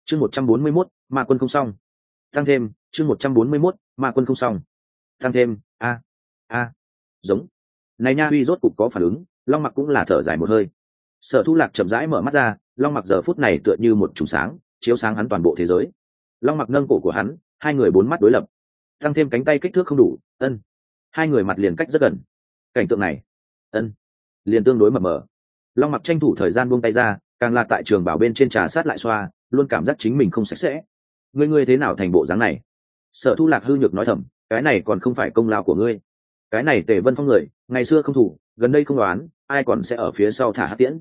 chương 141, ma quân không xong. Tăng thêm, chương 141, ma quân không xong. Tăng thêm, a giống. Này nha Huy rốt cục có phản ứng, Long Mặc cũng là thở dài một hơi. Sở Thu Lạc chậm rãi mở mắt ra, Long Mặc giờ phút này tựa như một chùm sáng, chiếu sáng hắn toàn bộ thế giới. Long Mặc nâng cổ của hắn, hai người bốn mắt đối lập. Tăng thêm cánh tay kích thước không đủ, hai người mặt liền cách rất gần. Cảnh tượng này, liền tương đối mập mờ. Long Mặc tranh thủ thời gian buông tay ra, càng là tại trường bảo bên trên trà sát lại xoa, luôn cảm giác chính mình không sạch sẽ. Ngươi thế nào thành bộ dáng này? Sở Thu Lạc hư nhược nói thầm, cái này còn không phải công lao của ngươi. Cái này Tề Vân Phong người, ngày xưa không thủ, gần đây không đoán, ai còn sẽ ở phía sau thả hạt tiễn.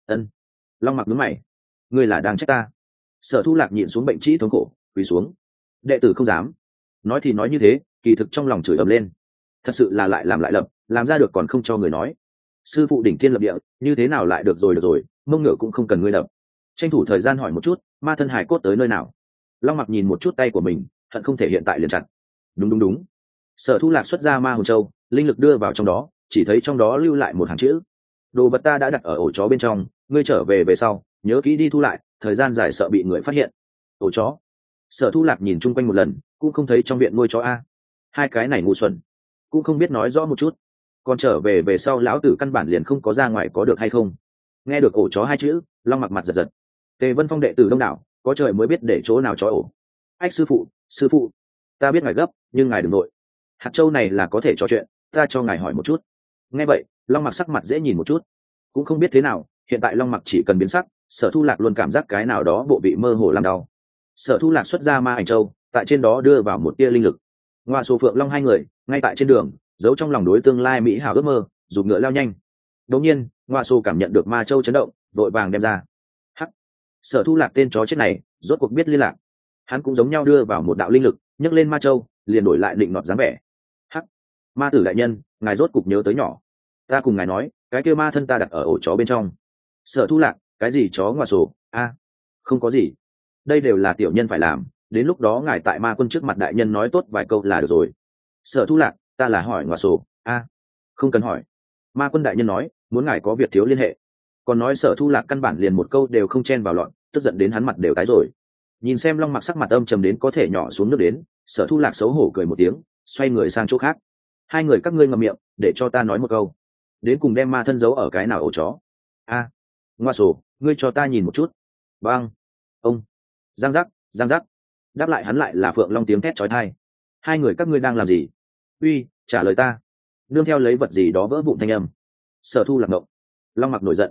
Long Mặc nhướng mày, ngươi là đang trách ta? Sở Thu Lạc nhịn xuống bệnh trĩ thống khổ, quỳ xuống. Đệ tử không dám. Nói thì nói như thế, kỳ thực trong lòng chửi ầm lên. Thật sự là lại làm lại lập, làm ra được còn không cho người nói. Sư phụ đỉnh thiên lập địa, như thế nào lại được rồi, mông ngựa cũng không cần ngươi đập. Tranh thủ thời gian hỏi một chút, ma thân hải cốt tới nơi nào? Long Mặc nhìn một chút tay của mình, hận không thể hiện tại liền chặt. Đúng. Sở Thu Lạc xuất ra ma hồn châu, linh lực đưa vào trong đó, chỉ thấy trong đó lưu lại một hàng chữ: đồ vật ta đã đặt ở ổ chó bên trong, ngươi trở về về sau nhớ kỹ đi thu lại, thời gian dài sợ bị người phát hiện. Ổ chó? Sở Thu Lạc nhìn chung quanh một lần, cũng không thấy trong viện nuôi chó a. Hai cái này ngu xuẩn, cũng không biết nói rõ một chút. Còn trở về về sau lão tử căn bản liền không có ra ngoài, có được hay không? Nghe được ổ chó hai chữ, Long Mặc mặt giật. Tề Vân Phong đệ tử đông đảo, có trời mới biết để chỗ nào chó ổ. Ách sư phụ, ta biết ngài gấp, nhưng ngài đừng nội. Hạt châu này là có thể trò chuyện, ta cho ngài hỏi một chút. Nghe vậy, Long Mặc sắc mặt dễ nhìn một chút. Cũng không biết thế nào, hiện tại Long Mặc chỉ cần biến sắc, Sở Thu Lạc luôn cảm giác cái nào đó bộ vị mơ hồ làm đau. Sở Thu Lạc xuất ra ma ảnh châu, tại trên đó đưa vào một tia linh lực. Ngoa Số Phượng Long hai người ngay tại trên đường, giấu trong lòng đối tương lai mỹ hảo ước mơ, giục ngựa lao nhanh. Đột nhiên, Ngoa Số cảm nhận được ma châu chấn động, vội vàng đem ra. Hắc. Sở Thu Lạc tên chó chết này, rốt cuộc biết liên lạc. Hắn cũng giống nhau đưa vào một đạo linh lực, nhấc lên ma châu, liền đổi lại định nọt dáng vẻ. Hắc. Ma tử đại nhân, ngài rốt cục nhớ tới nhỏ. Ta cùng ngài nói, cái kia ma thân ta đặt ở ổ chó bên trong. Sở Thu Lạc, cái gì chó Ngoa Số? Không có gì, đây đều là tiểu nhân phải làm, đến lúc đó ngài tại ma quân trước mặt đại nhân nói tốt vài câu là được rồi. Sở Thu Lạc, ta là hỏi Ngoa Số. Không cần hỏi, ma quân đại nhân nói muốn ngài có việc thiếu liên hệ. Còn nói Sở Thu Lạc căn bản liền một câu đều không chen vào loạn, tức giận đến hắn mặt đều tái rồi. Nhìn xem Long Mặc sắc mặt âm trầm đến có thể nhỏ xuống nước đến, Sở Thu Lạc xấu hổ cười một tiếng, xoay người sang chỗ khác. Hai người các ngươi ngậm miệng, để cho ta nói một câu. Đến cùng đem ma thân giấu ở cái nào ổ chó? Ngoa Số, ngươi cho ta nhìn một chút. Bang. Ông. Giang giác. Đáp lại hắn lại là Phượng Long tiếng thét chói tai. Hai người các ngươi đang làm gì? Uy, trả lời ta. Nương theo lấy vật gì đó vỡ vụn thanh âm. Sở Thu Lạc ngộng. Long Mặc nổi giận.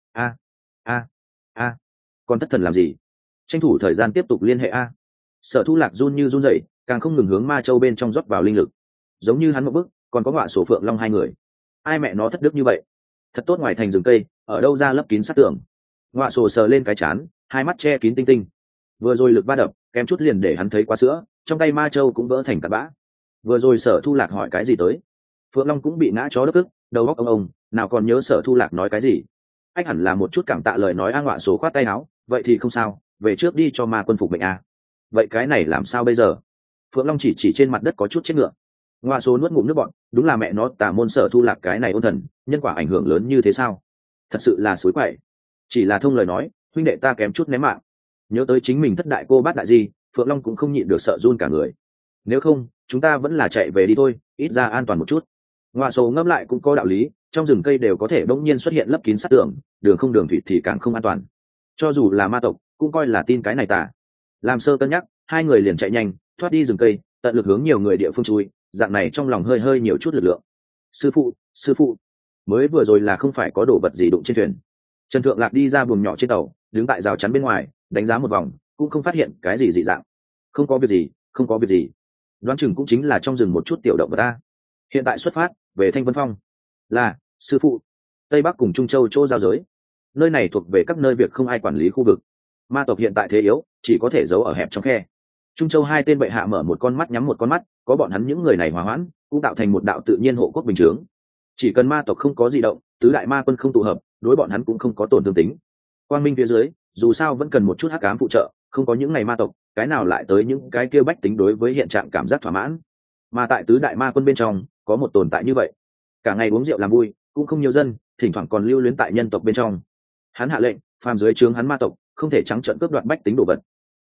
Còn thất thần làm gì? Tranh thủ thời gian tiếp tục liên hệ a. Sở Thu Lạc run như run rẩy, càng không ngừng hướng ma châu bên trong rót vào linh lực. Giống như hắn một bức, còn có Ngoa Số Phượng Long hai người. Ai mẹ nó thất đức như vậy? Thật tốt ngoài thành rừng cây, ở đâu ra lấp kín sát tường. Ngoa Số sờ lên cái chán, hai mắt che kín tinh tinh. Vừa rồi lực ba đập, kém chút liền để hắn thấy quá sữa, trong tay ma châu cũng vỡ thành cát bã. Vừa rồi Sở Thu Lạc hỏi cái gì tới? Phượng Long cũng bị ngã chó đất ức, đầu óc ông, nào còn nhớ Sở Thu Lạc nói cái gì? Anh hẳn là một chút cảm tạ lời nói Ngoa Số khoát tay áo, vậy thì không sao, về trước đi cho ma quân phục mệnh a. Vậy cái này làm sao bây giờ? Phượng Long chỉ trên mặt đất có chút chết ngựa. Ngoa Số nuốt ngụm nước bọt, đúng là mẹ nó tà môn Sở Thu Lạc cái này ôn thần, nhân quả ảnh hưởng lớn như thế sao? Thật sự là xối quậy. Chỉ là thông lời nói, huynh đệ ta kém chút ném mạng. Nhớ tới chính mình thất đại cô bát đại gì, Phượng Long cũng không nhịn được sợ run cả người. Nếu không, chúng ta vẫn là chạy về đi thôi, ít ra an toàn một chút. Ngoa Số ngẫm lại cũng có đạo lý, trong rừng cây đều có thể bỗng nhiên xuất hiện lấp kín sát tường, đường không đường thủy thì càng không an toàn. Cho dù là ma tộc, cũng coi là tin cái này tà. Làm sơ cân nhắc, hai người liền chạy nhanh, thoát đi rừng cây, tận lực hướng nhiều người địa phương chui, dạng này trong lòng hơi nhiều chút lực lượng. Sư phụ, mới vừa rồi là không phải có đồ vật gì đụng trên thuyền? Trần Thượng Lạc đi ra buồng nhỏ trên tàu, đứng tại rào chắn bên ngoài, đánh giá một vòng, cũng không phát hiện cái gì dị dạng. Không có việc gì, đoán chừng cũng chính là trong rừng một chút tiểu động vật ta. Hiện tại xuất phát về Thanh Vân Phong. Là sư phụ. Tây Bắc cùng Trung Châu chỗ giao giới, nơi này thuộc về các nơi việc không ai quản lý khu vực. Ma tộc hiện tại thế yếu, chỉ có thể giấu ở hẹp trong khe. Trung Châu hai tên bệ hạ mở một con mắt nhắm một con mắt, có bọn hắn những người này hòa hoãn, cũng tạo thành một đạo tự nhiên hộ quốc bình chướng. Chỉ cần ma tộc không có di động, tứ đại ma quân không tụ hợp, đối bọn hắn cũng không có tổn thương tính. Quang minh phía dưới, dù sao vẫn cần một chút hắc ám phụ trợ, không có những ngày ma tộc, cái nào lại tới những cái kia bách tính đối với hiện trạng cảm giác thỏa mãn. Mà tại tứ đại ma quân bên trong, có một tồn tại như vậy, cả ngày uống rượu làm vui, cũng không nhiều dân, thỉnh thoảng còn lưu luyến tại nhân tộc bên trong. Hắn hạ lệnh, phàm dưới trướng hắn ma tộc, không thể trắng trợn cướp đoạt bách tính đồ vật.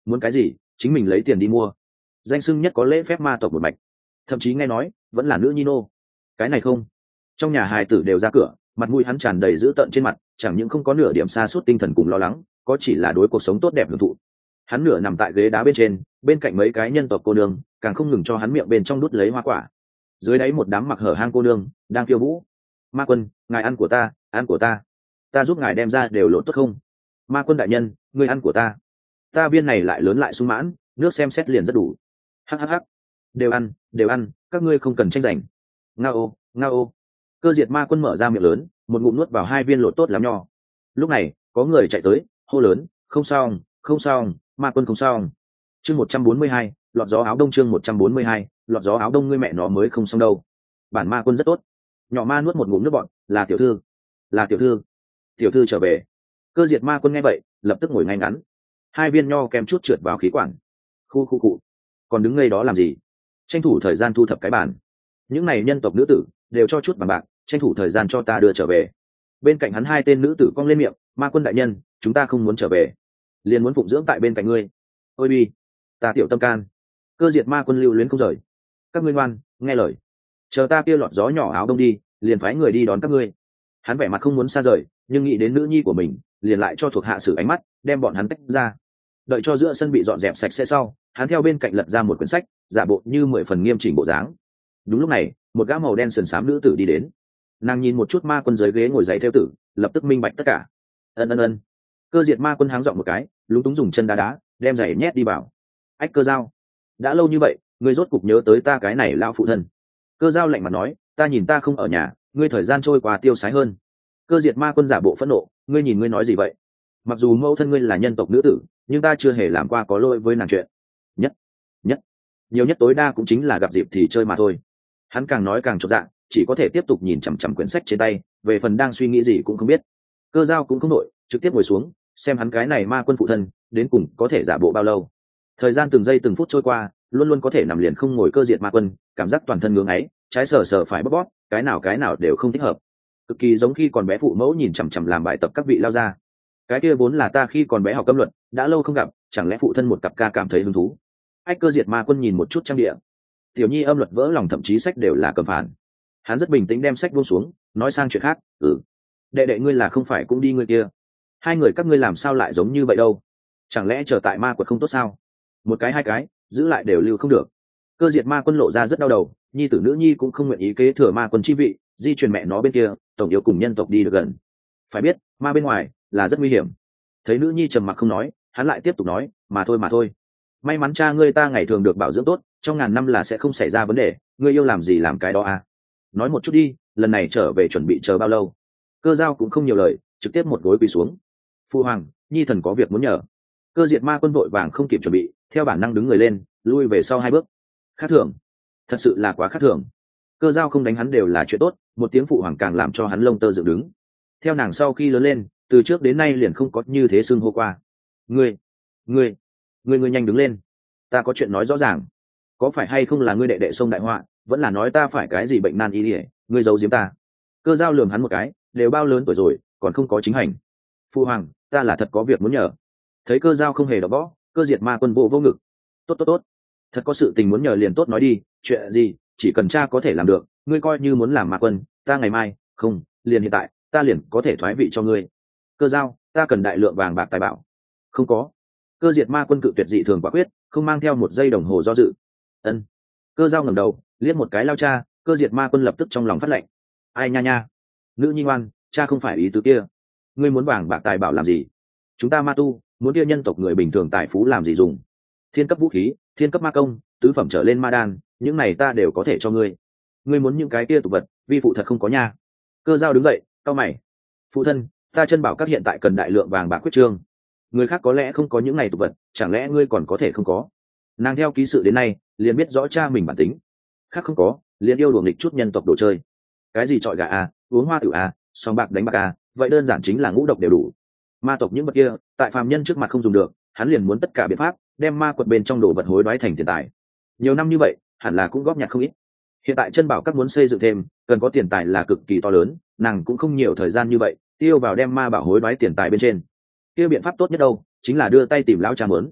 muốn cái gì chính mình lấy tiền đi mua. Danh xưng nhất có lễ phép ma tộc một mạch, thậm chí nghe nói vẫn là nữ nhi nô. Cái này không, trong nhà hài tử đều ra cửa, mặt mũi hắn tràn đầy dữ tợn trên mặt, chẳng những không có nửa điểm sa sút tinh thần cùng lo lắng, có chỉ là đối cuộc sống tốt đẹp hưởng thụ. Hắn nửa nằm tại ghế đá bên trên, bên cạnh mấy cái nhân tộc cô nương càng không ngừng cho hắn miệng bên trong đút lấy hoa quả. Dưới đáy một đám mặc hở hang cô nương đang khiêu vũ. Ma quân, ngài ăn của ta, ăn của ta, ta giúp ngài đem ra đều lộn tốt không? Ma quân đại nhân, ngươi ăn của ta, ta viên này lại lớn lại sung mãn, nước xem xét liền rất đủ. Hắc, đều ăn, các ngươi không cần tranh giành. Nga ô. Cơ diệt ma quân mở ra miệng lớn, một ngụm nuốt vào hai viên lột tốt lắm nho. Lúc này có người chạy tới hô lớn, không xong, ma quân không xong. Chương 142, lọt gió áo đông. Chương 142, lọt gió áo đông. Ngươi mẹ nó mới không xong đâu, bản ma quân rất tốt. Nhỏ ma nuốt một ngụm nước bọn, là tiểu thư trở về. Cơ diệt ma quân nghe vậy lập tức ngồi ngay ngắn, hai viên nho kèm chút trượt vào khí quản. Khu cụ, còn đứng ngây đó làm gì? Tranh thủ thời gian thu thập cái bàn. Những này nhân tộc nữ tử đều cho chút bằng bạc, tranh thủ thời gian cho ta đưa trở về. Bên cạnh hắn hai tên nữ tử cong lên miệng, ma quân đại nhân, chúng ta không muốn trở về, liền muốn phụng dưỡng tại bên cạnh ngươi. Ôi bi, ta tiểu tâm can. Cơ diệt ma quân lưu luyến không rời. Các ngươi ngoan nghe lời, chờ ta kia lọt gió nhỏ áo đông đi, liền phái người đi đón các ngươi. Hắn vẻ mặt không muốn xa rời, nhưng nghĩ đến nữ nhi của mình, liền lại cho thuộc hạ sử ánh mắt, đem bọn hắn tách ra. Đợi cho giữa sân bị dọn dẹp sạch sẽ sau, hắn theo bên cạnh lật ra một quyển sách, giả bộ như 10 phần nghiêm chỉnh bộ dáng. Đúng lúc này, một gã màu đen sườn xám nữ tử đi đến. Nàng nhìn một chút ma quân dưới ghế ngồi dậy theo tử, lập tức minh bạch tất cả. Ân. Cơ diệt ma quân háng giọng một cái, lúng túng dùng chân đá, đem giày nhét đi vào. Ách Cơ Dao, đã lâu như vậy, ngươi rốt cục nhớ tới ta cái này lão phụ thân. Cơ Dao lạnh mặt nói, ta nhìn ta không ở nhà, ngươi thời gian trôi qua tiêu sái hơn. Cơ diệt ma quân giả bộ phẫn nộ, ngươi nhìn ngươi nói gì vậy? Mặc dù mẫu thân ngươi là nhân tộc nữ tử, nhưng ta chưa hề làm qua có lỗi với nàng chuyện. Nhất nhiều nhất tối đa cũng chính là gặp dịp thì chơi mà thôi. Hắn càng nói càng chột dạ, chỉ có thể tiếp tục nhìn chằm chằm quyển sách trên tay, về phần đang suy nghĩ gì cũng không biết. Cơ Dao cũng không nổi, trực tiếp ngồi xuống, xem hắn cái này ma quân phụ thân đến cùng có thể giả bộ bao lâu. Thời gian từng giây từng phút trôi qua, luôn luôn có thể nằm liền không ngồi cơ diệt ma quân, cảm giác toàn thân ngưỡng ấy, trái sờ phải bóp, cái nào đều không thích hợp. Cực kỳ giống khi còn bé phụ mẫu nhìn chằm chằm làm bài tập các vị lao ra. Cái kia vốn là ta khi còn bé học cấm luật, đã lâu không gặp, chẳng lẽ phụ thân một cặp ca cảm thấy hứng thú? Ách Cơ diệt ma quân nhìn một chút trang địa, tiểu nhi âm luật vỡ lòng, thậm chí sách đều là cầm phản. Hắn rất bình tĩnh đem sách buông xuống, nói sang chuyện khác. Đệ ngươi là không phải cũng đi ngươi kia? Hai người các ngươi làm sao lại giống như vậy đâu? Chẳng lẽ chờ tại ma quật không tốt sao? Một cái hai cái giữ lại đều lưu không được. Cơ diệt ma quân lộ ra rất đau đầu, nhi tử nữ nhi cũng không nguyện ý kế thừa ma quân chi vị, di truyền mẹ nó bên kia, tổng yếu cùng nhân tộc đi được gần. Phải biết ma bên ngoài là rất nguy hiểm. Thấy nữ nhi trầm mặc không nói, hắn lại tiếp tục nói, mà thôi, may mắn cha ngươi ta ngày thường được bảo dưỡng tốt, trong ngàn năm là sẽ không xảy ra vấn đề, ngươi yêu làm gì làm cái đó à? Nói một chút đi, lần này trở về chuẩn bị chờ bao lâu? Cơ Dao cũng không nhiều lời, trực tiếp một gối quỳ xuống. Phu hoàng, nhi thần có việc muốn nhờ. Cơ diệt ma quân vội vàng không kịp chuẩn bị, theo bản năng đứng người lên, lui về sau 2 bước. Khác thường, thật sự là quá khác thường. Cơ Dao không đánh hắn đều là chuyện tốt, một tiếng phụ hoàng càng làm cho hắn lông tơ dựng đứng. Theo nàng sau khi lớn lên, từ trước đến nay liền không có như thế xưng hô qua. Ngươi nhanh đứng lên, ta có chuyện nói rõ ràng. Có phải hay không là ngươi đệ đệ sông đại họa, vẫn là nói ta phải cái gì bệnh nan y ỉa, ngươi giấu giếm ta? Cơ Dao lườm hắn một cái, đều bao lớn tuổi rồi còn không có chính hành. Phu hoàng, ta là thật có việc muốn nhờ. Thấy Cơ Dao không hề đỏ bõ, cơ diệt ma quân vô ngực. Tốt, thật có sự tình muốn nhờ liền tốt nói đi, chuyện gì chỉ cần cha có thể làm được, ngươi coi như muốn làm ma quân, ta ngày mai không liền hiện tại ta liền có thể thoái vị cho ngươi. Cơ Dao, ta cần đại lượng vàng bạc tài bảo. Không có. Cơ diệt ma quân cự tuyệt dị thường quả quyết, không mang theo một giây đồng hồ do dự. Ân. Cơ Dao ngẩng đầu liếc một cái lao cha, cơ diệt ma quân lập tức trong lòng phát lệnh. Ai nha, nữ nhi ngoan, cha không phải ý tứ kia. Ngươi muốn vàng bạc tài bảo làm gì? Chúng ta ma tu muốn kia nhân tộc người bình thường tài phú làm gì dùng? Thiên cấp vũ khí, thiên cấp ma công, tứ phẩm trở lên ma đan, những này ta đều có thể cho ngươi. Ngươi muốn những cái kia tục vật, vi phụ thật không có nha. Cơ Dao đứng dậy, cau mày. Phụ thân, ta chân bảo các hiện tại cần đại lượng vàng bạc quyết trương, người khác có lẽ không có những này tục vật, chẳng lẽ ngươi còn có thể không có? Nàng theo ký sự đến nay liền biết rõ cha mình bản tính, khác không có liền yêu đuổi nghịch chút nhân tộc đồ chơi. Cái gì chọi gà à, uống hoa tử à, song bạc đánh bạc à, vậy đơn giản chính là ngũ độc đều đủ. Ma tộc những vật kia tại phàm nhân trước mặt không dùng được, hắn liền muốn tất cả biện pháp đem ma quật bên trong đồ vật hối đoái thành tiền tài. Nhiều năm như vậy hẳn là cũng góp nhặt không ít. Hiện tại chân bảo các muốn xây dựng thêm, cần có tiền tài là cực kỳ to lớn, nàng cũng không nhiều thời gian như vậy tiêu vào đem ma bảo hối đoái tiền tài bên trên. Kia biện pháp tốt nhất đâu chính là đưa tay tìm lão cha mớn.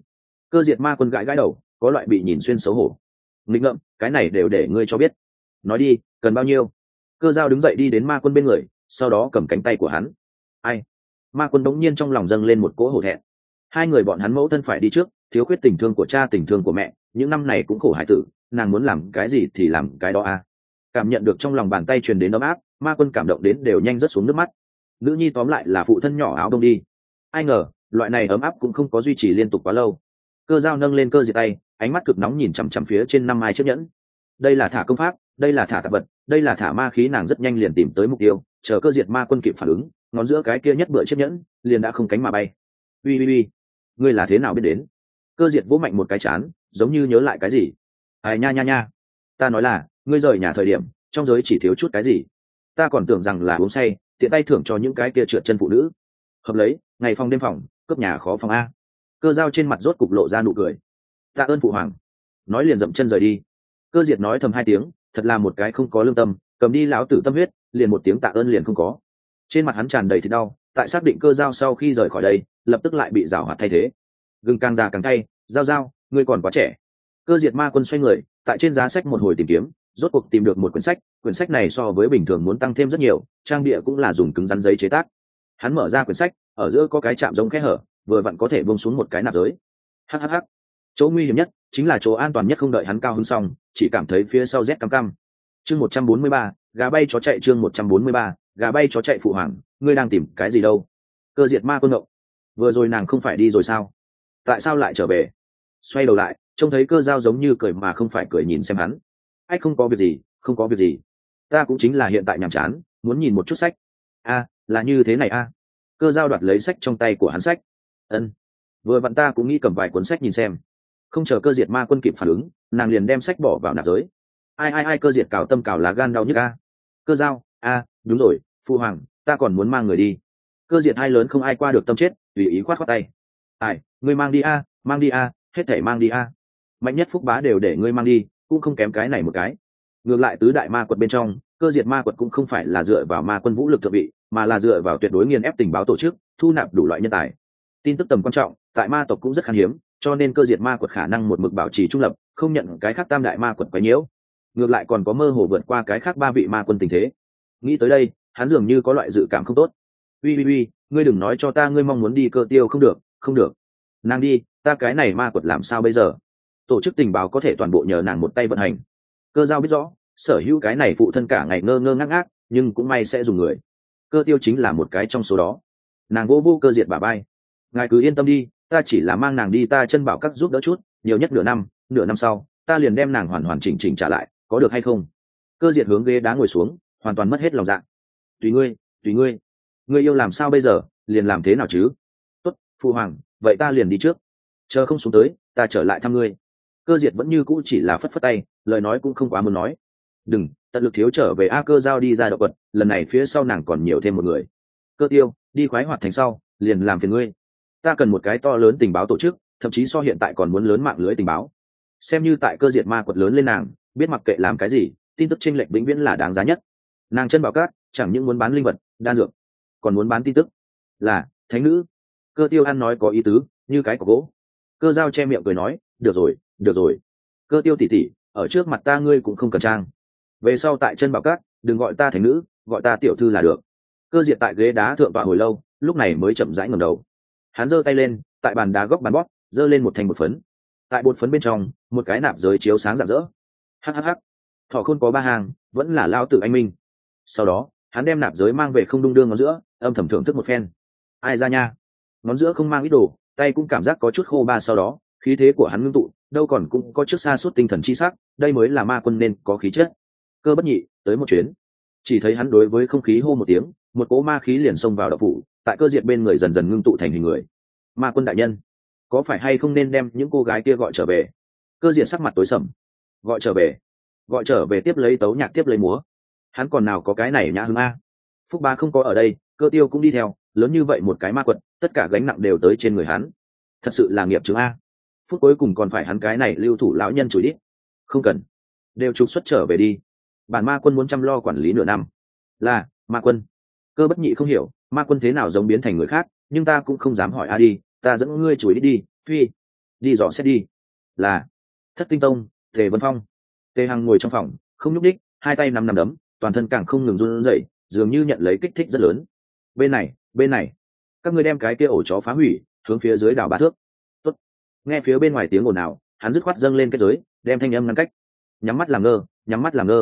Cơ diệt ma quân gãi gãi đầu, có loại bị nhìn xuyên xấu hổ. Nghịch ngợm, cái này đều để ngươi cho biết. Nói đi, cần bao nhiêu? Cơ Dao đứng dậy đi đến ma quân bên người, sau đó cầm cánh tay của hắn. Ai? Ma quân đống nhiên trong lòng dâng lên một cỗ hổ thẹn. Hai người bọn hắn mẫu thân phải đi trước, thiếu khuyết tình thương của cha tình thương của mẹ, những năm này cũng khổ hải tử, nàng muốn làm cái gì thì làm cái đó a. Cảm nhận được trong lòng bàn tay truyền đến ấm áp, ma quân cảm động đến đều nhanh rớt xuống nước mắt. Nữ nhi tóm lại là phụ thân nhỏ áo đông đi. Ai ngờ loại này ấm áp cũng không có duy trì liên tục quá lâu. Cơ Dao nâng lên cơ diệt tay, ánh mắt cực nóng nhìn chằm chằm phía trên năm mai chiếc nhẫn. Đây là thả công pháp, đây là thả tạp vật, đây là thả ma khí, nàng rất nhanh liền tìm tới mục tiêu. Chờ cơ diệt ma quân kịp phản ứng, ngón giữa cái kia nhất bựa chiếc nhẫn liền đã không cánh mà bay. Ui, ngươi là thế nào biết đến? Cơ diệt vỗ mạnh một cái chán, giống như nhớ lại cái gì. Ai nha, ta nói là ngươi rời nhà thời điểm trong giới chỉ thiếu chút cái gì, ta còn tưởng rằng là uống say tiện tay thưởng cho những cái kia trượt chân phụ nữ. Hợp lấy, ngày phòng đêm phòng, cướp nhà khó phòng a. Cơ Dao trên mặt rốt cục lộ ra nụ cười. Tạ ơn phụ hoàng. Nói liền dậm chân rời đi. Cơ diệt nói thầm hai tiếng, thật là một cái không có lương tâm, cầm đi lão tử tâm huyết, liền một tiếng tạ ơn liền không có. Trên mặt hắn tràn đầy thịt đau, tại xác định Cơ Dao sau khi rời khỏi đây lập tức lại bị giảo hoạt thay thế. Gừng càng già càng cay, Dao, ngươi còn quá trẻ. Cơ diệt ma quân xoay người, tại trên giá sách một hồi tìm kiếm, rốt cuộc tìm được một quyển sách này so với bình thường muốn tăng thêm rất nhiều, trang bìa cũng là dùng cứng rắn giấy chế tác. Hắn mở ra quyển sách, ở giữa có cái chạm giống kẽ hở, vừa vặn có thể buông xuống một cái nạp giới. Hhh. Chỗ nguy hiểm nhất chính là chỗ an toàn nhất, không đợi hắn cao hứng xong chỉ cảm thấy phía sau rét căm căm. Chương 143, gà bay chó chạy. Chương 143, gà bay chó chạy. Phụ hoàng, ngươi đang tìm cái gì đâu? Cơ diệt ma quân ngộng. Vừa rồi nàng không phải đi rồi sao? Tại sao lại trở về? Xoay đầu lại trông thấy Cơ Dao giống như cười mà không phải cười nhìn xem hắn. Ách, không có việc gì, ta cũng chính là hiện tại nhàm chán, muốn nhìn một chút sách. A, là như thế này a. Cơ Dao đoạt lấy sách trong tay của hắn. Sách? Ân, vừa vặn ta cũng nghĩ cầm vài cuốn sách nhìn xem. Không chờ cơ diệt ma quân kịp phản ứng, nàng liền đem sách bỏ vào nạp giới. Ai, cơ diệt cào tâm cào lá gan đau nhức a. Cơ Dao, đúng rồi, phụ hoàng, ta còn muốn mang người đi. Cơ diệt hai lớn không ai qua được tâm chết, tùy ý khoát tay. Ai, ngươi mang đi a, hết thảy mang đi a. Mạnh nhất Phúc Bá đều để ngươi mang đi, cũng không kém cái này một cái. Ngược lại tứ đại ma quật bên trong, cơ diệt ma quật cũng không phải là dựa vào ma quân vũ lực thượng vị, mà là dựa vào tuyệt đối nghiền ép tình báo tổ chức, thu nạp đủ loại nhân tài. Tin tức tầm quan trọng tại ma tộc cũng rất khan hiếm, cho nên cơ diệt ma quật khả năng một mực bảo trì trung lập, không nhận cái khác tam đại ma quật quấy nhiễu. Ngược lại còn có mơ hồ vượt qua cái khác ba vị ma quân tình thế. Nghĩ tới đây hắn dường như có loại dự cảm không tốt. Uy, ngươi đừng nói cho ta ngươi mong muốn đi Cơ Tiêu. Không được, nàng đi ta cái này ma quật làm sao bây giờ? Tổ chức tình báo có thể toàn bộ nhờ nàng một tay vận hành. Cơ Dao biết rõ sở hữu cái này phụ thân cả ngày ngơ ngơ ngác ngác, nhưng cũng may sẽ dùng người. Cơ Tiêu chính là một cái trong số đó. Nàng vô cơ diệt bả bay. Ngài cứ yên tâm đi, ta chỉ là mang nàng đi ta chân bảo các giúp đỡ chút, nhiều nhất nửa năm sau ta liền đem nàng hoàn hoàn chỉnh trả lại, có được hay không? Cơ diệt hướng ghế đá ngồi xuống, hoàn toàn mất hết lòng dạ. Tùy ngươi, ngươi yêu làm sao bây giờ liền làm thế nào chứ. Tốt, phụ hoàng, vậy ta liền đi trước, chờ không xuống tới ta trở lại thăm ngươi. Cơ diệt vẫn như cũ chỉ là phất phất tay, lời nói cũng không quá muốn nói. Đừng, tận lực thiếu trở về a. Cơ Dao đi ra động quật, lần này phía sau nàng còn nhiều thêm một người. Cơ Tiêu, đi khoái hoạt thành sau liền làm phiền ngươi, ta cần một cái to lớn tình báo tổ chức, thậm chí so hiện tại còn muốn lớn mạng lưới tình báo. Xem như tại cơ diệt ma quật lớn lên nàng biết mặc kệ làm cái gì, tin tức chênh lệch vĩnh viễn là đáng giá nhất. Nàng chân bảo cát chẳng những muốn bán linh vật đan dược, còn muốn bán tin tức, là thánh nữ. Cơ Tiêu ăn nói có ý tứ như cái cọc gỗ. Cơ Dao che miệng cười nói, được rồi, Cơ Tiêu tỉ tỉ, ở trước mặt ta ngươi cũng không cần trang. Về sau tại chân bảo cát đừng gọi ta thánh nữ, gọi ta tiểu thư là được. Cơ diệt tại ghế đá thượng tọa hồi lâu, lúc này mới chậm rãi ngẩng đầu. Hắn giơ tay lên, tại bàn đá góc bàn bóp giơ lên một thành bột phấn. Tại bột phấn bên trong một cái nạp giới chiếu sáng rạng rỡ. Hhh, thỏ khôn có ba hàng, vẫn là lao tử anh minh. Sau đó hắn đem nạp giới mang về, không đung đưa ngón giữa, âm thầm thưởng thức một phen. Ai ra nha, ngón giữa không mang ít đồ, tay cũng cảm giác có chút khô ba. Sau đó khí thế của hắn ngưng tụ, đâu còn cũng có chút xa suốt tinh thần chi sắc, đây mới là ma quân nên có khí chất. Cơ bất nhị tới một chuyến. Chỉ thấy hắn đối với không khí hô một tiếng, một cỗ ma khí liền xông vào đậu phủ, tại cơ diệt bên người dần dần ngưng tụ thành hình người. Ma quân đại nhân, có phải hay không nên đem những cô gái kia gọi trở về? Cơ diệt sắc mặt tối sầm. Gọi trở về tiếp lấy tấu nhạc tiếp lấy múa, hắn còn nào có cái này nhã hứng a. Phúc Ba không có ở đây, Cơ Tiêu cũng đi theo, lớn như vậy một cái ma quật, tất cả gánh nặng đều tới trên người hắn, thật sự là nghiệp chứng a. Phút cuối cùng còn phải hắn cái này lưu thủ lão nhân chửi đít. Không cần, đều trục xuất trở về đi, bản ma quân muốn chăm lo quản lý nửa năm. Là ma quân. Cơ bất nhị không hiểu ma quân thế nào giống biến thành người khác, nhưng ta cũng không dám hỏi a. Đi, ta dẫn ngươi chửi đít đi. Phi. đi dò xét đi. Là. Thất Tinh Tông. Tề Vân Phong. Tề Hằng ngồi trong phòng không nhúc đích, hai tay nắm đấm, toàn thân càng không ngừng run rẩy, dường như nhận lấy kích thích rất lớn. Bên này, các ngươi đem cái kia ổ chó phá hủy, hướng phía dưới đảo 3 thước. Tốt. Nghe phía bên ngoài tiếng ồn ào, hắn dứt khoát dâng lên kết giới, đem thanh âm ngăn cách. Nhắm mắt làm ngơ.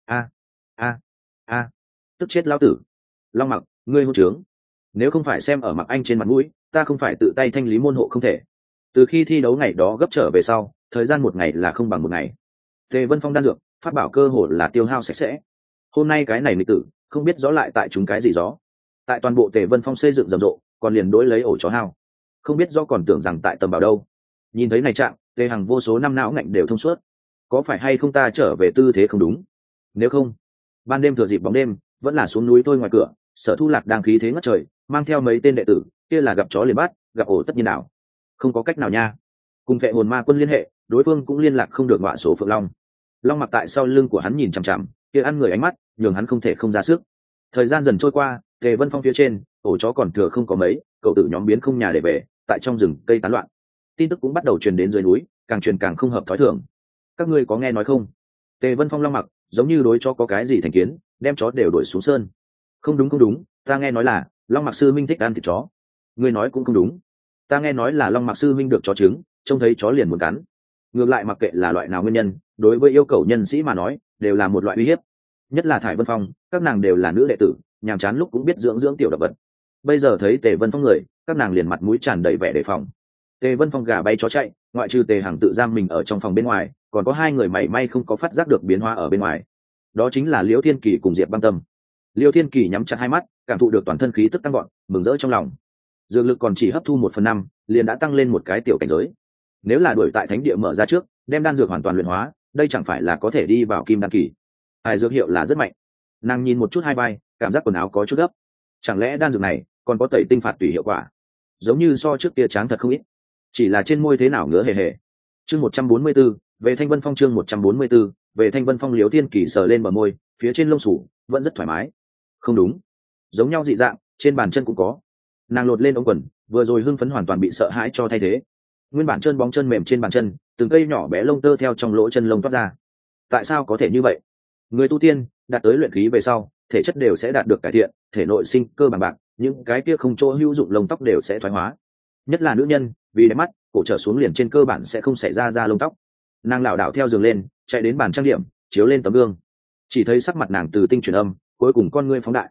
A. Tức chết lão tử. Long Mặc, ngươi hôn trướng. Nếu không phải xem ở Mặc Anh trên mặt mũi, ta không phải tự tay thanh lý môn hộ không thể. Từ khi thi đấu ngày đó gấp trở về sau, thời gian một ngày là không bằng một ngày. Tề Vân Phong đan dược, phát bảo cơ hồ là tiêu hao sạch sẽ. Hôm nay cái này nghịch tử, không biết rõ lại tại chúng cái gì gió. Tại toàn bộ Tề Vân Phong xây dựng rầm rộ, còn liền đối lấy ổ chó hao. Không biết rõ còn tưởng rằng tại tầm bảo đâu. Nhìn thấy này trạng, Tề Hằng vô số năm não ngạnh đều thông suốt. Có phải hay không ta trở về tư thế không đúng? Nếu không, ban đêm thừa dịp bóng đêm, vẫn là xuống núi thôi ngoài cửa, Sở Thu Lạc đang khí thế ngất trời, mang theo mấy tên đệ tử, kia là gặp chó liền bắt, gặp ổ tất nhiên nào. Không có cách nào nha. Cùng Phệ Hồn Ma Quân liên hệ, đối phương cũng liên lạc không được ngọa số Phượng Long. Long Mặc tại sau lưng của hắn nhìn chằm chằm, kia ăn người ánh mắt, nhường hắn không thể không ra sức. Thời gian dần trôi qua, Tề Vân Phong phía trên, ổ chó còn thừa không có mấy, cậu tử nhóm biến không nhà để về, tại trong rừng cây tán loạn. Tin tức cũng bắt đầu truyền đến dưới núi, càng truyền càng không hợp thói thường. Các ngươi có nghe nói không? Tề Vân Phong Long Mặc giống như đối chó có cái gì thành kiến, đem chó đều đuổi xuống sơn. Không đúng, ta nghe nói là Long Mặc sư minh thích ăn thịt chó. Ngươi nói cũng không đúng. Ta nghe nói là Long Mặc sư minh được chó trứng, trông thấy chó liền muốn cắn. Ngược lại mặc kệ là loại nào nguyên nhân, đối với yêu cầu nhân sĩ mà nói, đều là một loại uy hiếp. Nhất là Thải Vân Phong, các nàng đều là nữ đệ tử, nhàm chán lúc cũng biết dưỡng tiểu động vật. Bây giờ thấy Tề Vân Phong người, các nàng liền mặt mũi tràn đầy vẻ đề phòng. Tề Vân Phong gà bay chó chạy, ngoại trừ Tề Hằng tự giam mình ở trong phòng bên ngoài, còn có hai người mảy may không có phát giác được biến hóa ở bên ngoài. Đó chính là Liễu Thiên Kỳ cùng Diệp Băng Tâm. Liễu Thiên Kỳ nhắm chặt hai mắt, cảm thụ được toàn thân khí tức tăng gọn, mừng rỡ trong lòng. Dược lực còn chỉ hấp thu 1/5, liền đã tăng lên một cái tiểu cảnh giới. Nếu là đuổi tại thánh địa mở ra trước, đem đan dược hoàn toàn luyện hóa, đây chẳng phải là có thể đi vào kim đan kỳ. Hai dược hiệu là rất mạnh. Nàng nhìn một chút hai vai, cảm giác quần áo có chút gấp. Chẳng lẽ đan dược này còn có tẩy tinh phạt tùy hiệu quả? Giống như so trước kia tráng thật không ít. Chỉ là trên môi thế nào ngứa hề hề. Chương 144, về Thanh Vân Phong chương 144, về Thanh Vân Phong. Liễu Thiên Kỳ sờ lên bờ môi, phía trên lông sủ vẫn rất thoải mái. Không đúng, giống nhau dị dạng, trên bàn chân cũng có. Nàng lột lên ống quần, vừa rồi hưng phấn hoàn toàn bị sợ hãi cho thay thế. Nguyên bản chân bóng chân mềm trên bàn chân, từng cây nhỏ bé lông tơ theo trong lỗ chân lông toát ra. Tại sao có thể như vậy? Người tu tiên đạt tới luyện khí về sau, thể chất đều sẽ đạt được cải thiện, thể nội sinh cơ bằng bạc, những cái kia không chỗ hữu dụng lông tóc đều sẽ thoái hóa. Nhất là nữ nhân, vì đẹp mắt, cổ trở xuống liền trên cơ bản sẽ không xảy ra lông tóc. Nàng lảo đảo theo giường lên, chạy đến bàn trang điểm, chiếu lên tấm gương. Chỉ thấy sắc mặt nàng từ tinh chuyển âm, cuối cùng con ngươi phóng đại.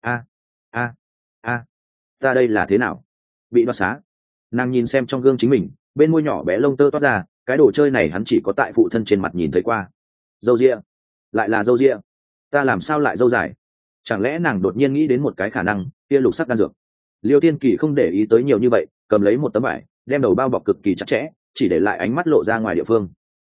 A, ta đây là thế nào? Bị đoạt xá. Nàng nhìn xem trong gương chính mình, bên môi nhỏ bé lông tơ toát ra, cái đồ chơi này hắn chỉ có tại phụ thân trên mặt nhìn thấy qua. Râu ria, lại là râu ria. Ta làm sao lại râu dài? Chẳng lẽ nàng đột nhiên nghĩ đến một cái khả năng, kia lục sắc đan dược. Liêu Thiên Kỳ không để ý tới nhiều như vậy, cầm lấy một tấm vải, đem đầu bao bọc cực kỳ chặt chẽ, chỉ để lại ánh mắt lộ ra ngoài địa phương.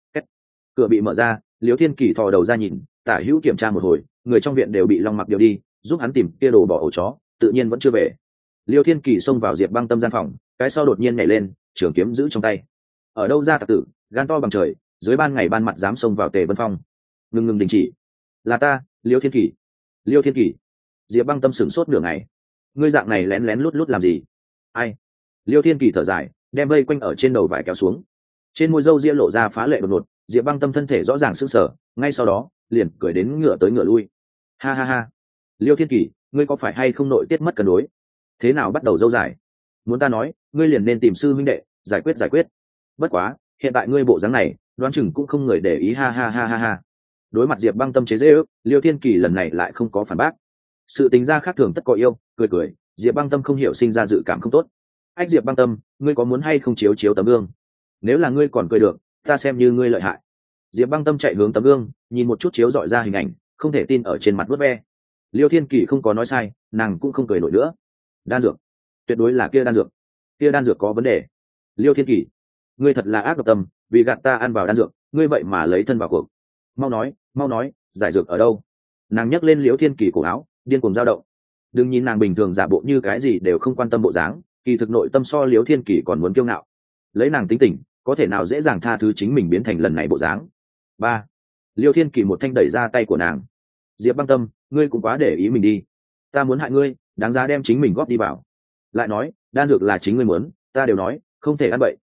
Cửa bị mở ra, Liêu Thiên Kỳ thò đầu ra nhìn, tả hữu kiểm tra một hồi, người trong viện đều bị Long Mặc điều đi, giúp hắn tìm kia đồ bỏ ổ chó, tự nhiên vẫn chưa về. Liêu Thiên Kỳ xông vào Diệp Băng Tâm gian phòng, cái sau đột nhiên nhảy lên, trường kiếm giữ trong tay. Ở đâu ra tặc tử, gan to bằng trời, dưới ban ngày ban mặt dám xông vào Tề Vân Phong. Ngừng đình chỉ. Là ta, Liêu Thiên Kỳ. Liêu Thiên Kỳ. Diệp Băng Tâm sửng sốt nửa ngày. Ngươi dạng này lén lén lút lút làm gì? Ai? Liêu Thiên Kỳ thở dài, đem vây quanh ở trên đầu vải kéo xuống. Trên môi râu ria lộ ra phá lệ đột ngột, Diệp Băng Tâm thân thể rõ ràng sững sờ, ngay sau đó, liền cười đến ngửa tới ngửa lui. Ha. Liêu Thiên Kỳ, ngươi có phải hay không nội tiết mất cân đối? Thế nào bắt đầu dâu dài? Muốn ta nói, ngươi liền nên tìm sư huynh đệ, giải quyết. Bất quá, hiện tại ngươi bộ dáng này, đoán chừng cũng không người để ý. Ha. Đối mặt Diệp Băng Tâm chế giễu, Liêu Thiên Kỳ lần này lại không có phản bác. Sự tính ra khác thường tất có yêu, cười, Diệp Băng Tâm không hiểu sinh ra dự cảm không tốt. Ách Diệp Băng Tâm, ngươi có muốn hay không chiếu tấm gương? Nếu là ngươi còn cười được, ta xem như ngươi lợi hại. Diệp Băng Tâm chạy hướng tấm gương, nhìn một chút chiếu dọi ra hình ảnh, không thể tin ở trên mặt vuốt ve. Liêu Thiên Kỳ không có nói sai, nàng cũng không cười nổi nữa. Đan dược, tuyệt đối là kia đan dược có vấn đề. Liêu Thiên Kỳ, ngươi thật là ác độc tâm, vì gạt ta ăn vào đan dược, ngươi vậy mà lấy thân vào cuộc. Mau nói, giải dược ở đâu? Nàng nhấc lên Liêu Thiên Kỳ cổ áo, điên cuồng dao động. Đừng nhìn nàng bình thường giả bộ như cái gì đều không quan tâm bộ dáng, kỳ thực nội tâm so Liêu Thiên Kỳ còn muốn kiêu ngạo. Lấy nàng tính tình, có thể nào dễ dàng tha thứ chính mình biến thành lần này bộ dáng. Ba. Liêu Thiên Kỳ một thanh đẩy ra tay của nàng. Diệp Băng Tâm, ngươi cũng quá để ý mình đi. Ta muốn hại ngươi, đáng giá đem chính mình góp đi vào. Lại nói, đan dược là chính ngươi muốn, ta đều nói, không thể ăn bậy,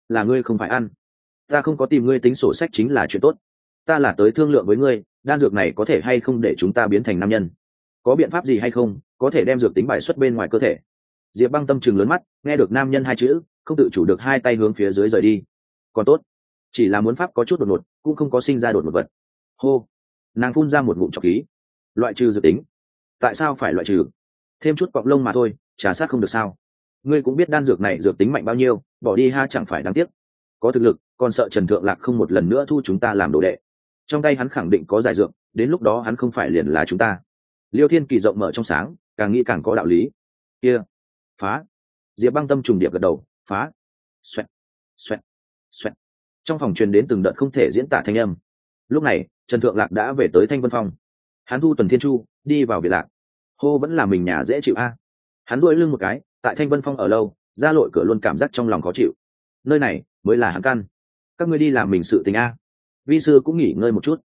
là ngươi không phải ăn. Ta không có tìm ngươi tính sổ sách chính là chuyện tốt. Ta là tới thương lượng với ngươi, đan dược này có thể hay không để chúng ta biến thành nam nhân, có biện pháp gì hay không có thể đem dược tính bài xuất bên ngoài cơ thể. Diệp Băng Tâm trừng lớn mắt, nghe được nam nhân hai chữ không tự chủ được hai tay hướng phía dưới rời đi. Còn tốt, chỉ là muốn pháp có chút đột ngột, cũng không có sinh ra đột ngột vật. Hô, nàng phun ra một ngụm trọc khí. Loại trừ dược tính? Tại sao phải loại trừ? Thêm chút cọng lông mà thôi, trà sát không được sao? Ngươi cũng biết đan dược này dược tính mạnh bao nhiêu, bỏ đi ha chẳng phải đáng tiếc. Có thực lực, còn sợ Trần Thượng Lạc không một lần nữa thu chúng ta làm đồ đệ. Trong tay hắn khẳng định có giải dược, đến lúc đó hắn không phải liền là chúng ta. Liêu Thiên Kỳ rộng mở trong sáng, càng nghĩ càng có đạo lý. Kia, phá. Diệp Băng Tâm trùng điệp gật đầu, phá. Xoẹt, xoẹt, xoẹt. Trong phòng truyền đến từng đợt không thể diễn tả thanh âm. Lúc này Trần Thượng Lạc đã về tới Thanh Vân Phong. Hắn thu Tuần Thiên Chu đi vào biệt lạc. Hô, vẫn là mình nhà dễ chịu a. Hắn duỗi lưng một cái, tại Thanh Vân Phong ở lâu, ra lội cửa luôn cảm giác trong lòng khó chịu. Nơi này mới là hắn căn. Các ngươi đi làm mình sự tình a. Vi sư cũng nghỉ ngơi một chút.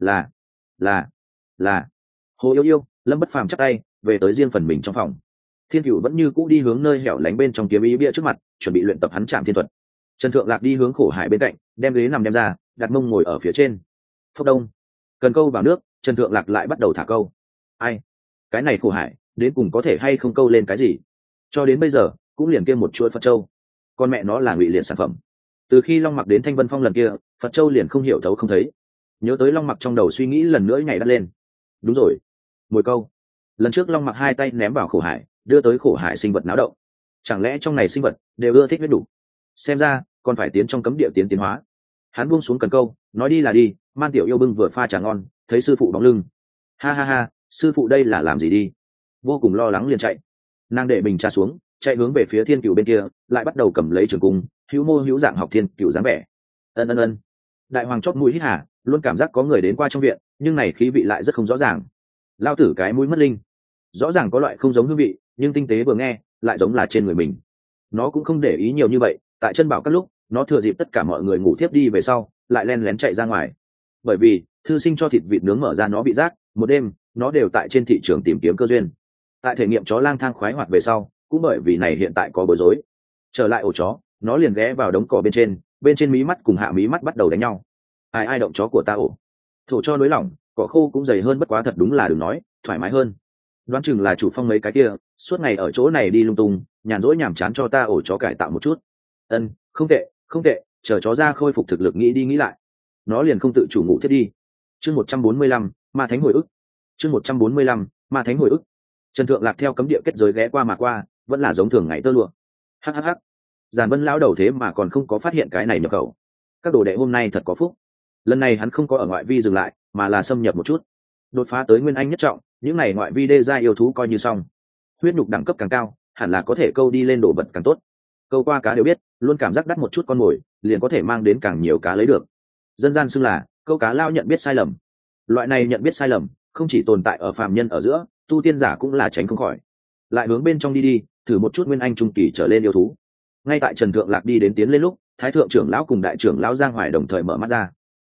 Là. Hồ Yêu Yêu, Lâm Bất Phàm chắp tay về tới riêng phần mình trong phòng. Thiên Cửu vẫn như cũ đi hướng nơi hẻo lánh bên trong kiếm ý bia trước mặt, chuẩn bị luyện tập hắn Trảm Thiên Thuật. Trần Thượng Lạc đi hướng Khổ Hải bên cạnh, đem ghế nằm đem ra, đặt mông ngồi ở phía trên. Phốc đông, cần câu vào nước, Trần Thượng Lạc lại bắt đầu thả câu. Ai, cái này Khổ Hải đến cùng có thể hay không câu lên cái gì? Cho đến bây giờ cũng liền kia một chuỗi Phật châu, con mẹ nó là ngụy liền sản phẩm. Từ khi Long Mặc đến Thanh Vân Phong lần kia, Phật châu liền không hiểu thấu không thấy. Nhớ tới Long Mặc trong đầu suy nghĩ lần nữa nhảy đắt lên. Đúng rồi, mồi câu. Lần trước Long Mặc hai tay ném vào Khổ Hải, đưa tới Khổ Hải sinh vật náo động. Chẳng lẽ trong này sinh vật đều ưa thích huyết đủ? Xem ra còn phải tiến trong cấm địa tiến hóa. Hắn buông xuống cần câu, nói đi là đi. Man Tiểu Yêu bưng vừa pha trà ngon, thấy sư phụ bóng lưng. Ha ha ha, sư phụ đây là làm gì đi? Vô cùng lo lắng liền chạy. Nàng để bình trà xuống, chạy hướng về phía Thiên Cửu bên kia, lại bắt đầu cầm lấy trường cung, hữu mô hữu dạng học Thiên Cửu dáng vẻ. Ân. Đại hoàng chót mũi hít hà, luôn cảm giác có người đến qua trong viện, nhưng này khí vị lại rất không rõ ràng. Lao tử cái mũi mất linh, rõ ràng có loại không giống hương vị, nhưng tinh tế vừa nghe lại giống là trên người mình. Nó cũng không để ý nhiều như vậy, tại chân bảo các lúc nó thừa dịp tất cả mọi người ngủ thiếp đi về sau lại len lén chạy ra ngoài, bởi vì thư sinh cho thịt vịt nướng mở ra nó bị rác, một đêm nó đều tại trên thị trường tìm kiếm cơ duyên. Tại thể nghiệm chó lang thang khoái hoạt về sau, cũng bởi vì này hiện tại có bối rối, trở lại ổ chó nó liền ghé vào đống cỏ bên trên mí mắt cùng hạ mí mắt bắt đầu đánh nhau. Ai động chó của ta ổ, thổ cho nới lỏng, cỏ khô cũng dày hơn, bất quá thật đúng là đừng nói thoải mái hơn. Đoán chừng là chủ phong mấy cái kia suốt ngày ở chỗ này đi lung tung, nhàn rỗi nhàm chán cho ta ổ chó cải tạo một chút. Không tệ, chờ chó ra khôi phục thực lực nghĩ đi nghĩ lại nó liền không tự chủ ngủ thiết đi. Chương 145, Ma Thánh hồi ức. Chương 145, Ma Thánh hồi ức. Trần Thượng Lạc theo cấm địa kết giới ghé qua mà qua, vẫn là giống thường ngày tơ lụa. Hắc. Giàn Vân lão đầu thế mà còn không có phát hiện cái này nhập khẩu. Các đồ đệ hôm nay thật có phúc. Lần này hắn không có ở ngoại vi dừng lại, mà là xâm nhập một chút, đột phá tới nguyên anh nhất trọng. Những này ngoại vi đê gia yêu thú coi như xong, huyết nhục đẳng cấp càng cao hẳn là có thể câu đi lên đồ vật càng tốt. Câu qua cá đều biết, luôn cảm giác đắt một chút con mồi liền có thể mang đến càng nhiều cá lấy được. Dân gian xưng là câu cá lao nhận biết sai lầm. Loại này nhận biết sai lầm không chỉ tồn tại ở phàm nhân ở giữa, tu tiên giả cũng là tránh không khỏi. Lại hướng bên trong đi thử một chút nguyên anh trung kỳ trở lên yêu thú. Ngay tại Trần Thượng Lạc đi đến tiến lên lúc, Thái thượng trưởng lão cùng đại trưởng lão Giang Hoài đồng thời mở mắt ra.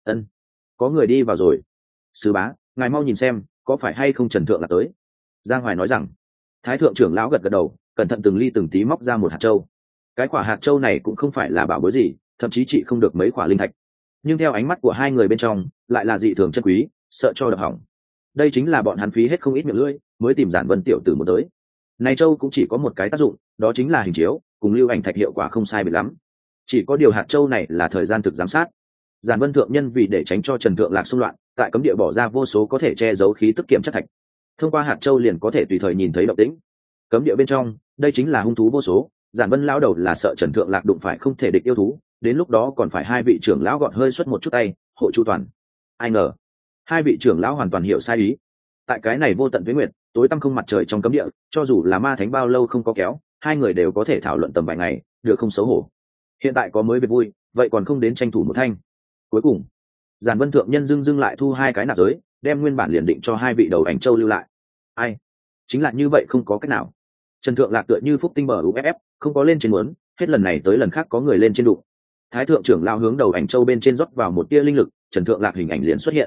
Có người đi vào rồi. Sư bá, ngài mau nhìn xem có phải hay không Trần Thượng Lạc tới. Giang Hoài nói rằng. Thái thượng trưởng lão gật gật đầu, cẩn thận từng ly từng tí móc ra một hạt châu. Cái quả hạt châu này cũng không phải là bảo bối gì, thậm chí chị không được mấy quả linh thạch, nhưng theo ánh mắt của hai người bên trong lại là dị thường chân quý, sợ cho đập hỏng. Đây chính là bọn hắn phí hết không ít miệng lưỡi mới tìm Giản Vân tiểu tử một tới. Này châu cũng chỉ có một cái tác dụng, đó chính là hình chiếu, cùng lưu ảnh thạch hiệu quả không sai biệt lắm. Chỉ có điều hạt châu này là thời gian thực giám sát. Giản Vân thượng nhân vì để tránh cho Trần Thượng Lạc xung loạn, tại cấm địa bỏ ra vô số có thể che giấu khí tức kiểm chất thạch. Thông qua hạt châu liền có thể tùy thời nhìn thấy động tĩnh. Cấm địa bên trong, đây chính là hung thú vô số. Giản Vân lão đầu là sợ Trần Thượng Lạc đụng phải không thể địch yêu thú, đến lúc đó còn phải hai vị trưởng lão gọn hơi xuất một chút tay, hộ chu toàn. Ai ngờ, hai vị trưởng lão hoàn toàn hiểu sai ý. Tại cái này vô tận tuế nguyệt, tối tăm không mặt trời trong cấm địa, cho dù là ma thánh bao lâu không có kéo, hai người đều có thể thảo luận tầm vài ngày, được không xấu hổ. Hiện tại có mới việc vui, vậy còn không đến tranh thủ một thanh. Cuối cùng, Giản Vân thượng nhân dưng lại thu hai cái nạp giới, đem nguyên bản liền định cho hai vị đầu ảnh châu lưu lại. Ai? Chính là như vậy, không có cách nào. Trần Thượng Lạc tựa như phúc tinh bờ UFF, không có lên trên muốn, hết lần này tới lần khác có người lên trên đụng. Thái thượng trưởng lao hướng đầu ảnh châu bên trên rót vào một tia linh lực, Trần Thượng Lạc hình ảnh liền xuất hiện.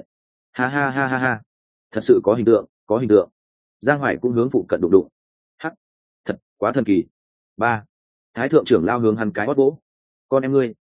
Ha, thật sự có hình tượng, có hình tượng. Giang Hoài cũng hướng phụ cận đụng. Hắc, thật quá thần kỳ. Ba. Thái thượng trưởng lao hướng hắn cái hót vỗ. Con em ngươi,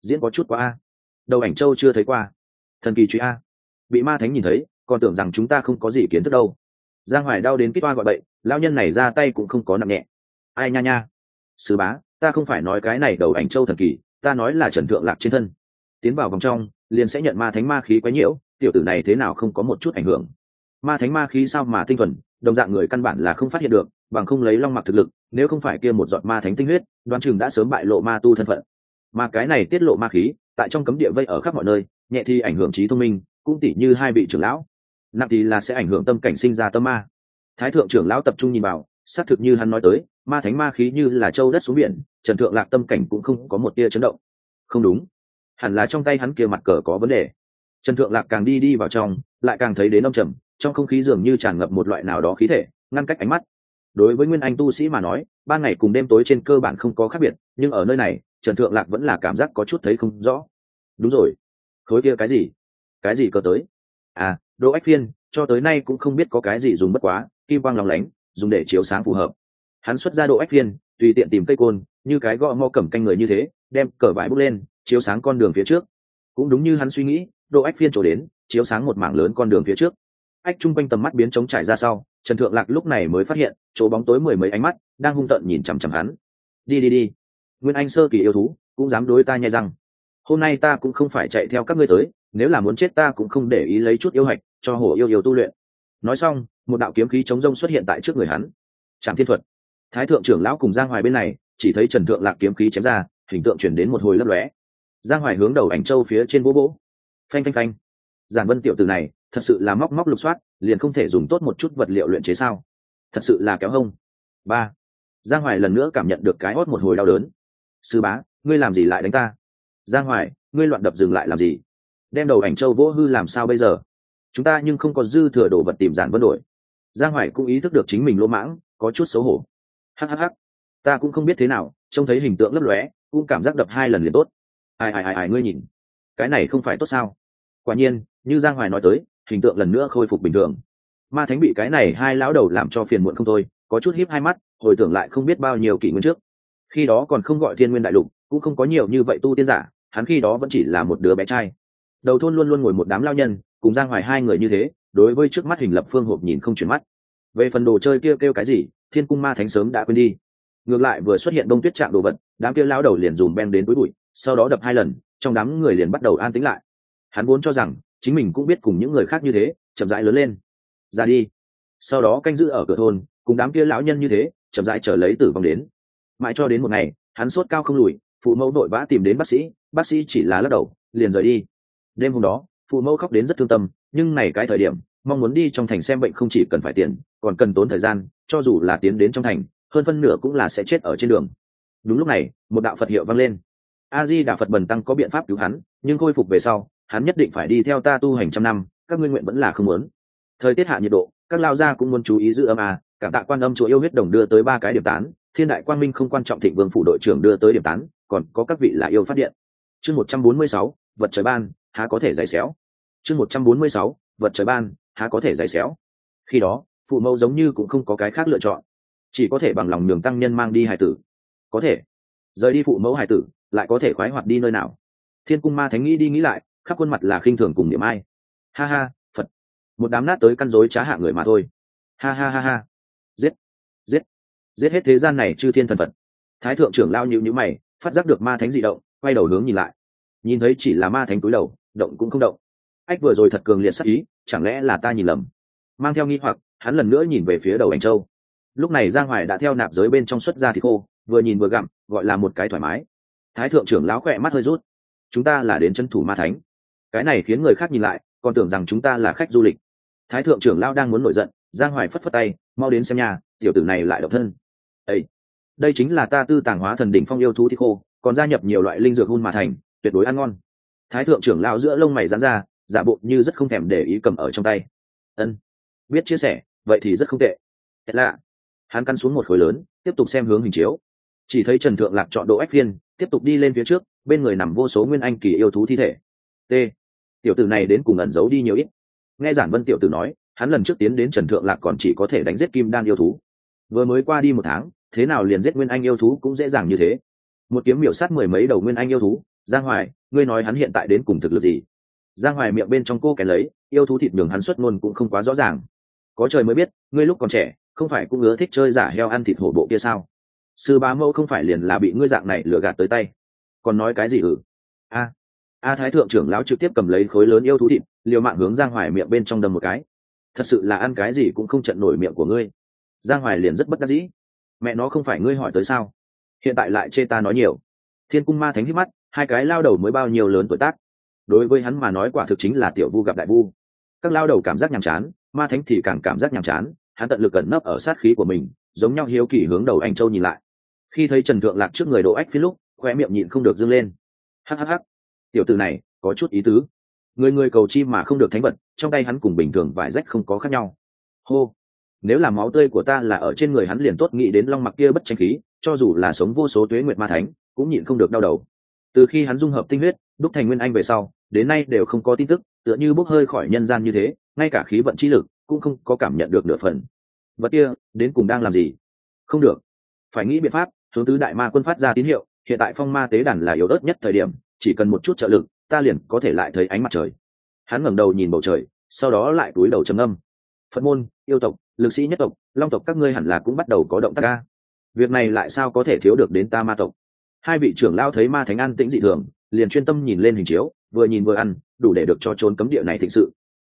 diễn có chút quá a. Đầu ảnh châu chưa thấy qua. Thần kỳ truy a. Bị ma thánh nhìn thấy còn tưởng rằng chúng ta không có gì kiến thức đâu. Giang Hoài đau đến kít toa gọi bậy, lão nhân này ra tay cũng không có nặng nhẹ. Ai nha nha. Sứ bá, ta không phải nói cái này đầu ảnh châu thần kỳ, ta nói là Trần Thượng Lạc trên thân. Tiến vào vòng trong liền sẽ nhận ma thánh ma khí quấy nhiễu, tiểu tử này thế nào không có một chút ảnh hưởng. Ma thánh ma khí sao mà tinh thuần, đồng dạng người căn bản là không phát hiện được, bằng không lấy Long Mặc thực lực, nếu không phải kia một giọt ma thánh tinh huyết, đoán chừng đã sớm bại lộ ma tu thân phận. Mà cái này tiết lộ ma khí, tại trong cấm địa vây ở khắp mọi nơi, nhẹ thì ảnh hưởng trí thông minh, cũng tỉ như hai vị trưởng lão, nặng thì là sẽ ảnh hưởng tâm cảnh sinh ra tâm ma. Thái thượng trưởng lão tập trung nhìn vào, xác thực như hắn nói tới, ma thánh ma khí như là châu đất xuống biển, Trần Thượng Lạc tâm cảnh cũng không có một tia chấn động. Không đúng, hẳn là trong tay hắn kia mặt cờ có vấn đề. Trần Thượng Lạc càng đi vào trong, lại càng thấy đến âm trầm, trong không khí dường như tràn ngập một loại nào đó khí thể, ngăn cách ánh mắt. Đối với nguyên anh tu sĩ mà nói, ban ngày cùng đêm tối trên cơ bản không có khác biệt, nhưng ở nơi này, Trần Thượng Lạc vẫn là cảm giác có chút thấy không rõ. Đúng rồi, khối kia cái gì cơ tới? À, Đỗ Ách Phiên, cho tới nay cũng không biết có cái gì dùng bất quá, kim quang lóng lánh, dùng để chiếu sáng phù hợp. Hắn xuất ra Đỗ Ách Phiên, tùy tiện tìm cây côn, như cái gõ mò cẩm canh người như thế, đem cờ vải bút lên, chiếu sáng con đường phía trước. Cũng đúng như hắn suy nghĩ, Đỗ Ách Phiên trổ đến, chiếu sáng một mảng lớn con đường phía trước. Ách trung quanh tầm mắt biến trống trải ra sau, Trần Thượng Lạc lúc này mới phát hiện, chỗ bóng tối mười mấy ánh mắt đang hung tợn nhìn chằm chằm hắn. Đi, nguyên anh sơ kỳ yêu thú, cũng dám đối ta nhai răng. Hôm nay ta cũng không phải chạy theo các ngươi tới, nếu là muốn chết ta cũng không để ý lấy chút yêu hạch cho hổ yêu tu luyện. Nói xong, một đạo kiếm khí chống rông xuất hiện tại trước người hắn. Trảm Thiên Thuật. Thái thượng trưởng lão cùng Giang Hoài bên này, chỉ thấy Trần Thượng Lạc kiếm khí chém ra, hình tượng chuyển đến một hồi lấp lóe. Giang Hoài hướng đầu ảnh châu phía trên vỗ. Phanh. Giản Vân tiểu tử này, thật sự là móc lục soát, liền không thể dùng tốt một chút vật liệu luyện chế sao? Thật sự là kéo hông. 3. Giang Hoài lần nữa cảm nhận được cái hót một hồi đau đớn. Sư bá, ngươi làm gì lại đánh ta? Giang Hoài, ngươi loạn đập dừng lại làm gì? Đem đầu ảnh châu vỗ hư làm sao bây giờ? Chúng ta nhưng không có dư thừa đồ vật tìm Giản Vân đổi. Giang Hoài cũng ý thức được chính mình lỗ mãng, có chút xấu hổ. Hắc, ta cũng không biết thế nào, trông thấy hình tượng lấp lóe, cũng cảm giác đập 2 lần liền tốt. Ai, ngươi nhìn, cái này không phải tốt sao? Quả nhiên, như Giang Hoài nói tới, hình tượng lần nữa khôi phục bình thường. Ma thánh bị cái này hai lão đầu làm cho phiền muộn không thôi, có chút híp hai mắt, hồi tưởng lại không biết bao nhiêu kỷ nguyên trước. Khi đó còn không gọi Thiên Nguyên Đại Lục, cũng không có nhiều như vậy tu tiên giả, hắn khi đó vẫn chỉ là một đứa bé trai. Đầu thôn luôn luôn ngồi một đám lao nhân, cùng Giang Hoài hai người như thế, đối với trước mắt hình lập phương hộp nhìn không chuyển mắt. Về phần đồ chơi kia kêu cái gì, Thiên Cung Ma Thánh sớm đã quên đi. Ngược lại vừa xuất hiện đông tuyết trạng đồ vật, đám kia lão đầu liền dùm ben đến túi bụi, sau đó đập 2 lần, trong đám người liền bắt đầu an tĩnh lại. Hắn vốn cho rằng chính mình cũng biết cùng những người khác như thế, chậm rãi lớn lên. Ra đi. Sau đó canh giữ ở cửa thôn, cùng đám kia lão nhân như thế, chậm rãi chờ lấy tử vong đến. Mãi cho đến một ngày, hắn sốt cao không lùi, phụ mẫu đội vã tìm đến bác sĩ chỉ là lắc đầu, liền rời đi. Đêm hôm đó, phụ mẫu khóc đến rất thương tâm, nhưng này cái thời điểm, mong muốn đi trong thành xem bệnh không chỉ cần phải tiền, còn cần tốn thời gian, cho dù là tiến đến trong thành, hơn phân nửa cũng là sẽ chết ở trên đường. Đúng lúc này, một đạo Phật hiệu vang lên. A Di Đà Phật Bần tăng có biện pháp cứu hắn, nhưng khôi phục về sau, hắn nhất định phải đi theo ta tu hành 100 năm, các ngươi nguyện vẫn là không muốn. Thời tiết hạ nhiệt độ, các lao gia cũng muốn chú ý giữ ấm à, cảm tạ Quan Âm Chúa yêu huyết đồng đưa tới 3 cái điểm tán, Thiên Đại Quang Minh không quan trọng Thịnh Vương phủ đội trưởng đưa tới điểm tán, còn có các vị là yêu phát điện. Chương 146, vật trời ban, há có thể giày xéo. Chương 146, vật trời ban, há có thể giày xéo. Khi đó, phụ mẫu giống như cũng không có cái khác lựa chọn, chỉ có thể bằng lòng nhường tăng nhân mang đi hài tử. Có thể rời đi phụ mẫu hài tử, lại có thể khoái hoạt đi nơi nào? Thiên Cung Ma Thánh nghĩ đi nghĩ lại, khắp khuôn mặt là khinh thường cùng niệm ai. Ha, Phật, một đám nát tới căn rối trá hạ người mà thôi. Ha. Giết hết thế gian này chư thiên thần Phật. Thái thượng trưởng lao nhíu mày, phát giác được Ma Thánh dị động, quay đầu hướng nhìn lại. Nhìn thấy chỉ là Ma Thánh cúi đầu, động cũng không động. Ách vừa rồi thật cường liệt sắc ý, chẳng lẽ là ta nhìn lầm? Mang theo nghi hoặc, hắn lần nữa nhìn về phía đầu ảnh châu. Lúc này Giang Hoài đã theo nạp giới bên trong xuất ra thịt khô, vừa nhìn vừa gặm, gọi là một cái thoải mái. Thái thượng trưởng lão khỏe mắt hơi rút. Chúng ta là đến chân thủ Ma Thánh. Cái này khiến người khác nhìn lại, còn tưởng rằng chúng ta là khách du lịch. Thái thượng trưởng lão đang muốn nổi giận, Giang Hoài phất phất tay, mau đến xem nhà, tiểu tử này lại độc thân. Ê, đây chính là ta tư tàng hóa thần đỉnh phong yêu thú thịt khô, còn gia nhập nhiều loại linh dược hun mà thành, tuyệt đối ăn ngon. Thái thượng trưởng lão giữa lông mày giãn ra, giả bộ như rất không thèm để ý cầm ở trong tay. Ân, biết chia sẻ, vậy thì rất không tệ. Thật lạ. Hắn căn xuống một khối lớn, tiếp tục xem hướng hình chiếu. Chỉ thấy Trần Thượng Lạc chọn Đỗ Ách Phiên, tiếp tục đi lên phía trước, bên người nằm vô số nguyên anh kỳ yêu thú thi thể. T. Tiểu tử này đến cùng ẩn giấu đi nhiều ít. Nghe Giản Vân tiểu tử nói, hắn lần trước tiến đến Trần Thượng Lạc còn chỉ có thể đánh giết kim đan yêu thú. Vừa mới qua đi 1 tháng, thế nào liền giết nguyên anh yêu thú cũng dễ dàng như thế. Một kiếm miểu sát 10 mấy đầu nguyên anh yêu thú, Giang Hoài, ngươi nói hắn hiện tại đến cùng thực lực gì? Giang Hoài miệng bên trong cô kén lấy, yêu thú thịt đường hắn xuất ngôn cũng không quá rõ ràng. Có trời mới biết, ngươi lúc còn trẻ không phải cũng ưa thích chơi giả heo ăn thịt hổ bộ kia sao? Sư bá mẫu không phải liền là bị ngươi dạng này lừa gạt tới tay, còn nói cái gì A Thái thượng trưởng lão trực tiếp cầm lấy khối lớn yêu thú thịt, liều mạng hướng Giang Hoài miệng bên trong đâm một cái. Thật sự là ăn cái gì cũng không trận nổi miệng của ngươi. Giang Hoài liền rất bất đắc dĩ. Mẹ nó không phải ngươi hỏi tới sao? Hiện tại lại chê ta nói nhiều. Thiên cung ma thánh hít mắt, hai cái lao đầu mới bao nhiêu lớn tuổi tác. Đối với hắn mà nói quả thực chính là tiểu vu gặp đại vu. Các lao đầu cảm giác nhàm chán, ma thánh thì càng cảm giác nhàm chán, hắn tận lực ẩn nấp ở sát khí của mình, giống nhau hiếu kỳ hướng đầu anh châu nhìn lại. Khi thấy Trần Thượng Lạc trước người Đỗ Ách Phi lúc, khóe miệng nhịn không được dương lên. Hắc hắc hắc, tiểu tử này có chút ý tứ. Người cầu chi mà không được thánh vật, trong tay hắn cùng bình thường vải rách không có khác nhau. Hô, nếu là máu tươi của ta là ở trên người hắn liền tốt, nghĩ đến long mặc kia bất tranh khí, cho dù là sống vô số tuế nguyệt ma thánh cũng nhịn không được đau đầu. Từ khi hắn dung hợp tinh huyết đúc thành nguyên anh về sau, đến nay đều không có tin tức, tựa như bốc hơi khỏi nhân gian như thế, ngay cả khí vận chi lực cũng không có cảm nhận được nửa phần. Vật kia đến cùng đang làm gì? Không được, phải nghĩ biện pháp hướng tứ đại ma quân phát ra tín hiệu. Hiện tại phong ma tế đàn là yếu ớt nhất thời điểm, chỉ cần một chút trợ lực ta liền có thể lại thấy ánh mặt trời. Hắn ngẩng đầu nhìn bầu trời, sau đó lại cúi đầu trầm ngâm. Phật môn, yêu tộc, lực sĩ nhất tộc, long tộc các ngươi hẳn là cũng bắt đầu có động tác ca. Việc này lại sao có thể thiếu được đến ta ma tộc? Hai vị trưởng lao thấy ma thánh an tĩnh dị thường, liền chuyên tâm nhìn lên hình chiếu, vừa nhìn vừa ăn, đủ để được cho trốn cấm địa này thịnh sự.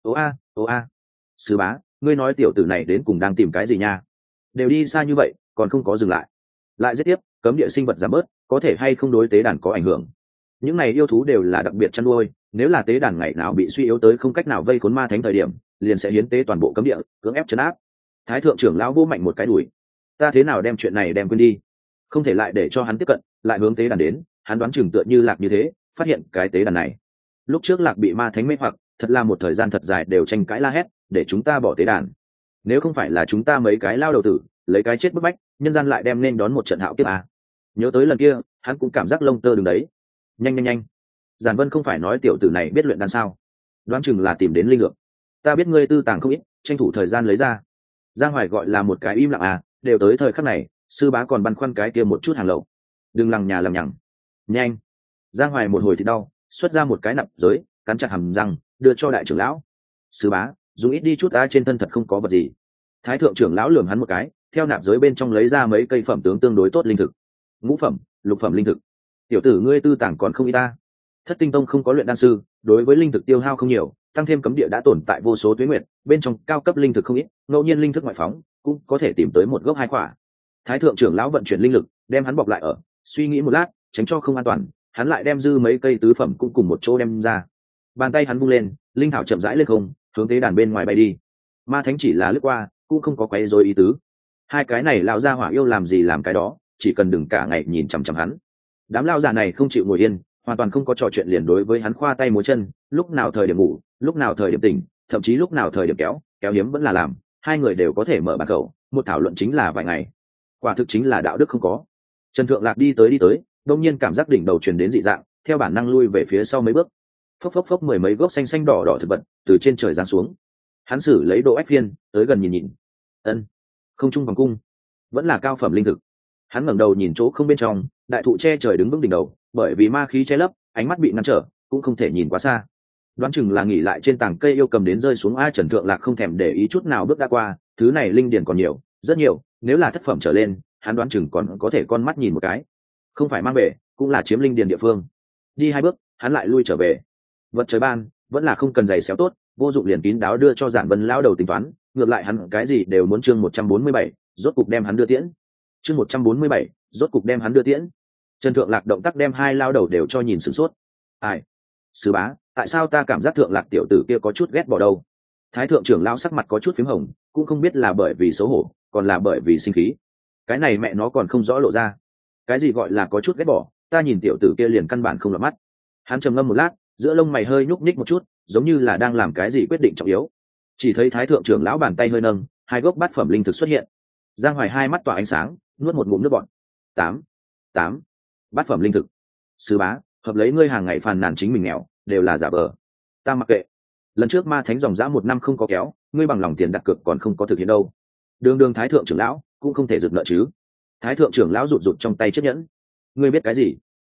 Ô a, sư bá, ngươi nói tiểu tử này đến cùng đang tìm cái gì nha? Đều đi xa như vậy còn không có dừng lại giết tiếp, cấm địa sinh vật giảm bớt, có thể hay không đối tế đàn có ảnh hưởng? Những này yêu thú đều là đặc biệt chăn nuôi, nếu là tế đàn ngày nào bị suy yếu tới không cách nào vây khốn ma thánh thời điểm, liền sẽ hiến tế toàn bộ cấm địa, cưỡng ép trấn áp. Thái thượng trưởng lão vô mạnh một cái đuổi, ta thế nào đem chuyện này đem quên đi? Không thể lại để cho hắn tiếp cận, lại hướng tế đàn đến. Hắn đoán chừng tựa như Lạc như thế, phát hiện cái tế đàn này. Lúc trước Lạc bị ma thánh mê hoặc, thật là một thời gian thật dài đều tranh cãi la hét, để chúng ta bỏ tế đàn. Nếu không phải là chúng ta mấy cái lao đầu tử, lấy cái chết bức bách, nhân gian lại đem nên đón một trận hạo kiếp à. Nhớ tới lần kia, hắn cũng cảm giác lông tơ đứng đấy. Nhanh. Giản Vân không phải nói tiểu tử này biết luyện đan sao? Đoán chừng là tìm đến linh dược. Ta biết ngươi tư tàng không ít, tranh thủ thời gian lấy ra. Giang Hoài gọi là một cái im lặng à, đều tới thời khắc này, sư bá còn băn khoăn cái kia một chút hàng lậu. Đừng lằng nhà lằng nhằng. Nhanh. Giang Hoài một hồi thì đau, xuất ra một cái nạp giới, cắn chặt hàm răng, đưa cho đại trưởng lão. Sư bá, dùng ít đi chút ta, trên thân thật không có vật gì. Thái thượng trưởng lão lườm hắn một cái, theo nạp giới bên trong lấy ra mấy cây phẩm tướng tương đối tốt linh thực. Ngũ phẩm, lục phẩm linh thực. Tiểu tử ngươi tư tàng còn không ít ta. Thất tinh tông không có luyện đan sư, đối với linh thực tiêu hao không nhiều, tăng thêm cấm địa đã tồn tại vô số tuế nguyệt, bên trong cao cấp linh thực không ít, ngẫu nhiên linh thức ngoại phóng cũng có thể tìm tới một gốc hai quả. Thái thượng trưởng lão vận chuyển linh lực, đem hắn bọc lại ở, suy nghĩ một lát, tránh cho không an toàn, hắn lại đem dư mấy cây tứ phẩm cũng cùng một chỗ đem ra. Bàn tay hắn vung lên, linh thảo chậm rãi lên không, hướng tế đàn bên ngoài bay đi. Ma thánh chỉ là lướt qua, cũng không có quấy rối ý tứ. Hai cái này lão gia hỏa yêu làm gì làm cái đó, chỉ cần đừng cả ngày nhìn chằm chằm hắn. Đám lão già này không chịu ngồi yên, hoàn toàn không có trò chuyện, liền đối với hắn khoa tay múa chân, lúc nào thời điểm ngủ, lúc nào thời điểm tỉnh, thậm chí lúc nào thời điểm kéo hiếm vẫn là làm. Hai người đều có thể mở bàn khẩu, một thảo luận chính là vài ngày. Quả thực chính là đạo đức không có. Trần Thượng Lạc đi tới, đột nhiên cảm giác đỉnh đầu truyền đến dị dạng, theo bản năng lui về phía sau mấy bước. Phốc mười mấy gốc xanh xanh đỏ đỏ thực vật từ trên trời giáng xuống. Hắn xử lấy Đỗ Ách Phiên tới gần nhìn. Ân, không trung vòng cung, vẫn là cao phẩm linh thực. Hắn ngẩng đầu nhìn chỗ không bên trong, đại thụ che trời đứng vững đỉnh đầu, bởi vì ma khí che lấp, ánh mắt bị ngăn trở, cũng không thể nhìn quá xa. Đoán chừng là nghỉ lại trên tảng cây yêu cầm đến rơi xuống. Trần Thượng Lạc không thèm để ý chút nào bước đã qua, thứ này linh điển còn nhiều, rất nhiều, nếu là thất phẩm trở lên, hắn đoán chừng còn có thể con mắt nhìn một cái. Không phải mang về, cũng là chiếm linh điển địa phương. Đi hai bước, hắn lại lui trở về. Vật trời ban, vẫn là không cần giày xéo tốt, vô dụng liền kín đáo đưa cho Giản Vân lão đầu tính toán, ngược lại hắn cái gì đều muốn. Chương 147, rốt cục đem hắn đưa tiễn. Chương 147, rốt cục đem hắn đưa tiễn. Trần Thượng Lạc động tác đem hai lao đầu đều cho nhìn sửng sốt. Ai? Sư bá, tại sao ta cảm giác Thượng Lạc tiểu tử kia có chút ghét bỏ đâu? Thái thượng trưởng lão sắc mặt có chút phím hồng, cũng không biết là bởi vì xấu hổ, còn là bởi vì sinh khí. Cái này mẹ nó còn không rõ lộ ra. Cái gì gọi là có chút ghét bỏ, ta nhìn tiểu tử kia liền căn bản không lọt mắt. Hắn trầm ngâm một lát, giữa lông mày hơi nhúc nhích một chút, giống như là đang làm cái gì quyết định trọng yếu. Chỉ thấy thái thượng trưởng lão bàn tay hơi nâng, hai gốc bát phẩm linh thực xuất hiện. Giang Hoài hai mắt tỏa ánh sáng, nuốt một ngụm nước bọt. Tám bát phẩm linh thực. Sư bá, hợp lấy ngươi hàng ngày phàn nàn chính mình nghèo, đều là giả vờ. Ta mặc kệ. Lần trước ma thánh dòng dã 1 năm không có kéo, ngươi bằng lòng tiền đặt cược còn không có thực hiện đâu. Đường thái thượng trưởng lão cũng không thể rực nợ chứ. Thái thượng trưởng lão rụt trong tay chiếc nhẫn. Ngươi biết cái gì?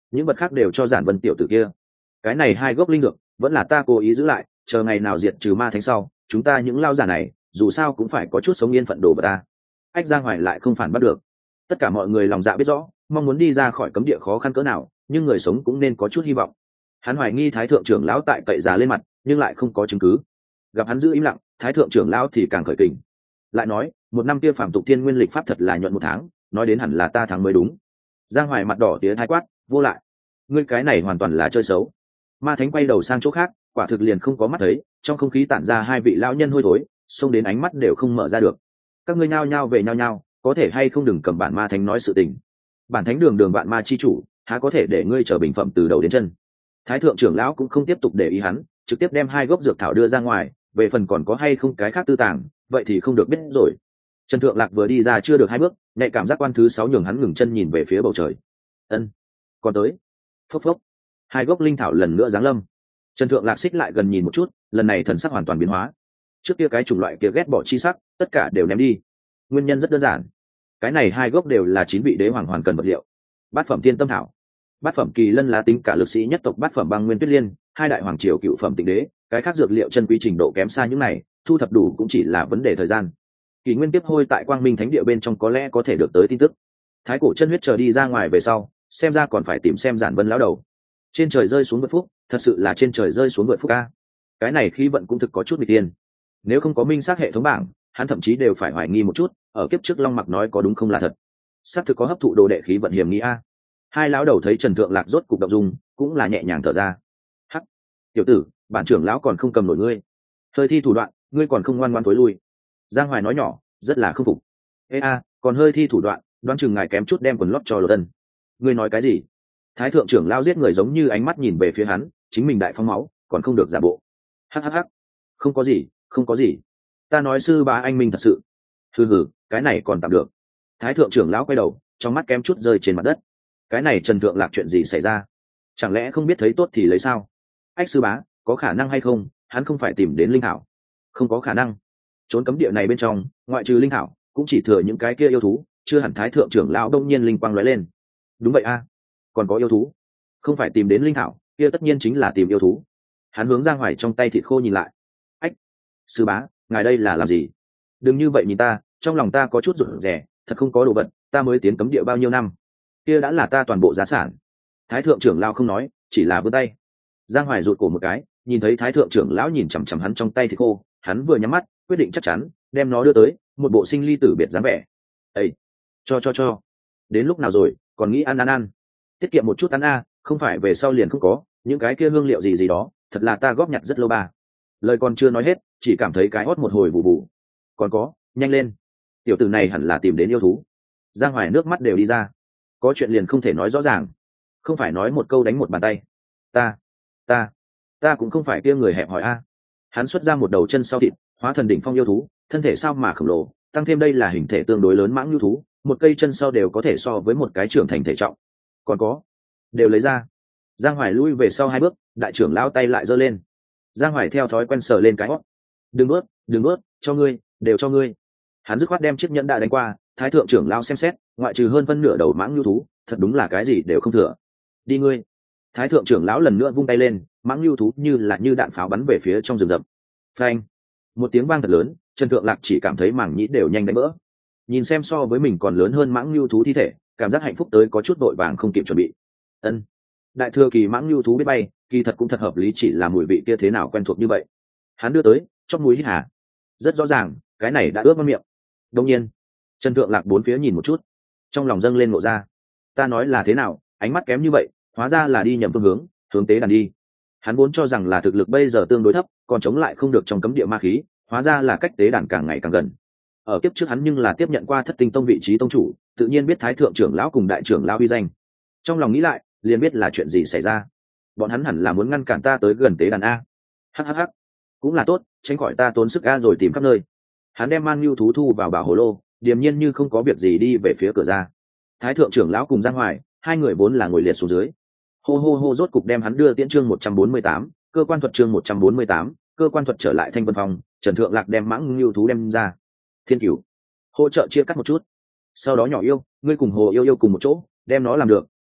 những vật khác đều cho giản vân tiểu tử kia. Cái này 2 gốc linh dược vẫn là ta cố ý giữ lại, chờ ngày nào diệt trừ ma thánh sau, chúng ta những lao giả này dù sao cũng phải có chút sống yên phận đồ vật ta. Ách Giang Hoài lại không phản bắt được. Tất cả mọi người lòng dạ biết rõ, mong muốn đi ra khỏi cấm địa khó khăn cỡ nào, nhưng người sống cũng nên có chút hy vọng. Hắn hoài nghi thái thượng trưởng lão tại cậy già lên mặt, nhưng lại không có chứng cứ. Gặp hắn giữ im lặng, thái thượng trưởng lão thì càng khởi kình. Lại nói, một năm kia phạm tục thiên nguyên lịch pháp thật là nhuận 1 tháng, nói đến hẳn là ta tháng mới đúng. Giang Hoài mặt đỏ tía thái quát, vô lại. Ngươi cái này hoàn toàn là chơi xấu. Ma thánh quay đầu sang chỗ khác, quả thực liền không có mắt thấy, trong không khí tản ra 2 vị lão nhân hôi thối, xông đến ánh mắt đều không mở ra được. Các ngươi nhao nhao về nhao nhao, có thể hay không đừng cầm bản ma thánh nói sự tình. Bản thánh đường vạn ma chi chủ, há có thể để ngươi trở bình phẩm từ đầu đến chân. Thái thượng trưởng lão cũng không tiếp tục để ý hắn, trực tiếp đem 2 gốc dược thảo đưa ra ngoài, về phần còn có hay không cái khác tư tàng, vậy thì không được biết rồi. Trần Thượng Lạc vừa đi ra chưa được 2 bước, nhạy cảm giác quan thứ 6 nhường hắn ngừng chân nhìn về phía bầu trời. Ân, còn tới. Phốc phốc. 2 gốc linh thảo lần nữa giáng lâm. Trần Thượng Lạc xích lại gần nhìn một chút, lần này thần sắc hoàn toàn biến hóa. Trước kia cái chủng loại kia ghét bỏ chi sắc, tất cả đều ném đi. Nguyên nhân rất đơn giản. Cái này 2 gốc đều là 9 vị đế hoàng hoàn cần vật liệu. Bát phẩm tiên tâm thảo, bát phẩm kỳ lân lá tính cả lực sĩ nhất tộc bát phẩm băng nguyên tuyết liên, 2 đại hoàng triều cựu phẩm tịnh đế, cái khác dược liệu chân quý trình độ kém xa những này, thu thập đủ cũng chỉ là vấn đề thời gian. Kỳ nguyên tiếp hôi tại Quang Minh Thánh địa bên trong có lẽ có thể được tới tin tức. Thái cổ chân huyết chờ đi ra ngoài về sau, xem ra còn phải tìm xem Giản Vân lão đầu. Trên trời rơi xuống vượt phúc, thật sự là trên trời rơi xuống vượt phúc a. Cái này khí vận cũng thực có chút bị tiên. Nếu không có minh xác hệ thống bảng, hắn thậm chí đều phải hoài nghi một chút, ở kiếp trước Long Mặc nói có đúng không là thật. Xác thực có hấp thụ đồ đệ khí vận hiểm nghi a. 2 lão đầu thấy Trần Thượng Lạc rốt cục động dung, cũng là nhẹ nhàng thở ra. Hắc, tiểu tử, bản trưởng lão còn không cầm nổi ngươi. Hơi thi thủ đoạn, ngươi còn không ngoan ngoãn tối lui. Giang Hoài nói nhỏ, rất là không phục. Ê a, còn hơi thi thủ đoạn, đoán chừng ngài kém chút đem quần lót cho Lột Tân. Ngươi nói cái gì? Thái thượng trưởng lão giết người giống như ánh mắt nhìn về phía hắn, chính mình đại phong máu, còn không được giả bộ. Hắc hắc hắc, không có gì, không có gì. Ta nói sư bá anh minh thật sự. Hừ, cái này còn tạm được. Thái thượng trưởng lão quay đầu, trong mắt kém chút rơi trên mặt đất. Cái này Trần Thượng Lạc chuyện gì xảy ra? Chẳng lẽ không biết thấy tốt thì lấy sao? Ách sư bá, có khả năng hay không? Hắn không phải tìm đến linh thảo. Không có khả năng. Trốn cấm địa này bên trong, ngoại trừ linh thảo, cũng chỉ thừa những cái kia yêu thú, chưa hẳn thái thượng trưởng lão đông nhiên linh quang lóe lên. Đúng vậy a, còn có yêu thú. Không phải tìm đến linh thảo, kia tất nhiên chính là tìm yêu thú. Hắn hướng Giang Hoài trong tay thịt khô nhìn lại. Ách, sư bá, ngài đây là làm gì? Đừng như vậy nhìn ta, trong lòng ta có chút rụt rè, thật không có đồ vật, ta mới tiến cấm địa bao nhiêu năm, kia đã là ta toàn bộ giá sản. Thái thượng trưởng lão không nói, chỉ là vươn tay. Giang Hoài rụt cổ một cái, nhìn thấy thái thượng trưởng lão nhìn chằm chằm hắn trong tay thịt khô, hắn vừa nhắm mắt, quyết định chắc chắn đem nó đưa tới, một bộ sinh ly tử biệt dáng vẻ. Ê, cho, đến lúc nào rồi, còn nghĩ ăn, tiết kiệm một chút ăn a, không phải về sau liền không có, những cái kia hương liệu gì đó, thật là ta góp nhặt rất lâu ba. Lời còn chưa nói hết, chỉ cảm thấy cái hót một hồi bù bù. Còn có, nhanh lên, tiểu tử này hẳn là tìm đến yêu thú. Giang Hoài nước mắt đều đi ra. Có chuyện liền không thể nói rõ ràng, không phải nói một câu đánh một bàn tay. Ta cũng không phải kia người hẹp hòi a. Hắn xuất ra một đầu chân sau thịt, hóa thần đỉnh phong yêu thú, thân thể sao mà khổng lồ, tăng thêm đây là hình thể tương đối lớn mãng yêu thú, một cây chân sau đều có thể so với một cái trưởng thành thể trọng. Còn có, đều lấy ra. Giang Hoài lui về sau 2 bước, đại trưởng lao tay lại giơ lên. Giang Hoài theo thói quen sờ lên cái hót. Đừng bước, cho ngươi, đều cho ngươi. Hắn dứt khoát đem chiếc nhẫn đã đánh qua, thái thượng trưởng lao xem xét, ngoại trừ hơn phân nửa đầu mãng lưu thú, thật đúng là cái gì đều không thừa. Đi ngươi. Thái thượng trưởng lão lần nữa vung tay lên, mãng lưu thú như đạn pháo bắn về phía trong rừng rậm. Phanh. Một tiếng vang thật lớn, Trần Thượng Lạc chỉ cảm thấy màng nhĩ đều nhanh đánh vỡ. Nhìn xem so với mình còn lớn hơn mãng lưu thú thi thể, cảm giác hạnh phúc tới có chút vội vàng không kịp chuẩn bị. Ân. Đại thừa kỳ mãng lưu thú biết bay, kỳ thật cũng thật hợp lý, chỉ là mùi vị kia thế nào quen thuộc như vậy. Hắn đưa tới, chóp mũi hít hà. Rất rõ ràng, cái này đã ướt mất miệng. Đương nhiên, Trần Thượng Lạc 4 phía nhìn một chút, trong lòng dâng lên ngộ ra. Ta nói là thế nào, ánh mắt kém như vậy, hóa ra là đi nhầm phương hướng, hướng tế đàn đi. Hắn vốn cho rằng là thực lực bây giờ tương đối thấp, còn chống lại không được trong cấm địa ma khí, hóa ra là cách tế đàn càng ngày càng gần. Ở kiếp trước hắn nhưng là tiếp nhận qua Thất Tinh Tông vị trí tông chủ, tự nhiên biết thái thượng trưởng lão cùng đại trưởng lão uy danh. Trong lòng nghĩ lại, liền biết là chuyện gì xảy ra. Bọn hắn hẳn là muốn ngăn cản ta tới gần tế đàn a. Hắc, cũng là tốt, tránh khỏi ta tốn sức a rồi tìm khắp nơi. Hắn đem man nhu thú thu vào bảo hồ lô, điềm nhiên như không có việc gì đi về phía cửa ra. Thái thượng trưởng lão cùng Giang Hoài, 2 người vốn là ngồi liệt xuống dưới. Hô rốt cục đem hắn đưa tiễn chương 148, cơ quan thuật chương 148, cơ quan thuật trở lại Thanh Vân Phong. Trần Thượng Lạc đem mãng nhu thú đem ra. Thiên Cửu, hỗ trợ chia cắt một chút. Sau đó nhỏ yêu, ngươi cùng Hồ yêu cùng một chỗ, đem nó làm được,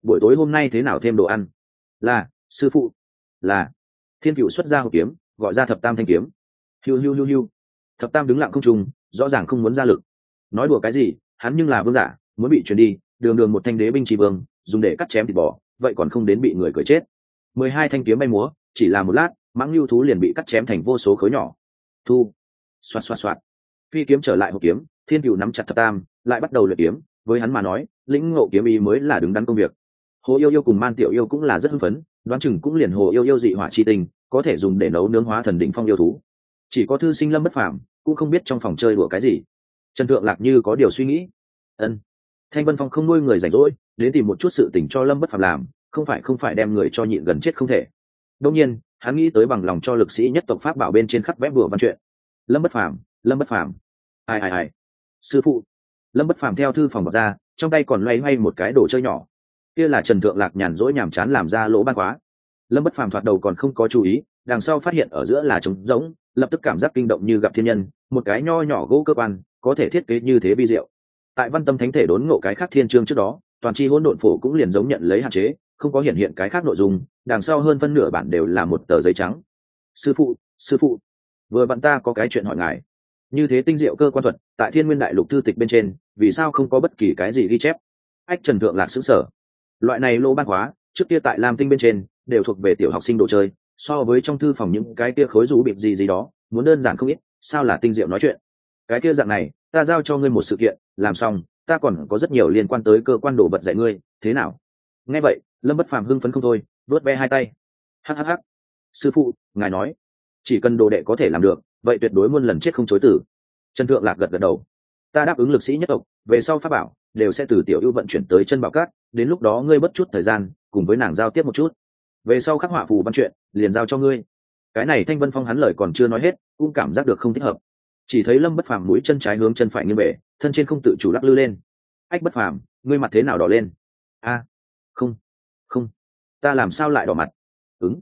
buổi tối hôm nay thế nào thêm đồ ăn? Là, sư phụ. Là. Thiên Cựu xuất ra hộp kiếm, gọi ra Thập Tam thanh kiếm. Hiu hiu hiu hiu. Thập Tam đứng lặng không trung, rõ ràng không muốn ra lực. Nói đùa cái gì, hắn nhưng là vương giả, muốn bị truyền đi, đường đường một thanh đế binh chỉ vương, dùng để cắt chém thịt bò, vậy còn không đến bị người cười chết. 12 thanh kiếm bay múa, chỉ là một lát, mãng lưu thú liền bị cắt chém thành vô số khối nhỏ. Thu. Xoạt xoạt xoạt. Phi kiếm trở lại hộp kiếm, Thiên Cựu nắm chặt Thập Tam, lại bắt đầu luyện kiếm, với hắn mà nói, lĩnh ngộ kiếm ý mới là đứng đắn công việc. Hồ Yêu Yêu cùng Man Tiểu Yêu cũng là rất hưng phấn, đoán chừng cũng liền Hồ Yêu Yêu dị hỏa chi tình, có thể dùng để nấu nướng hóa thần đỉnh phong yêu thú. Chỉ có Thư Sinh Lâm Bất Phàm cũng không biết trong phòng chơi đùa cái gì. Trần Thượng Lạc như có điều suy nghĩ. Ân, Thanh Vân Phong không nuôi người rảnh rỗi, đến tìm một chút sự tình cho Lâm Bất Phàm làm, không phải đem người cho nhịn gần chết không thể. Đương nhiên, hắn nghĩ tới bằng lòng cho lực sĩ nhất tộc pháp bảo bên trên khắc vẽ bùa văn chuyện. Lâm Bất Phàm, Lâm Bất Phàm. Ai. Sư phụ. Lâm Bất Phàm theo thư phòng bật ra, trong tay còn loay hoay một cái đồ chơi nhỏ. Kia là Trần Thượng Lạc nhàn rỗi nhàm chán làm ra lỗ ban khóa. Lâm Bất Phàm thoạt đầu còn không có chú ý, đằng sau phát hiện ở giữa là trống rỗng, lập tức cảm giác kinh động như gặp thiên nhân, một cái nho nhỏ gỗ cơ quan, có thể thiết kế như thế vi diệu. Tại Văn Tâm Thánh thể đốn ngộ cái khác thiên chương trước đó, toàn chi hỗn độn phổ cũng liền giống nhận lấy hạn chế, không có hiện cái khác nội dung, đằng sau hơn phân nửa bản đều là một tờ giấy trắng. Sư phụ, vừa bạn ta có cái chuyện hỏi ngài. Như thế tinh diệu cơ quan thuật, tại Thiên Nguyên Đại Lục thư tịch bên trên, vì sao không có bất kỳ cái gì ghi chép? Ách Trần Thượng Lạc sững sờ. Loại này lô ban khóa, trước kia tại Lam Tinh bên trên, đều thuộc về tiểu học sinh đồ chơi, so với trong thư phòng những cái kia khối rú bịp gì đó, muốn đơn giản không ít, sao là tinh diệu nói chuyện. Cái kia dạng này, ta giao cho ngươi một sự kiện, làm xong, ta còn có rất nhiều liên quan tới cơ quan đồ vật dạy ngươi, thế nào? Nghe vậy, Lâm Bất Phàm hưng phấn không thôi, vuốt ve hai tay. Hắc. Sư phụ, ngài nói, chỉ cần đồ đệ có thể làm được, vậy tuyệt đối muôn lần chết không chối từ. Trần Thượng Lạc gật đầu. Ta đáp ứng lực sĩ nhất tộc, về sau pháp bảo đều sẽ từ Tiểu Ưu vận chuyển tới Chân Bảo Các, đến lúc đó ngươi bất chút thời gian, cùng với nàng giao tiếp một chút. Về sau khắc họa phù văn chuyện, liền giao cho ngươi. Cái này Thanh Vân Phong hắn lời còn chưa nói hết, cũng cảm giác được không thích hợp. Chỉ thấy Lâm Bất Phàm mũi chân trái hướng chân phải nghiêng bể, thân trên không tự chủ lắc lư lên. Ách Bất Phàm, ngươi mặt thế nào đỏ lên? Không, ta làm sao lại đỏ mặt? Ứng,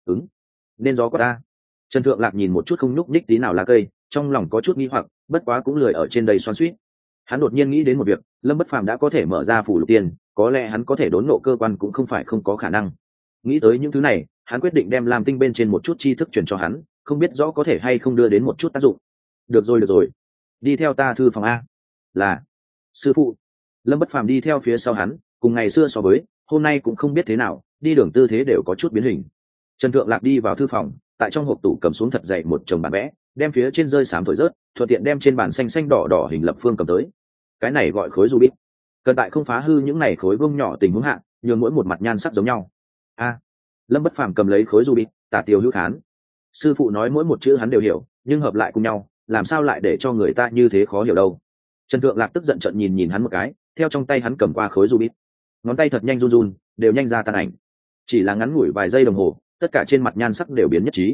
nên gió của ta. Trần Thượng Lạc nhìn một chút không nhúc nhích tí nào lá cây, trong lòng có chút nghi hoặc, bất quá cũng lười ở trên đây xoắn xuýt. Hắn đột nhiên nghĩ đến một việc, Lâm Bất Phàm đã có thể mở ra phủ lục tiên, có lẽ hắn có thể đốn ngộ cơ quan cũng không phải không có khả năng. Nghĩ tới những thứ này, hắn quyết định đem Lam Tinh bên trên một chút tri thức truyền cho hắn, không biết rõ có thể hay không đưa đến một chút tác dụng. Được rồi, đi theo ta thư phòng a. Là. Sư phụ. Lâm Bất Phàm đi theo phía sau hắn, cùng ngày xưa so với, hôm nay cũng không biết thế nào, đi đường tư thế đều có chút biến hình. Trần Thượng Lạc đi vào thư phòng, tại trong hộp tủ cầm xuống thật dày một chồng bản vẽ, đem phía trên rơi xám thổi rớt, thuận tiện đem trên bản xanh xanh đỏ đỏ hình lập phương cầm tới. Cái này gọi khối rubik, cần tại không phá hư những này khối vuông nhỏ tình huống hạn, nhường mỗi một mặt nhan sắc giống nhau. Lâm Bất Phàm cầm lấy khối rubik, tả tiêu hữu khán. Sư phụ nói mỗi một chữ hắn đều hiểu, nhưng hợp lại cùng nhau, làm sao lại để cho người ta như thế khó hiểu đâu. Trần Thượng Lạc tức giận trợn nhìn hắn một cái, theo trong tay hắn cầm qua khối rubik, ngón tay thật nhanh run, đều nhanh ra tàn ảnh. Chỉ là ngắn ngủi vài giây đồng hồ, tất cả trên mặt nhan sắc đều biến nhất trí.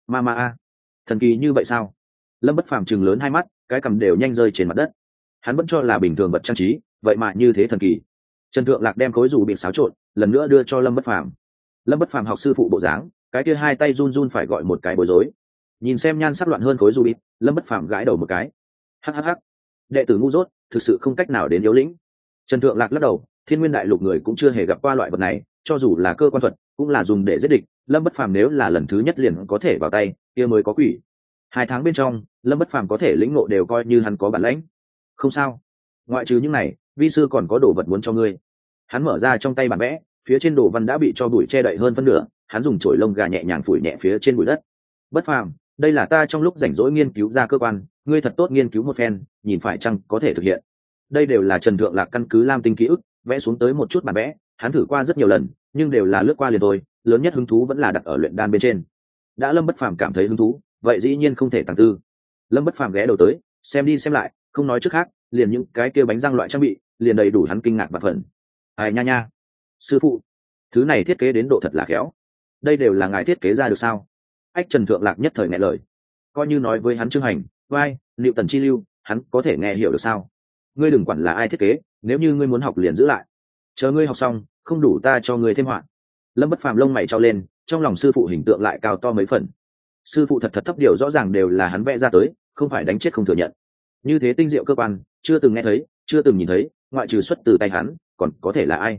Thần kỳ như vậy sao? Lâm Bất Phàm trừng lớn hai mắt, cái cằm đều nhanh rơi trên mặt đất. Hắn vẫn cho là bình thường vật trang trí, vậy mà như thế thần kỳ. Trần Thượng Lạc đem khối dù bị xáo trộn, lần nữa đưa cho Lâm Bất Phàm. Lâm Bất Phàm học sư phụ bộ dáng, cái kia hai tay run phải gọi một cái bối rối. Nhìn xem nhan sắc loạn hơn khối dù bị, Lâm Bất Phàm gãi đầu một cái. Hắc. Đệ tử ngu dốt, thực sự không cách nào đến yếu lĩnh. Trần Thượng Lạc lắc đầu, Thiên Nguyên Đại Lục người cũng chưa hề gặp qua loại vật này, cho dù là cơ quan thuật, cũng là dùng để giết địch. Lâm Bất Phàm nếu là lần thứ nhất liền có thể vào tay, kia mới có quỷ. 2 tháng bên trong, Lâm Bất Phàm có thể lĩnh ngộ đều coi như hắn có bản lãnh. Không sao, ngoại trừ những này, vi sư còn có đồ vật muốn cho ngươi. Hắn mở ra trong tay bản vẽ, phía trên đồ văn đã bị cho bụi che đậy hơn phân nửa, hắn dùng chổi lông gà nhẹ nhàng phủi nhẹ phía trên bụi đất. Bất Phàm, đây là ta trong lúc rảnh rỗi nghiên cứu ra cơ quan, ngươi thật tốt nghiên cứu một phen, nhìn phải chăng có thể thực hiện. Đây đều là Trần Thượng Lạc căn cứ Lam Tinh ký ức, vẽ xuống tới một chút bản vẽ, hắn thử qua rất nhiều lần, nhưng đều là lướt qua liền thôi, lớn nhất hứng thú vẫn là đặt ở luyện đan bên trên. Đã Lâm Bất Phàm cảm thấy hứng thú, vậy dĩ nhiên không thể tăng tư. Lâm Bất Phàm ghé đầu tới, xem đi xem lại, không nói trước khác, liền những cái kia bánh răng loại trang bị, liền đầy đủ hắn kinh ngạc và phần. Ai nha, sư phụ, thứ này thiết kế đến độ thật là khéo. Đây đều là ngài thiết kế ra được sao? Ách Trần Thượng Lạc nhất thời nghẹn lời. Coi như nói với hắn Trương Hành, vai, Liệu Tần Chi Lưu, hắn có thể nghe hiểu được sao? Ngươi đừng quản là ai thiết kế, nếu như ngươi muốn học liền giữ lại. Chờ ngươi học xong, không đủ ta cho ngươi thêm họa. Lâm Bất Phàm lông mày trao lên, trong lòng sư phụ hình tượng lại cao to mấy phần. Sư phụ thật thấp điều rõ ràng đều là hắn vẽ ra tới, không phải đánh chết không thừa nhận. Như thế tinh diệu cơ quan, chưa từng nghe thấy, chưa từng nhìn thấy, ngoại trừ xuất từ tay hắn, còn có thể là ai?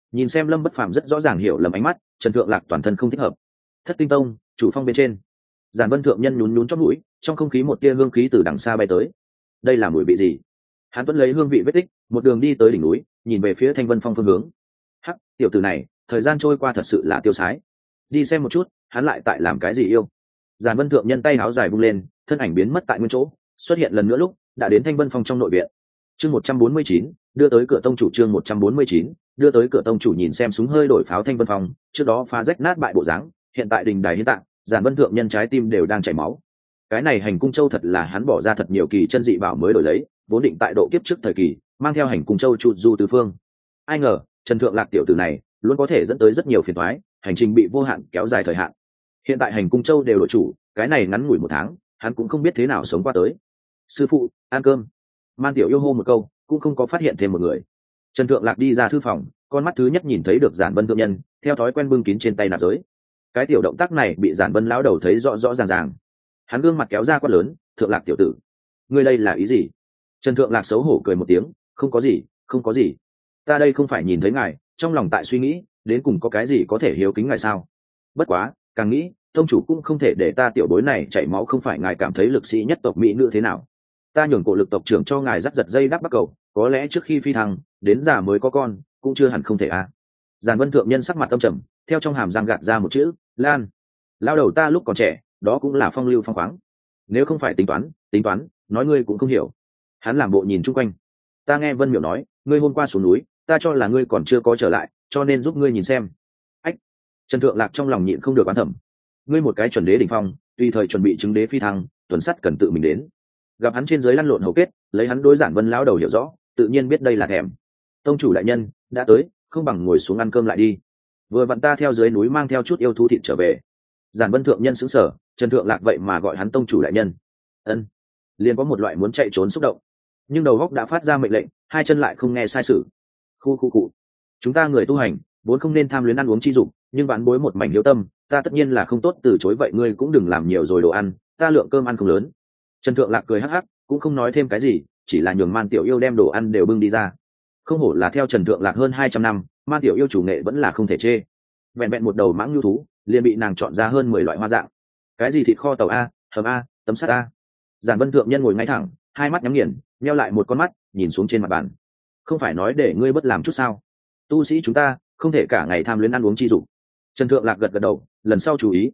Nhìn xem Lâm Bất Phàm rất rõ ràng hiểu lầm ánh mắt, Trần Thượng Lạc toàn thân không thích hợp. Thất Tinh Tông chủ phong bên trên, Giản Vân thượng nhân nhún nhún chót mũi, trong không khí một tia hương khí từ đằng xa bay tới. Đây là mùi vị gì? Hắn tuấn lấy hương vị vết tích, một đường đi tới đỉnh núi, nhìn về phía Thanh Vân Phong phương hướng. Hắc, tiểu tử này, thời gian trôi qua thật sự là tiêu sái. Đi xem một chút, hắn lại tại làm cái gì yêu? Giản Vân thượng nhân tay áo dài vung lên, thân ảnh biến mất tại nguyên chỗ, xuất hiện lần nữa lúc đã đến Thanh Vân Phong trong nội viện. Chương 149, đưa tới cửa tông chủ. Chương 149, đưa tới cửa tông chủ. Nhìn xem súng hơi đổi pháo Thanh Vân Phong, trước đó phá rách nát bại bộ dáng, hiện tại đình đài hiến tạng, Giản Vân thượng nhân trái tim đều đang chảy máu. Cái này Hành Cung Châu thật là hắn bỏ ra thật nhiều kỳ chân dị bảo mới đổi lấy, vốn định tại độ kiếp trước thời kỳ, mang theo Hành Cung Châu trụ du tứ phương. Ai ngờ, Trần Thượng Lạc tiểu tử này, luôn có thể dẫn tới rất nhiều phiền toái, hành trình bị vô hạn kéo dài thời hạn. Hiện tại Hành Cung Châu đều đổi chủ, cái này ngắn ngủi 1 tháng, hắn cũng không biết thế nào sống qua tới. Sư phụ, ăn cơm. Man Tiểu Yêu hô một câu, cũng không có phát hiện thêm một người. Trần Thượng Lạc đi ra thư phòng, con mắt thứ nhất nhìn thấy được Giản Vân thượng nhân, theo thói quen bưng kín trên tay nạp giới. Cái tiểu động tác này bị Giản Vân lão đầu thấy rõ rõ ràng ràng. Hắn gương mặt kéo ra quát lớn, "Thượng Lạc tiểu tử, ngươi đây là ý gì?" Trần Thượng Lạc xấu hổ cười một tiếng, "Không có gì, không có gì. Ta đây không phải nhìn thấy ngài, trong lòng tại suy nghĩ, đến cùng có cái gì có thể hiếu kính ngài sao? Bất quá, càng nghĩ, tông chủ cũng không thể để ta tiểu bối này chảy máu, không phải ngài cảm thấy lực sĩ nhất tộc mỹ nữ thế nào? Ta nhường cổ lực tộc trưởng cho ngài dắt giật dây đắp bắt cầu, có lẽ trước khi phi thăng, đến già mới có con, cũng chưa hẳn không thể à?" Giản Vân thượng nhân sắc mặt âm trầm, theo trong hàm răng gạt ra một chữ, "Lan." Lao đầu ta lúc còn trẻ, đó cũng là phong lưu phong khoáng. Nếu không phải tính toán, nói ngươi cũng không hiểu. Hắn làm bộ nhìn chung quanh. "Ta nghe Vân Miểu nói, ngươi hôm qua xuống núi, ta cho là ngươi còn chưa có trở lại, cho nên giúp ngươi nhìn xem." Ách! Trần Thượng Lạc trong lòng nhịn không được oán thầm. Ngươi một cái chuẩn đế đỉnh phong, tùy thời chuẩn bị chứng đế phi thăng, tuần sắt cần tự mình đến. Gặp hắn trên dưới lăn lộn hầu kết, lấy hắn đối Giản Vân lão đầu hiểu rõ, tự nhiên biết đây là thèm. "Tông chủ đại nhân đã tới, không bằng ngồi xuống ăn cơm lại đi. Vừa vặn ta theo dưới núi mang theo chút yêu thú thịt trở về." Giản Vân thượng nhân sững sờ, Trần Thượng Lạc vậy mà gọi hắn tông chủ đại nhân. Ân, liền có một loại muốn chạy trốn xúc động, nhưng đầu óc đã phát ra mệnh lệnh, hai chân lại không nghe sai sử. Khu. Chúng ta người tu hành, vốn không nên tham luyến ăn uống chi dục, nhưng vãn bối một mảnh hiếu tâm, ta tất nhiên là không tốt từ chối, vậy ngươi cũng đừng làm nhiều rồi đồ ăn, ta lượng cơm ăn không lớn. Trần Thượng Lạc cười hắc hắc, cũng không nói thêm cái gì, chỉ là nhường Man Tiểu Yêu đem đồ ăn đều bưng đi ra. Không hổ là theo Trần Thượng Lạc hơn 200 năm, Man Tiểu Yêu chủ nghệ vẫn là không thể chê. Vẹn vẹn một đầu mãng nhu thú, liền bị nàng chọn ra hơn 10 loại hoa dạng. Cái gì thịt kho tàu a, hầm a, tấm sắt a. Giản Vân thượng nhân ngồi ngay thẳng, hai mắt nhắm nghiền, nheo lại một con mắt, nhìn xuống trên mặt bàn. "Không phải nói để ngươi bất làm chút sao? Tu sĩ chúng ta không thể cả ngày tham luyến ăn uống chi dục." Trần Thượng Lạc gật gật đầu, lần sau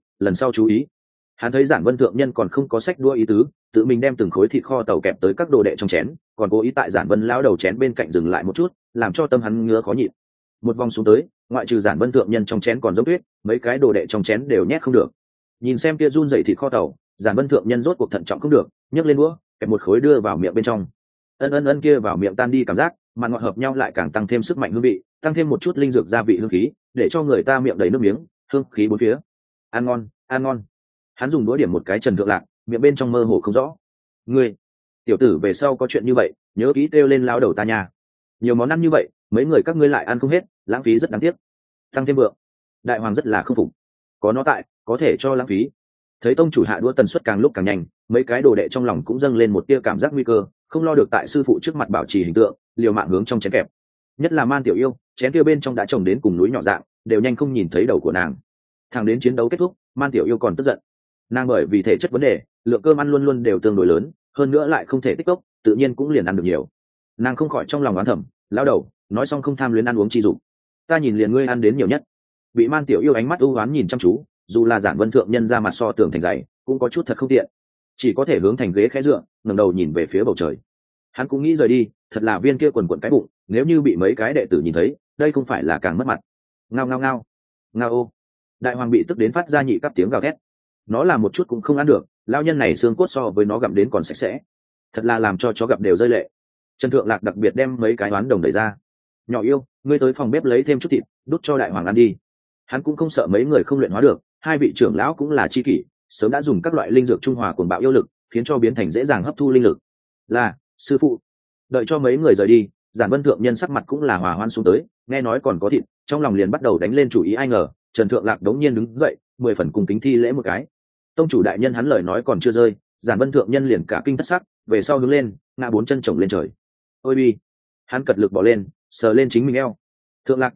chú ý. Hắn thấy Giản Vân thượng nhân còn không có sách đua ý tứ, tự mình đem từng khối thịt kho tàu kẹp tới các đồ đệ trong chén, còn cố ý tại Giản Vân lão đầu chén bên cạnh dừng lại một chút, làm cho tâm hắn ngứa khó nhịn. Một vòng xuống tới, ngoại trừ Giản Vân thượng nhân trong chén còn giống tuyết, mấy cái đồ đệ trong chén đều nhét không được. Nhìn xem kia run dậy thịt kho tàu, Giản Vân thượng nhân rốt cuộc thận trọng không được, nhấc lên đũa, kẹp một khối đưa vào miệng bên trong. Ân kia vào miệng tan đi cảm giác, mà ngọt hợp nhau lại càng tăng thêm sức mạnh hương vị, tăng thêm một chút linh dược gia vị hương khí, để cho người ta miệng đầy nước miếng, hương khí bốn phía. Ăn ngon. Hắn dùng đũa điểm một cái Trần Thượng Lạc, miệng bên trong mơ hồ không rõ. "Ngươi, tiểu tử về sau có chuyện như vậy, nhớ kỹ kêu lên lão đầu ta nha. Nhiều món ăn như vậy, mấy người các ngươi lại ăn không hết, lãng phí rất đáng tiếc." Tăng thêm vượng. Đại hoàng rất là không phục. Có nó tại, có thể cho lãng phí. Thấy tông chủ hạ đũa tần suất càng lúc càng nhanh, mấy cái đồ đệ trong lòng cũng dâng lên một tia cảm giác nguy cơ, không lo được tại sư phụ trước mặt bảo trì hình tượng, liều mạng hướng trong chén kẹp. Nhất là Man Tiểu Yêu, chén kia bên trong đã trồng đến cùng núi nhỏ dạng, đều nhanh không nhìn thấy đầu của nàng. Thẳng đến chiến đấu kết thúc, Man Tiểu Yêu còn tức giận. Nàng bởi vì thể chất vấn đề, lượng cơm ăn luôn luôn đều tương đối lớn, hơn nữa lại không thể tích cốc, tự nhiên cũng liền ăn được nhiều. Nàng không khỏi trong lòng oán thầm, lão đầu, nói xong không tham luyến ăn uống chi dục, ta nhìn liền ngươi ăn đến nhiều nhất. Bị Man Tiểu Yêu ánh mắt u oán nhìn chăm chú, dù là Giản Vân thượng nhân ra mặt so tường thành dày, cũng có chút thật không tiện, chỉ có thể hướng thành ghế khẽ dựa, ngẩng đầu nhìn về phía bầu trời. Hắn cũng nghĩ rời đi, thật là viên kia quần quần cái bụng, nếu như bị mấy cái đệ tử nhìn thấy, đây không phải là càng mất mặt. Ngao ô. Đại hoàng bị tức đến phát ra nhị cấp tiếng gào thét. Nó là một chút cũng không ăn được, lão nhân này xương cốt so với nó gặm đến còn sạch sẽ, thật là làm cho chó gặp đều rơi lệ. Trần Thượng Lạc đặc biệt đem mấy cái oán đồng đẩy ra. "Nhỏ yêu, ngươi tới phòng bếp lấy thêm chút thịt, đút cho đại hoàng ăn đi." Hắn cũng không sợ mấy người không luyện hóa được, hai vị trưởng lão cũng là chi kỷ, sớm đã dùng các loại linh dược trung hòa cuồng bạo yêu lực, khiến cho biến thành dễ dàng hấp thu linh lực. "Là, sư phụ." Đợi cho mấy người rời đi, Giản Vân thượng nhân sắc mặt cũng là hòa hoan xuống tới, nghe nói còn có thịt, trong lòng liền bắt đầu đánh lên chủ ý, ai ngờ Trần Thượng Lạc đống nhiên đứng dậy, 10 phần cung kính thi lễ một cái. "Tông chủ đại nhân." Hắn lời nói còn chưa rơi, Giản Vân thượng nhân liền cả kinh thất sắc, về sau hướng lên, ngã 4 chân chồng lên trời. "Ôi bi." Hắn cật lực bỏ lên, sờ lên chính mình eo. "Thượng Lạc tiểu tử,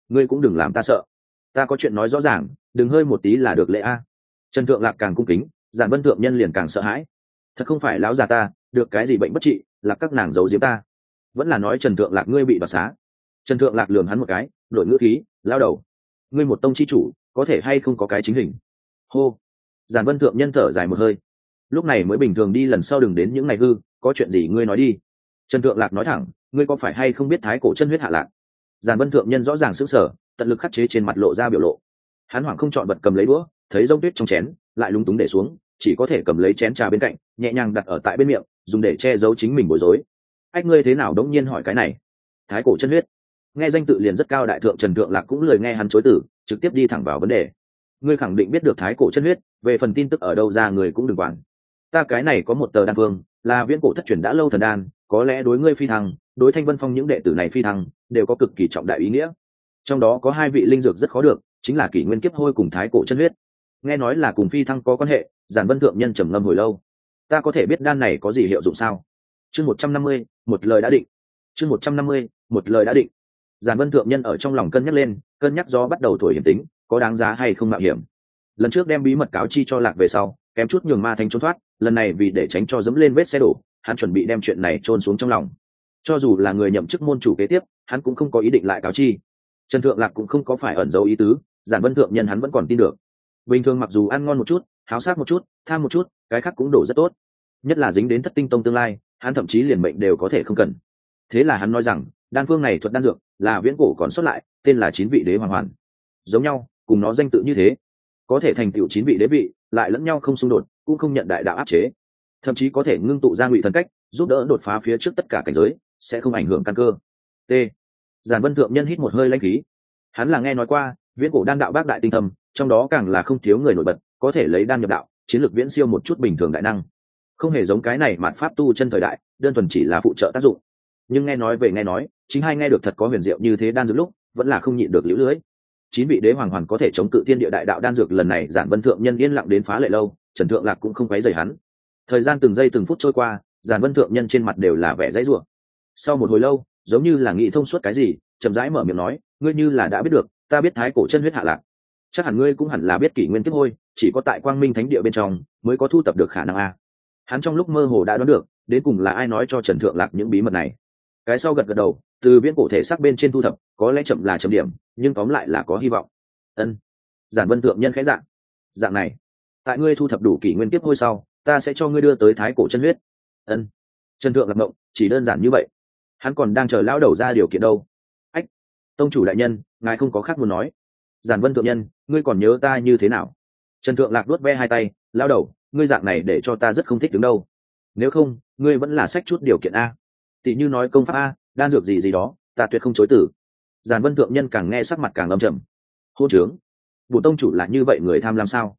ngươi cũng đừng làm ta sợ, ta có chuyện nói rõ ràng, đừng hơi một tí là được lệ a. Trần Thượng Lạc càng cung kính, Giản Vân thượng nhân liền càng sợ hãi. Thật không phải láo già ta được cái gì bệnh bất trị, là các nàng giấu giếm ta, vẫn là nói Trần Thượng Lạc ngươi bị đoạt xá. Trần Thượng Lạc lườm hắn một cái, đổi ngữ khí, lao đầu, ngươi một tông chi chủ có thể hay không có cái chính hình. Hô. Giản Vân thượng nhân thở dài một hơi, lúc này mới bình thường đi, lần sau đừng đến những ngày hư, có chuyện gì ngươi nói đi. Trần Thượng Lạc nói thẳng, ngươi có phải hay không biết thái cổ chân huyết hạ lạc? Giản Vân thượng nhân rõ ràng sững sờ, tận lực khắc chế trên mặt lộ ra biểu lộ. Hắn hoảng không chọn vật cầm lấy đũa, thấy rông tuyết trong chén, lại lúng túng để xuống, chỉ có thể cầm lấy chén trà bên cạnh, nhẹ nhàng đặt ở tại bên miệng, dùng để che giấu chính mình bối rối. Ách, ngươi thế nào đống nhiên hỏi cái này? Thái cổ chân huyết, nghe danh tự liền rất cao đại thượng. Trần Thượng Lạc cũng lười nghe hắn chối từ, trực tiếp đi thẳng vào vấn đề. Ngươi khẳng định biết được thái cổ chân huyết, về phần tin tức ở đâu ra người cũng đừng quản. Ta cái này có một tờ đan phương, là viễn cổ thất truyền đã lâu thần đan, có lẽ đối ngươi phi thăng, đối Thanh Vân Phong những đệ tử này phi thăng, đều có cực kỳ trọng đại ý nghĩa. Trong đó có hai vị linh dược rất khó được, chính là kỷ nguyên kiếp hôi cùng thái cổ chân huyết. Nghe nói là cùng phi thăng có quan hệ. Giản Vân thượng nhân trầm ngâm hồi lâu. Ta có thể biết đan này có gì hiệu dụng sao? Chương 150, một lời đã định. Chương 150, một lời đã định. Giản Vân thượng nhân ở trong lòng cân nhắc lên, cân nhắc do bắt đầu thổi hiểm tính, có đáng giá hay không mạo hiểm. Lần trước đem bí mật cáo chi cho Lạc về sau, kém chút nhường ma thánh trốn thoát, lần này vì để tránh cho dẫm lên vết xe đổ, hắn chuẩn bị đem chuyện này chôn xuống trong lòng. Cho dù là người nhậm chức môn chủ kế tiếp, hắn cũng không có ý định lại cáo chi. Trần Thượng Lạc cũng không có phải ẩn giấu ý tứ, Giản Vân thượng nhân hắn vẫn còn tin được. Bình thường mặc dù ăn ngon một chút, háo sát một chút, tham một chút, cái khác cũng đổ rất tốt. Nhất là dính đến Thất Tinh Tông tương lai, hắn thậm chí liền mệnh đều có thể không cần. Thế là hắn nói rằng, đan phương này thuật đan dược là viễn cổ còn xuất lại, tên là Chín vị đế hoàng hoàn. Giống nhau, cùng nó danh tự như thế, có thể thành tựu chín vị đế vị, lại lẫn nhau không xung đột, cũng không nhận đại đạo áp chế, thậm chí có thể ngưng tụ ra ngụy thần cách, giúp đỡ đột phá phía trước tất cả cảnh giới, sẽ không ảnh hưởng căn cơ. T. Giản Vân thượng nhân hít một hơi lãnh khí. Hắn là nghe nói qua viễn cổ đan đạo bác đại tinh thâm, trong đó càng là không thiếu người nổi bật, có thể lấy đan nhập đạo, chiến lược viễn siêu một chút bình thường đại năng. Không hề giống cái này mạt pháp tu chân thời đại, đơn thuần chỉ là phụ trợ tác dụng. Nhưng nghe nói về nghe nói, chính hai nghe được thật có huyền diệu như thế đan dược lúc, vẫn là không nhịn được liễu lưới. Chín vị đế hoàng hoàn có thể chống cự thiên địa đại đạo đan dược, lần này Giản Vân thượng nhân yên lặng đến phá lệ lâu, Trần Thượng Lạc cũng không quấy rầy hắn. Thời gian từng giây từng phút trôi qua, Giản Vân thượng nhân trên mặt đều là vẻ dãy rủa. Sau một hồi lâu, giống như là nghĩ thông suốt cái gì, chậm rãi mở miệng nói, ngươi như là đã biết được, ta biết thái cổ chân huyết hạ lạc, chắc hẳn ngươi cũng hẳn là biết kỷ nguyên kiếp hôi, chỉ có tại Quang Minh Thánh địa bên trong mới có thu tập được khả năng a. Hắn trong lúc mơ hồ đã đoán được, đến cùng là ai nói cho Trần Thượng Lạc những bí mật này. Cái sau gật gật đầu, từ viễn cổ thể xác bên trên thu thập, có lẽ chậm là chậm điểm, nhưng tóm lại là có hy vọng. Ân. Giản Vân thượng nhân khẽ dạng này, tại ngươi thu thập đủ kỷ nguyên kiếp hôi sau, ta sẽ cho ngươi đưa tới thái cổ chân huyết. Ân. Trần Thượng Lạc mộng, chỉ đơn giản như vậy. Hắn còn đang chờ lão đầu ra điều kiện đâu. Ách, tông chủ đại nhân, ngài không có khác muốn nói. Giản Vân thượng nhân, ngươi còn nhớ ta như thế nào? Trần Thượng Lạc đuốt ve hai tay, lão đầu, ngươi dạng này để cho ta rất không thích đứng đâu. Nếu không, ngươi vẫn là xách chút điều kiện a. Tỷ như nói công pháp a, đan dược gì gì đó, ta tuyệt không chối từ. Giản Vân thượng nhân càng nghe sắc mặt càng âm trầm. Hôn trướng, bổn tông chủ là như vậy người tham lam sao?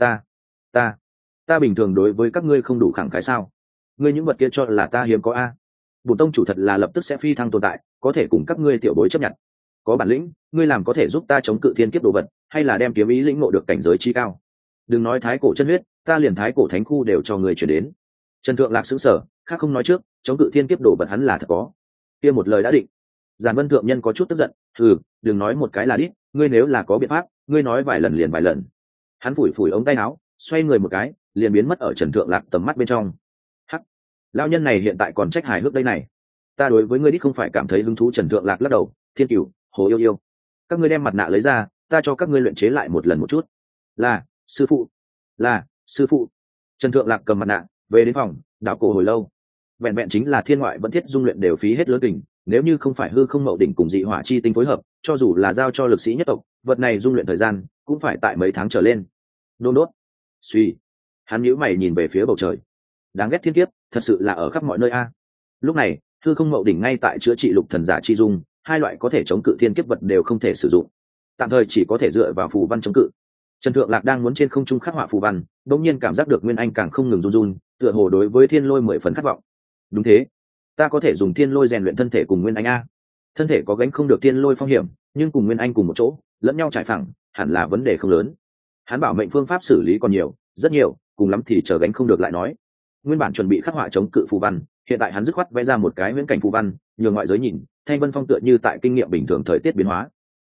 Ta bình thường đối với các ngươi không đủ khẳng khái sao? Ngươi những vật kia cho là ta hiếm có a? Bổn tông chủ thật là lập tức sẽ phi thăng tồn tại, có thể cùng các ngươi tiểu bối chấp nhận. Có bản lĩnh, ngươi làm có thể giúp ta chống cự thiên kiếp đồ vật, hay là đem kiếm ý lĩnh ngộ được cảnh giới chi cao. Đừng nói thái cổ chân huyết, ta liền thái cổ thánh khu đều cho ngươi chuyển đến. Trần Thượng Lạc sững sờ, khác không nói trước, chống cự thiên kiếp đồ vật hắn là thật có. Kia một lời đã định. Giản Vân thượng nhân có chút tức giận, đừng nói một cái là đít, ngươi nếu là có biện pháp, ngươi nói vài lần liền vài lần. Hắn phủi phủi ống tay áo, xoay người một cái, liền biến mất ở Trần Thượng Lạc tầm mắt bên trong. Hắc, lão nhân này hiện tại còn trách hài hước đây này. Ta đối với ngươi đít không phải cảm thấy hứng thú. Trần Thượng Lạc lắc đầu, Thiên Cửu, Hồ Yêu Yêu, các ngươi đem mặt nạ lấy ra, ta cho các ngươi luyện chế lại một lần một chút. Là sư phụ. Trần Thượng Lạc cầm mặt nạ về đến phòng, đảo cổ hồi lâu. Vẹn vẹn chính là thiên ngoại vẫn thiết dung luyện đều phí hết lớn kình, nếu như không phải hư không mậu đỉnh cùng dị hỏa chi tinh phối hợp, cho dù là giao cho lực sĩ nhất tộc, vật này dung luyện thời gian cũng phải tại mấy tháng trở lên. Đôn đốt, suy, hắn nhíu mày nhìn về phía bầu trời. Đáng ghét thiên kiếp, thật sự là ở khắp mọi nơi a. Lúc này, hư không mậu đỉnh ngay tại chữa trị lục thần giả chi dung, hai loại có thể chống cự thiên kiếp vật đều không thể sử dụng, tạm thời chỉ có thể dựa vào phù văn chống cự. Trần Thượng Lạc đang muốn trên không trung khắc họa phù văn, đột nhiên cảm giác được Nguyên Anh càng không ngừng run run, tựa hồ đối với thiên lôi 10 phần khát vọng. Đúng thế, ta có thể dùng thiên lôi rèn luyện thân thể cùng Nguyên Anh a. Thân thể có gánh không được thiên lôi phong hiểm, nhưng cùng Nguyên Anh cùng một chỗ, lẫn nhau trải phẳng, hẳn là vấn đề không lớn. Hắn bảo mệnh phương pháp xử lý còn nhiều, rất nhiều, cùng lắm thì chờ gánh không được lại nói. Nguyên bản chuẩn bị khắc họa chống cự phù văn, hiện tại hắn dứt khoát vẽ ra một cái huyễn cảnh phù văn, nhường ngoại giới nhìn, Thanh Vân Phong tựa như tại kinh nghiệm bình thường thời tiết biến hóa.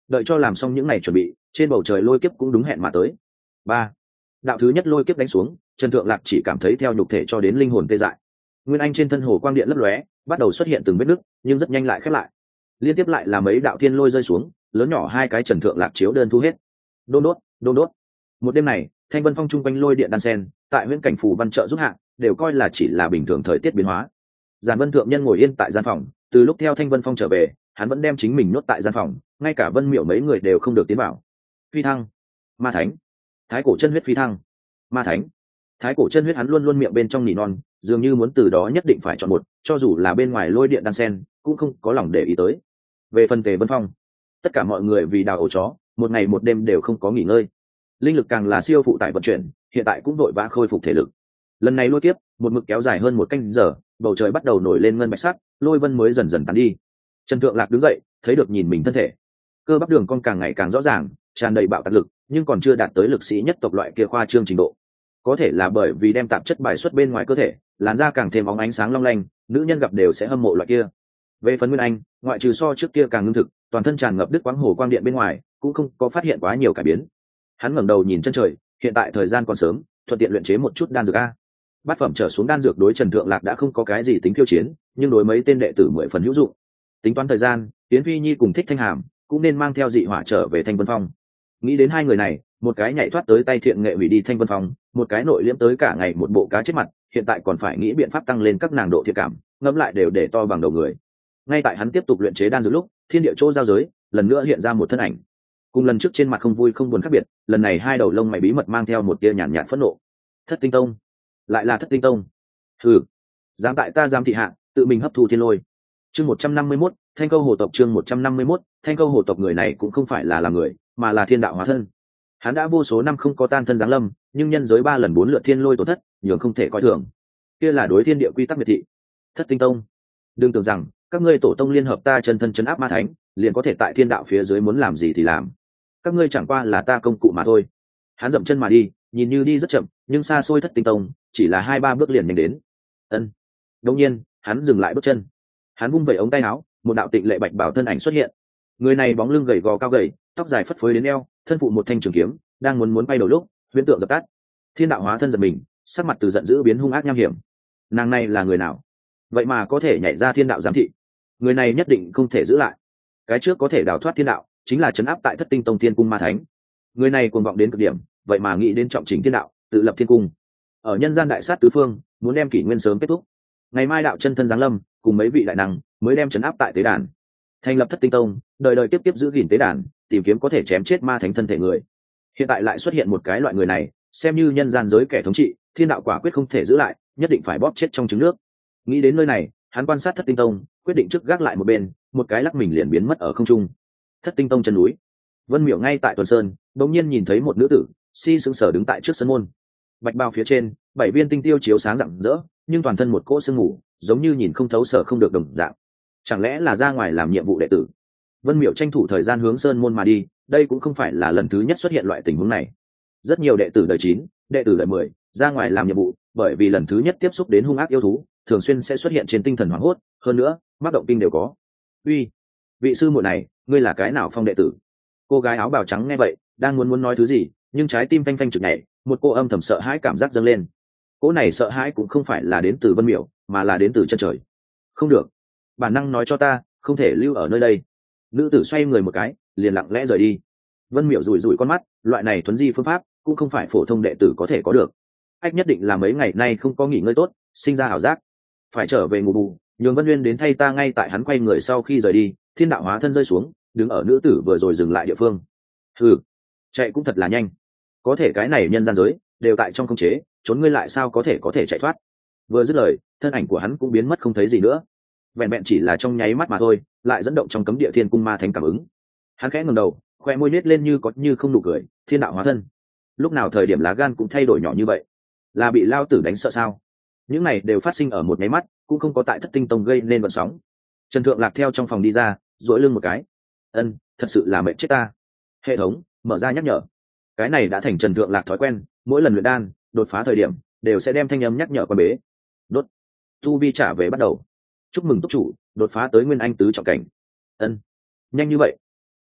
Đợi cho làm xong những ngày chuẩn bị, trên bầu trời lôi kiếp cũng đúng hẹn mà tới. Ba, đạo thứ nhất lôi kiếp đánh xuống, Trần Thượng Lạc chỉ cảm thấy theo nhục thể cho đến linh hồn tê dại. Nguyên anh trên thân hồ quang điện lấp lóe, bắt đầu xuất hiện từng vết nứt, nhưng rất nhanh lại khép lại. Liên tiếp lại là mấy đạo thiên lôi rơi xuống, lớn nhỏ hai cái Trần Thượng Lạc chiếu đơn thu hết. Đôn đốt, đôn đốt. Một đêm này, Thanh Vân Phong trung quanh lôi điện đan sen, tại huyễn cảnh phù văn trợ giúp hạ, đều coi là chỉ là bình thường thời tiết biến hóa. Giản Vân thượng nhân ngồi yên tại gian phòng, từ lúc theo Thanh Vân Phong trở về, hắn vẫn đem chính mình nhốt tại gian phòng, ngay cả Vân Miểu mấy người đều không được tiến vào. Phi thăng, ma thánh, thái cổ chân huyết phi thăng, ma thánh, thái cổ chân huyết, hắn luôn luôn miệng bên trong nỉ non, dường như muốn từ đó nhất định phải chọn một, cho dù là bên ngoài lôi điện đan sen, cũng không có lòng để ý tới. Về phần Tề Vân Phong, tất cả mọi người vì đào ổ chó, một ngày một đêm đều không có nghỉ ngơi. Linh lực càng là siêu phụ tải vận chuyển, hiện tại cũng vội vã khôi phục thể lực. Lần này lôi kiếp một mực kéo dài hơn một canh giờ, bầu trời bắt đầu nổi lên ngân bạch sắc, lôi vân mới dần dần tán đi. Trần Thượng Lạc đứng dậy, thấy được nhìn mình thân thể, cơ bắp đường cong càng ngày càng rõ ràng, tràn đầy bạo tạc lực, nhưng còn chưa đạt tới lực sĩ nhất tộc loại kia khoa trương trình độ. Có thể là bởi vì đem tạp chất bài xuất bên ngoài cơ thể, làn da càng thêm óng ánh sáng long lanh, nữ nhân gặp đều sẽ hâm mộ loại kia. Về phần Nguyên Anh, ngoại trừ so trước kia càng ngưng thực, toàn thân tràn ngập đứt quãng hồ quang điện bên ngoài, cũng không có phát hiện quá nhiều cải biến. Hắn ngẩng đầu nhìn chân trời, hiện tại thời gian còn sớm, thuận tiện luyện chế một chút đan dược a. Bát phẩm trở xuống đan dược đối Trần Thượng Lạc đã không có cái gì tính khiêu chiến, nhưng đối mấy tên đệ tử 10 phần hữu dụng. Tính toán thời gian, Tiến Phi Nhi cùng Thích Thanh Hàm cũng nên mang theo dị hỏa trở về Thanh Vân Phong. Nghĩ đến hai người này, một cái nhảy thoát tới tay thiện nghệ hủy đi Thanh Vân Phong, một cái nội liễm tới cả ngày một bộ cá chết mặt, hiện tại còn phải nghĩ biện pháp tăng lên các nàng độ thiện cảm, ngẫm lại đều để to bằng đầu người. Ngay tại hắn tiếp tục luyện chế đan dược lúc, thiên địa chỗ giao giới lần nữa hiện ra một thân ảnh. Cùng lần trước trên mặt không vui không buồn khác biệt, lần này hai đầu lông mày bí mật mang theo một tia nhàn nhạt phẫn nộ. Thất Tinh Tông, lại là Thất Tinh Tông. Hừ, dám tại ta giam thị hạ, tự mình hấp thu thiên lôi. Chương 151, Thanh Câu Hồ tộc. Chương 151, Thanh Câu Hồ tộc. Người này cũng không phải là người, mà là thiên đạo hóa thân. Hắn đã vô số năm không có tan thân giáng lâm, nhưng nhân giới 3 lần 4 lượt thiên lôi tổn thất, nhường không thể coi thường. Kia là đối thiên địa quy tắc miệt thị. Thất Tinh Tông, đừng tưởng rằng các ngươi tổ tông liên hợp ta chân thân chấn áp ma thánh, liền có thể tại thiên đạo phía dưới muốn làm gì thì làm. Các ngươi chẳng qua là ta công cụ mà thôi. Hắn dậm chân mà đi, nhìn như đi rất chậm, nhưng xa xôi Thất Tinh Tông chỉ là 2-3 bước liền nhanh đến. Ân. Đột nhiên, hắn dừng lại bước chân. Hắn vung vẩy ống tay áo, một đạo tịnh lệ bạch bảo thân ảnh xuất hiện. Người này bóng lưng gầy gò cao gầy, tóc dài phất phới đến eo, thân phụ một thanh trường kiếm, đang muốn bay đầu lúc, huyễn tượng dập tắt. Thiên đạo hóa thân giật mình, sắc mặt từ giận dữ biến hung ác nham hiểm. Nàng này là người nào? Vậy mà có thể nhảy ra thiên đạo giám thị. Người này nhất định không thể giữ lại. Cái trước có thể đào thoát thiên đạo, chính là trấn áp tại Thất Tinh Tông Thiên Cung ma thánh. Người này cuồng vọng đến cực điểm, vậy mà nghĩ đến trọng chỉnh thiên đạo, tự lập thiên cung. Ở nhân gian đại sát tứ phương, muốn đem kỷ nguyên sớm kết thúc. Ngày mai đạo chân thân giáng lâm, cùng mấy vị đại năng mới đem trấn áp tại tế đàn, thành lập Thất Tinh Tông, đời đời tiếp tiếp giữ gìn tế đàn, tìm kiếm có thể chém chết ma thánh thân thể người. Hiện tại lại xuất hiện một cái loại người này, xem như nhân gian giới kẻ thống trị, thiên đạo quả quyết không thể giữ lại, nhất định phải bóp chết trong trứng nước. Nghĩ đến nơi này, hắn quan sát Thất Tinh Tông, quyết định trước gác lại một bên, một cái lắc mình liền biến mất ở không trung. Thất Tinh Tông chân núi, Vân Miểu ngay tại Tuần Sơn, đột nhiên nhìn thấy một nữ tử sững sờ đứng tại trước sân môn. Bạch bào phía trên, 7 viên tinh tiêu chiếu sáng rạng rỡ, nhưng toàn thân một cỗ sương mù, giống như nhìn không thấu sở không được đồng dạng. Chẳng lẽ là ra ngoài làm nhiệm vụ đệ tử? Vân Miểu tranh thủ thời gian hướng sơn môn mà đi, đây cũng không phải là lần thứ nhất xuất hiện loại tình huống này. Rất nhiều đệ tử đời 9, đệ tử đời 10 ra ngoài làm nhiệm vụ, bởi vì lần thứ nhất tiếp xúc đến hung ác yêu thú, thường xuyên sẽ xuất hiện trên tinh thần hoảng hốt, hơn nữa, mắc động kinh đều có. Uy, vị sư muội này, ngươi là cái nào phong đệ tử? Cô gái áo bào trắng nghe vậy, đang muốn nói thứ gì, nhưng trái tim phanh phanh chực nhảy, một cô âm thầm sợ hãi cảm giác dâng lên. Cô này sợ hãi cũng không phải là đến từ Vân Miểu, mà là đến từ chân trời. Không được, bản năng nói cho ta, không thể lưu ở nơi đây. Nữ tử xoay người một cái, liền lặng lẽ rời đi. Vân Miểu rủi rủi con mắt, loại này thuấn di phương pháp cũng không phải phổ thông đệ tử có thể có được. Ách nhất định là mấy ngày nay không có nghỉ ngơi tốt, sinh ra ảo giác, phải trở về ngủ bù. Nhường Vân Nguyên đến thay ta. Ngay tại hắn quay người sau khi rời đi, thiên đạo hóa thân rơi xuống, đứng ở nữ tử vừa rồi dừng lại địa phương. Chạy cũng thật là nhanh, có thể cái này nhân gian giới đều tại trong khống chế, trốn ngươi lại sao có thể chạy thoát. Vừa dứt lời, thân ảnh của hắn cũng biến mất không thấy gì nữa. Vẹn vẹn chỉ là trong nháy mắt mà thôi, lại dẫn động trong cấm địa thiên cung ma thánh cảm ứng. Hắn khẽ ngẩng đầu, khoe môi nết lên như có như không nụ cười. Thiên đạo hóa thân, lúc nào thời điểm lá gan cũng thay đổi nhỏ như vậy? Là bị lao tử đánh sợ sao? Những này đều phát sinh ở một nháy mắt, cũng không có tại Thất Tinh Tông gây nên vận sóng. Trần Thượng Lạc theo trong phòng đi ra, duỗi lưng một cái. Thật sự là mệt chết ta. Hệ thống mở ra nhắc nhở. Cái này đã thành Trần Thượng Lạc thói quen, mỗi lần luyện đan đột phá thời điểm đều sẽ đem thanh âm nhắc nhở qua bế. Đốt. Tu vi trả về bắt đầu. Chúc mừng túc chủ đột phá tới nguyên anh tứ trọng cảnh. Nhanh như vậy?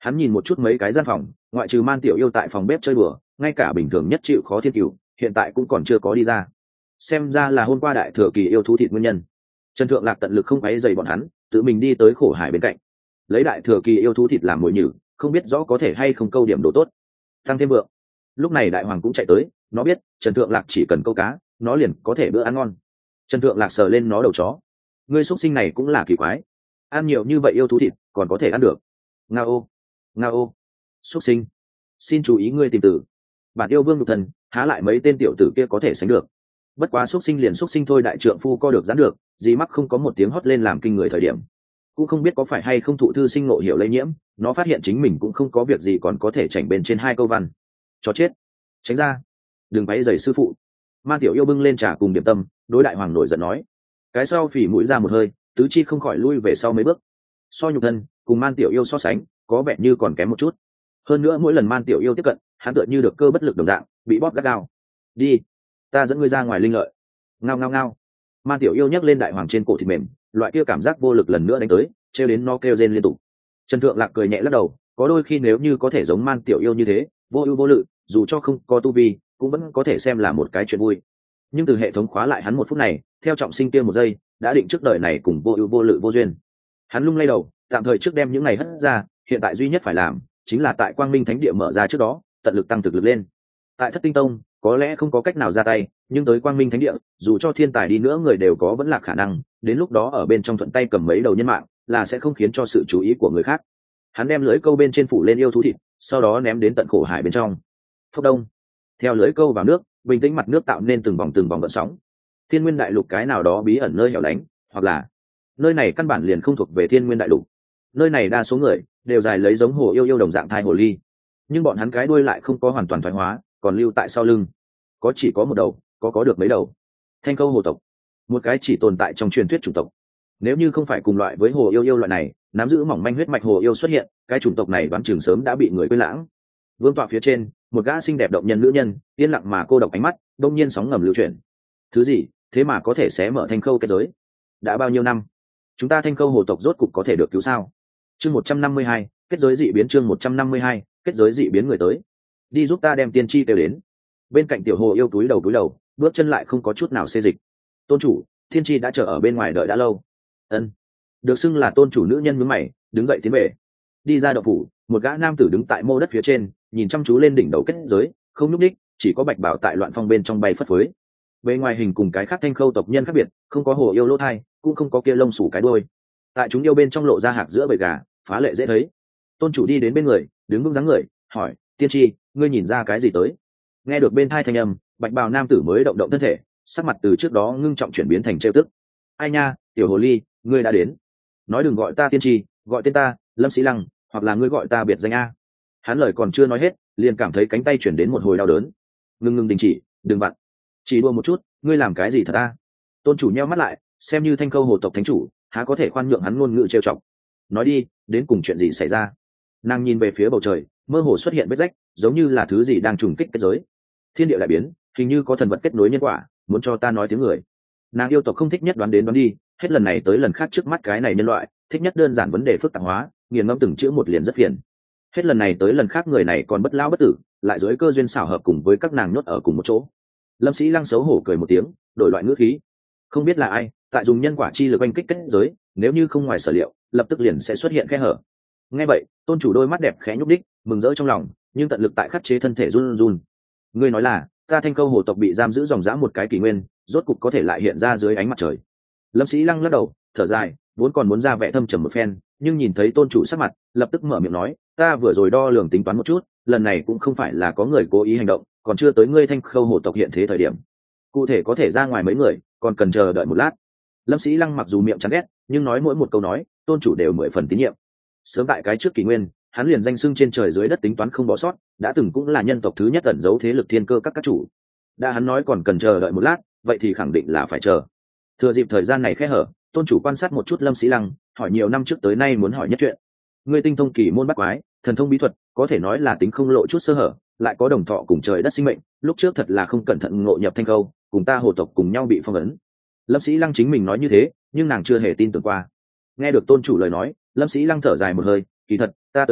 Hắn nhìn một chút mấy cái gian phòng, ngoại trừ Man Tiểu Yêu tại phòng bếp chơi đùa, ngay cả bình thường nhất chịu khó thiên cửu hiện tại cũng còn chưa có đi ra. Xem ra là hôm qua đại thừa kỳ yêu thú thịt nguyên nhân. Trần Thượng Lạc tận lực không quấy rầy bọn hắn, tự mình đi tới khổ hải bên cạnh, lấy đại thừa kỳ yêu thú thịt làm mồi nhử, không biết rõ có thể hay không câu điểm đồ tốt. Tăng thêm vượng. Lúc này đại hoàng cũng chạy tới, nó biết Trần Thượng Lạc chỉ cần câu cá, nó liền có thể bữa ăn ngon. Trần Thượng Lạc sờ lên nó đầu chó, ngươi xuất sinh này cũng là kỳ quái, ăn nhiều như vậy yêu thú thịt còn có thể ăn được. Ngao ngao, xuất sinh, xin chú ý ngươi tìm tử. Bản yêu vương nhục thần, há lại mấy tên tiểu tử kia có thể sánh được. Bất quá xuất sinh liền xuất sinh thôi, đại trượng phu co được giãn được, gì mắc không có một tiếng hót lên làm kinh người thời điểm. Cũng không biết có phải hay không thụ thư sinh ngộ hiểu lây nhiễm, nó phát hiện chính mình cũng không có việc gì còn có thể chảnh bên trên hai câu văn. Chó chết, tránh ra, đừng váy giày sư phụ. Man Tiểu Yêu bưng lên trà cùng điểm tâm, đối đại hoàng nổi giận nói. Cái sau phỉ mũi ra một hơi, tứ chi không khỏi lui về sau mấy bước. So nhục thân cùng Man Tiểu Yêu so sánh, có vẻ như còn kém một chút. Hơn nữa mỗi lần Man Tiểu Yêu tiếp cận, hắn tựa như được cơ bất lực đồng dạng, bị bóp gắt gao. Đi, ta dẫn ngươi ra ngoài linh lợi. Ngao ngao ngao. Man Tiểu Yêu nhấc lên đại hoàng trên cổ thịt mềm, loại kia cảm giác vô lực lần nữa đánh tới, trêu đến nó kêu rên liên tục. Trần Thượng Lạc cười nhẹ lắc đầu, có đôi khi nếu như có thể giống Man Tiểu Yêu như thế, vô ưu vô lự, dù cho không có tu vi, cũng vẫn có thể xem là một cái chuyện vui. Nhưng từ hệ thống khóa lại hắn một phút này, theo trọng sinh kia một giây, đã định trước đời này cùng vô ưu vô lự vô duyên. Hắn lung lay đầu, tạm thời trước đem những này hất ra, hiện tại duy nhất phải làm chính là tại Quang Minh Thánh Địa mở ra trước đó, tận lực tăng thực lực lên. Tại Thất Tinh Tông, có lẽ không có cách nào ra tay, nhưng tới Quang Minh Thánh Địa, dù cho thiên tài đi nữa người đều có vẫn là khả năng, đến lúc đó ở bên trong thuận tay cầm mấy đầu nhân mạng, là sẽ không khiến cho sự chú ý của người khác. Hắn đem lưới câu bên trên phủ lên yêu thú thịt, sau đó ném đến tận khổ hải bên trong. Phốc đông. Theo lưới câu vào nước, bình tĩnh mặt nước tạo nên từng vòng gợn sóng. Thiên Nguyên Đại Lục cái nào đó bí ẩn nơi hẻo lánh, hoặc là nơi này căn bản liền không thuộc về Thiên Nguyên Đại Lục. Nơi này đa số người đều dài lấy giống hồ yêu đồng dạng thai hồ ly, nhưng bọn hắn cái đuôi lại không có hoàn toàn thoái hóa, còn lưu tại sau lưng. Có chỉ có một đầu, có được mấy đầu. Thanh Câu hồ tộc, một cái chỉ tồn tại trong truyền thuyết chủng tộc. Nếu như không phải cùng loại với hồ yêu loại này nắm giữ mỏng manh huyết mạch hồ yêu xuất hiện, cái chủng tộc này đoán chừng sớm đã bị người quên lãng. Vương tọa phía trên, một gã xinh đẹp động nhân nữ nhân, yên lặng mà cô độc ánh mắt, đông nhiên sóng ngầm lưu chuyển. Thứ gì thế mà có thể xé mở Thanh Khâu kết giới? Đã bao nhiêu năm, chúng ta Thanh Khâu hồ tộc rốt cục có thể được cứu sao? Chương 152, kết giới dị biến. Chương 152, kết giới dị biến. Người tới, đi giúp ta đem tiên tri kêu đến. Bên cạnh tiểu hồ yêu túi đầu, bước chân lại không có chút nào xê dịch. Tôn chủ, tiên tri đã chờ ở bên ngoài đợi đã lâu. Ân, được xưng là tôn chủ nữ nhân nhướng mày, đứng dậy tiến về. Đi ra động phủ, một gã nam tử đứng tại mô đất phía trên, nhìn chăm chú lên đỉnh đầu kết giới, không nhúc đích, chỉ có bạch bảo tại loạn phong bên trong bay phất phới. Về ngoài hình cùng cái khác Thanh Khâu tộc nhân khác biệt, không có hồ yêu lỗ thai, cũng không có kia lông sủ cái đuôi. Tại chúng yêu bên trong lộ ra hạc giữa bầy gà, phá lệ dễ thấy. Tôn chủ đi đến bên người, đứng vững dáng người, hỏi: tiên tri, ngươi nhìn ra cái gì tới? Nghe được bên thai thanh âm, bạch bào nam tử mới động động thân thể, sắc mặt từ trước đó ngưng trọng chuyển biến thành trêu tức. Ai nha, tiểu hồ ly, ngươi đã đến. Nói đừng gọi ta tiên tri, gọi tên ta Lâm Sĩ Lăng, hoặc là ngươi gọi ta biệt danh a. Hắn lời còn chưa nói hết, liền cảm thấy cánh tay chuyển đến một hồi đau đớn. Ngưng đình chỉ, đừng vặn, chỉ đua một chút, ngươi làm cái gì thật a? Tôn chủ nheo mắt lại, xem như Thanh Khâu hồ tộc thánh chủ, há có thể khoan nhượng hắn ngôn ngữ trêu chọc. Nói đi, đến cùng chuyện gì xảy ra? Nàng nhìn về phía bầu trời, mơ hồ xuất hiện vết rách, giống như là thứ gì đang trùng kích kết giới. Thiên địa lại biến, hình như có thần vật kết nối nhân quả, muốn cho ta nói tiếng người. Nàng yêu tộc không thích nhất đoán đến đoán đi, hết lần này tới lần khác trước mắt cái này nhân loại thích nhất đơn giản vấn đề phức tạp hóa, nghiền ngẫm từng chữ một liền rất phiền. Hết lần này tới lần khác người này còn bất lão bất tử, lại dưới cơ duyên xảo hợp cùng với các nàng nhốt ở cùng một chỗ. Lâm Sĩ Lăng xấu hổ cười một tiếng, đổi loại ngữ khí. Không biết là ai tại dùng nhân quả chi lực oanh kích kết giới, nếu như không ngoài sở liệu, lập tức liền sẽ xuất hiện khe hở. Nghe vậy, tôn chủ đôi mắt đẹp khẽ nhúc đích, mừng rỡ trong lòng, nhưng tận lực tại khắc chế thân thể run run. Ngươi nói là ta Thanh Khâu hồ tộc bị giam giữ dòng dã một cái kỷ nguyên, rốt cục có thể lại hiện ra dưới ánh mặt trời. Lâm Sĩ Lăng lắc đầu, thở dài, vốn còn muốn ra vẻ thâm trầm một phen, nhưng nhìn thấy tôn chủ sắc mặt, lập tức mở miệng nói: ta vừa rồi đo lường tính toán một chút, lần này cũng không phải là có người cố ý hành động, còn chưa tới ngươi Thanh Khâu hồ tộc hiện thế thời điểm. Cụ thể có thể ra ngoài mấy người, còn cần chờ đợi một lát. Lâm Sĩ Lăng mặc dù miệng chán ghét, nhưng nói mỗi một câu nói, tôn chủ đều 10 phần tín nhiệm. Sớm tại cái trước kỷ nguyên, hắn liền danh xưng trên trời dưới đất tính toán không bỏ sót, đã từng cũng là nhân tộc thứ nhất ẩn giấu thế lực thiên cơ các chủ. Đã hắn nói còn cần chờ đợi một lát, vậy thì khẳng định là phải chờ. Thừa dịp thời gian này khẽ hở, tôn chủ quan sát một chút Lâm Sĩ Lăng, hỏi nhiều năm trước tới nay muốn hỏi nhất chuyện. Ngươi tinh thông kỳ môn bắt quái, thần thông bí thuật, có thể nói là tính không lộ chút sơ hở, lại có đồng thọ cùng trời đất sinh mệnh, lúc trước thật là không cẩn thận ngộ nhập Thanh Khâu, cùng ta hồ tộc cùng nhau bị phong ấn. Lâm Sĩ Lăng chính mình nói như thế, nhưng nàng chưa hề tin tưởng qua. Nghe được tôn chủ lời nói, Lâm Sĩ Lăng thở dài một hơi, kỳ thật ta tới đây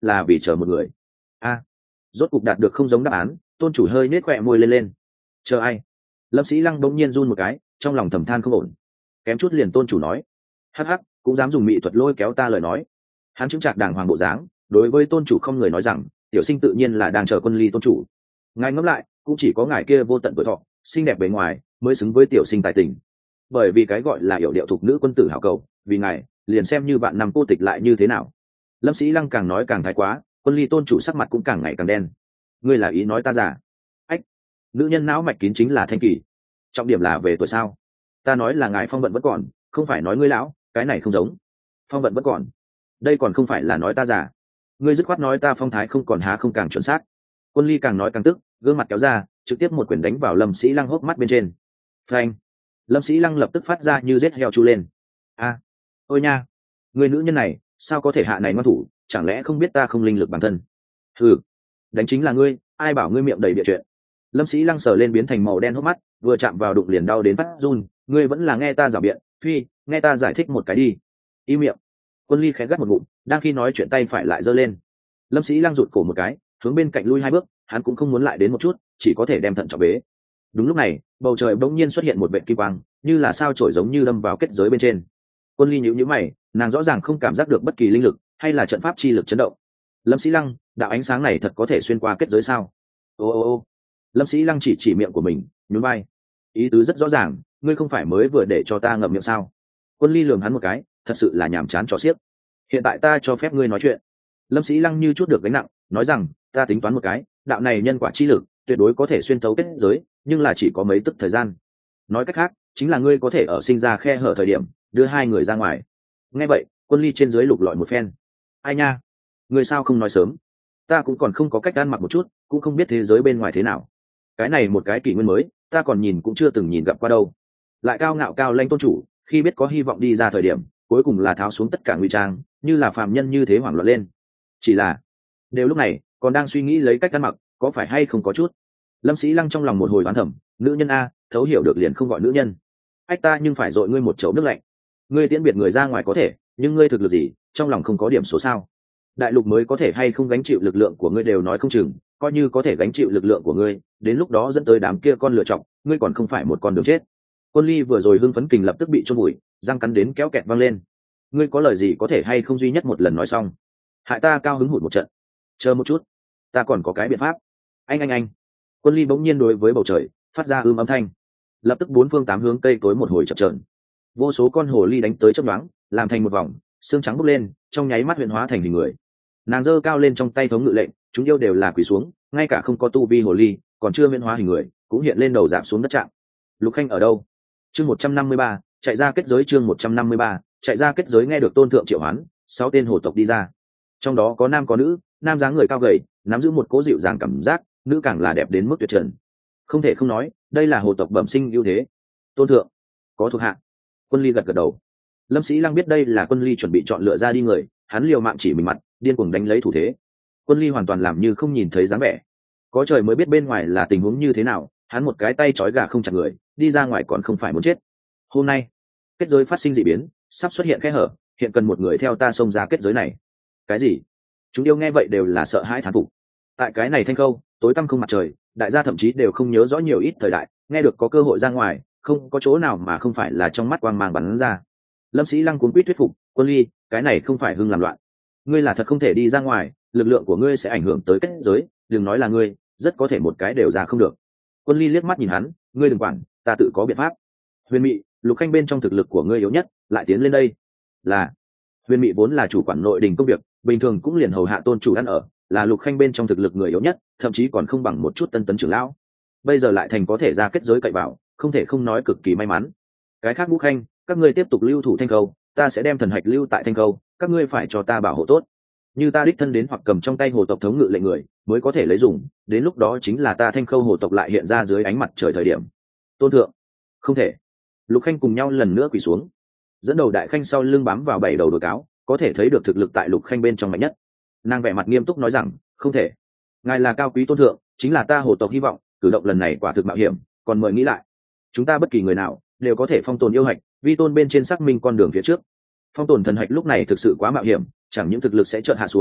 là vì chờ một người. Rốt cục đạt được không giống đáp án, tôn chủ hơi nết khỏe môi lên. Chờ ai? Lâm Sĩ Lăng bỗng nhiên run một cái, trong lòng thầm than không ổn. Kém chút liền tôn chủ nói, hắc hắc, cũng dám dùng mỹ thuật lôi kéo ta lời nói. Hắn chứng trạc đàng hoàng bộ dáng, đối với tôn chủ không người nói rằng, tiểu sinh tự nhiên là đang chờ Quân Ly tôn chủ. Ngài ngẫm lại, cũng chỉ có ngài kia vô tận tuổi thọ, xinh đẹp bề ngoài, mới xứng với tiểu sinh tài tình. Bởi vì cái gọi là yểu điệu thục nữ quân tử hảo cầu, vì ngài, liền xem như bạn nằm cô tịch lại như thế nào. Lâm Sĩ Lăng càng nói càng thái quá, Quân Ly tôn chủ sắc mặt cũng càng ngày càng đen. Ngươi là ý nói ta già? Ách, nữ nhân não mạch kín chính là thanh kỳ, trọng điểm là về tuổi sao? Ta nói là ngài phong vận vẫn còn, không phải nói ngươi lão, cái này không giống. Phong vận vẫn còn, đây còn không phải là nói ta già. Ngươi dứt khoát nói ta phong thái không còn há không càng chuẩn xác. Quân Ly càng nói càng tức, gương mặt kéo ra, trực tiếp một quyền đánh vào Lâm Sĩ Lăng hốc mắt bên trên. Phanh! Lâm Sĩ Lăng lập tức phát ra như rết heo chu lên. Ôi nha, người nữ nhân này sao có thể hạ này ngoan thủ, chẳng lẽ không biết ta không linh lực bản thân? Ừ, đánh chính là ngươi, ai bảo ngươi miệng đầy bịa chuyện. Lâm Sĩ Lăng sờ lên biến thành màu đen hốc mắt, vừa chạm vào đụng liền đau đến phát run. Ngươi vẫn là nghe ta giảo biện, phi, nghe ta giải thích một cái đi. Im miệng. Quân Ly khẽ gắt một ngụm, đang khi nói chuyện tay phải lại giơ lên. Lâm Sĩ Lăng rụt cổ một cái, hướng bên cạnh lui 2 bước, hắn cũng không muốn lại đến một chút, chỉ có thể đem thận trọng bế. Đúng lúc này, bầu trời bỗng nhiên xuất hiện một vệt kim quang, như là sao chổi giống như đâm vào kết giới bên trên. Quân Ly nhíu nhíu mày, nàng rõ ràng không cảm giác được bất kỳ linh lực hay là trận pháp chi lực chấn động. Lâm Sĩ Lăng, đạo ánh sáng này thật có thể xuyên qua kết giới sao? Ô. Lâm Sĩ Lăng chỉ miệng của mình, nhún vai. Ý tứ rất rõ ràng, ngươi không phải mới vừa để cho ta ngậm miệng sao? Quân Ly lườm hắn một cái, thật sự là nhàm chán trò xiếc. Hiện tại ta cho phép ngươi nói chuyện. Lâm Sĩ Lăng như chút được gánh nặng, nói rằng, ta tính toán một cái, đạo này nhân quả chi lực tuyệt đối có thể xuyên thấu kết giới, nhưng là chỉ có mấy tức thời gian. Nói cách khác, chính là ngươi có thể ở sinh ra khe hở thời điểm đưa 2 người ra ngoài. Nghe vậy, Quân Ly trên dưới lục lọi một phen. Ai nha, ngươi sao không nói sớm? Ta cũng còn không có cách ăn mặc một chút, cũng không biết thế giới bên ngoài thế nào. Cái này một cái kỷ nguyên mới, ta còn nhìn cũng chưa từng nhìn gặp qua đâu. Lại cao ngạo cao lãnh tôn chủ, khi biết có hy vọng đi ra thời điểm, cuối cùng là tháo xuống tất cả ngụy trang, như là phàm nhân như thế hoảng loạn lên. Chỉ là, đều lúc này, còn đang suy nghĩ lấy cách ăn mặc, có phải hay không có chút. Lâm Sĩ Lăng trong lòng một hồi oán thầm, nữ nhân a, thấu hiểu được liền không gọi nữ nhân. Ách ta nhưng phải dội ngươi một chậu nước lạnh. Ngươi tiễn biệt người ra ngoài có thể, nhưng ngươi thực lực gì, trong lòng không có điểm số sao? Đại lục mới có thể hay không gánh chịu lực lượng của ngươi đều nói không chừng, coi như có thể gánh chịu lực lượng của ngươi, đến lúc đó dẫn tới đám kia con lựa chọn, ngươi còn không phải một con đường chết. Quân Ly vừa rồi hưng phấn kình lập tức bị chôn bụi, răng cắn đến kéo kẹt văng lên. Ngươi có lời gì có thể hay không duy nhất một lần nói xong, hại ta cao hứng hụt một trận. Chờ một chút, ta còn có cái biện pháp. Anh. Quân Ly bỗng nhiên đối với bầu trời phát ra âm thanh, lập tức 4 phương 8 hướng cây cối một hồi chập chờn, vô số con hồ ly đánh tới chớp nhoáng, làm thành một vòng, xương trắng bốc lên, trong nháy mắt huyện hóa thành hình người. Nàng giơ cao lên trong tay thống ngự lệnh, chúng yêu đều là quỳ xuống, ngay cả không có tu vi hồ ly, còn chưa huyện hóa hình người, cũng hiện lên đầu giảm xuống đất trạng. Lục Khanh ở đâu? Chương 153, chạy ra kết giới. Chương 153, chạy ra kết giới. Nghe được tôn thượng triệu hoán, 6 tên hồ tộc đi ra, trong đó có nam có nữ, nam dáng người cao gầy, nắm giữ một cố dịu dàng cảm giác, nữ càng là đẹp đến mức tuyệt trần. Không thể không nói, đây là hồ tộc bẩm sinh ưu thế. Tôn thượng, có thuộc hạ. Quân Ly gật gật đầu. Lâm Sĩ Lăng biết đây là Quân Ly chuẩn bị chọn lựa ra đi người, hắn liều mạng chỉ mình mặt, điên cuồng đánh lấy thủ thế. Quân Ly hoàn toàn làm như không nhìn thấy dáng vẻ. Có trời mới biết bên ngoài là tình huống như thế nào, hắn một cái tay trói gà không chặt người, đi ra ngoài còn không phải muốn chết. Hôm nay, kết giới phát sinh dị biến, sắp xuất hiện kẽ hở, hiện cần một người theo ta xông ra kết giới này. Cái gì? Chúng yêu nghe vậy đều là sợ hãi thán phục. Tại cái này thanh khâu, tối tăm không mặt trời, đại gia thậm chí đều không nhớ rõ nhiều ít thời đại, nghe được có cơ hội ra ngoài, không có chỗ nào mà không phải là trong mắt quang mang bắn ra. Lâm Sĩ Lăng cuống quýt thuyết phục, Quân Ly, cái này không phải hưng làm loạn. Ngươi là thật không thể đi ra ngoài, lực lượng của ngươi sẽ ảnh hưởng tới kết giới, đừng nói là ngươi, rất có thể một cái đều ra không được. Quân Ly liếc mắt nhìn hắn, ngươi đừng quản, ta tự có biện pháp. Huyền Mị, Lục Khanh bên trong thực lực của ngươi yếu nhất, lại tiến lên đây. Là. Huyền Mị vốn là chủ quản nội đình công việc, bình thường cũng liền hầu hạ tôn chủ ăn ở, là Lục Khanh bên trong thực lực người yếu nhất, thậm chí còn không bằng một chút tân tấn trưởng lão. Bây giờ lại thành có thể ra kết giới cậy vào, không thể không nói cực kỳ may mắn. Cái khác Ngũ Khanh, các ngươi tiếp tục lưu thủ Thanh Khâu, ta sẽ đem thần hạch lưu tại Thanh Khâu, các ngươi phải cho ta bảo hộ tốt. Như ta đích thân đến hoặc cầm trong tay hồ tộc thống ngự lệnh người, mới có thể lấy dùng, đến lúc đó chính là ta Thanh Khâu hồ tộc lại hiện ra dưới ánh mặt trời thời điểm. Tôn thượng, không thể. Lục Khanh cùng nhau lần nữa quỳ xuống. Dẫn đầu Đại Khanh sau lưng bám vào 7 đầu đồi cáo, có thể thấy được thực lực tại Lục Khanh bên trong mạnh nhất. Nàng vẻ mặt nghiêm túc nói rằng, không thể. Ngài là cao quý tôn thượng, chính là ta hồ tộc hy vọng, cử động lần này quả thực mạo hiểm, còn mời nghĩ lại. Chúng ta bất kỳ người nào đều có thể phong tồn yêu hạch, vi tôn bên trên xác minh con đường phía trước. Phong tồn thần hạch lúc này thực sự quá mạo hiểm, chẳng những thực lực sẽ chợt hạ xuống,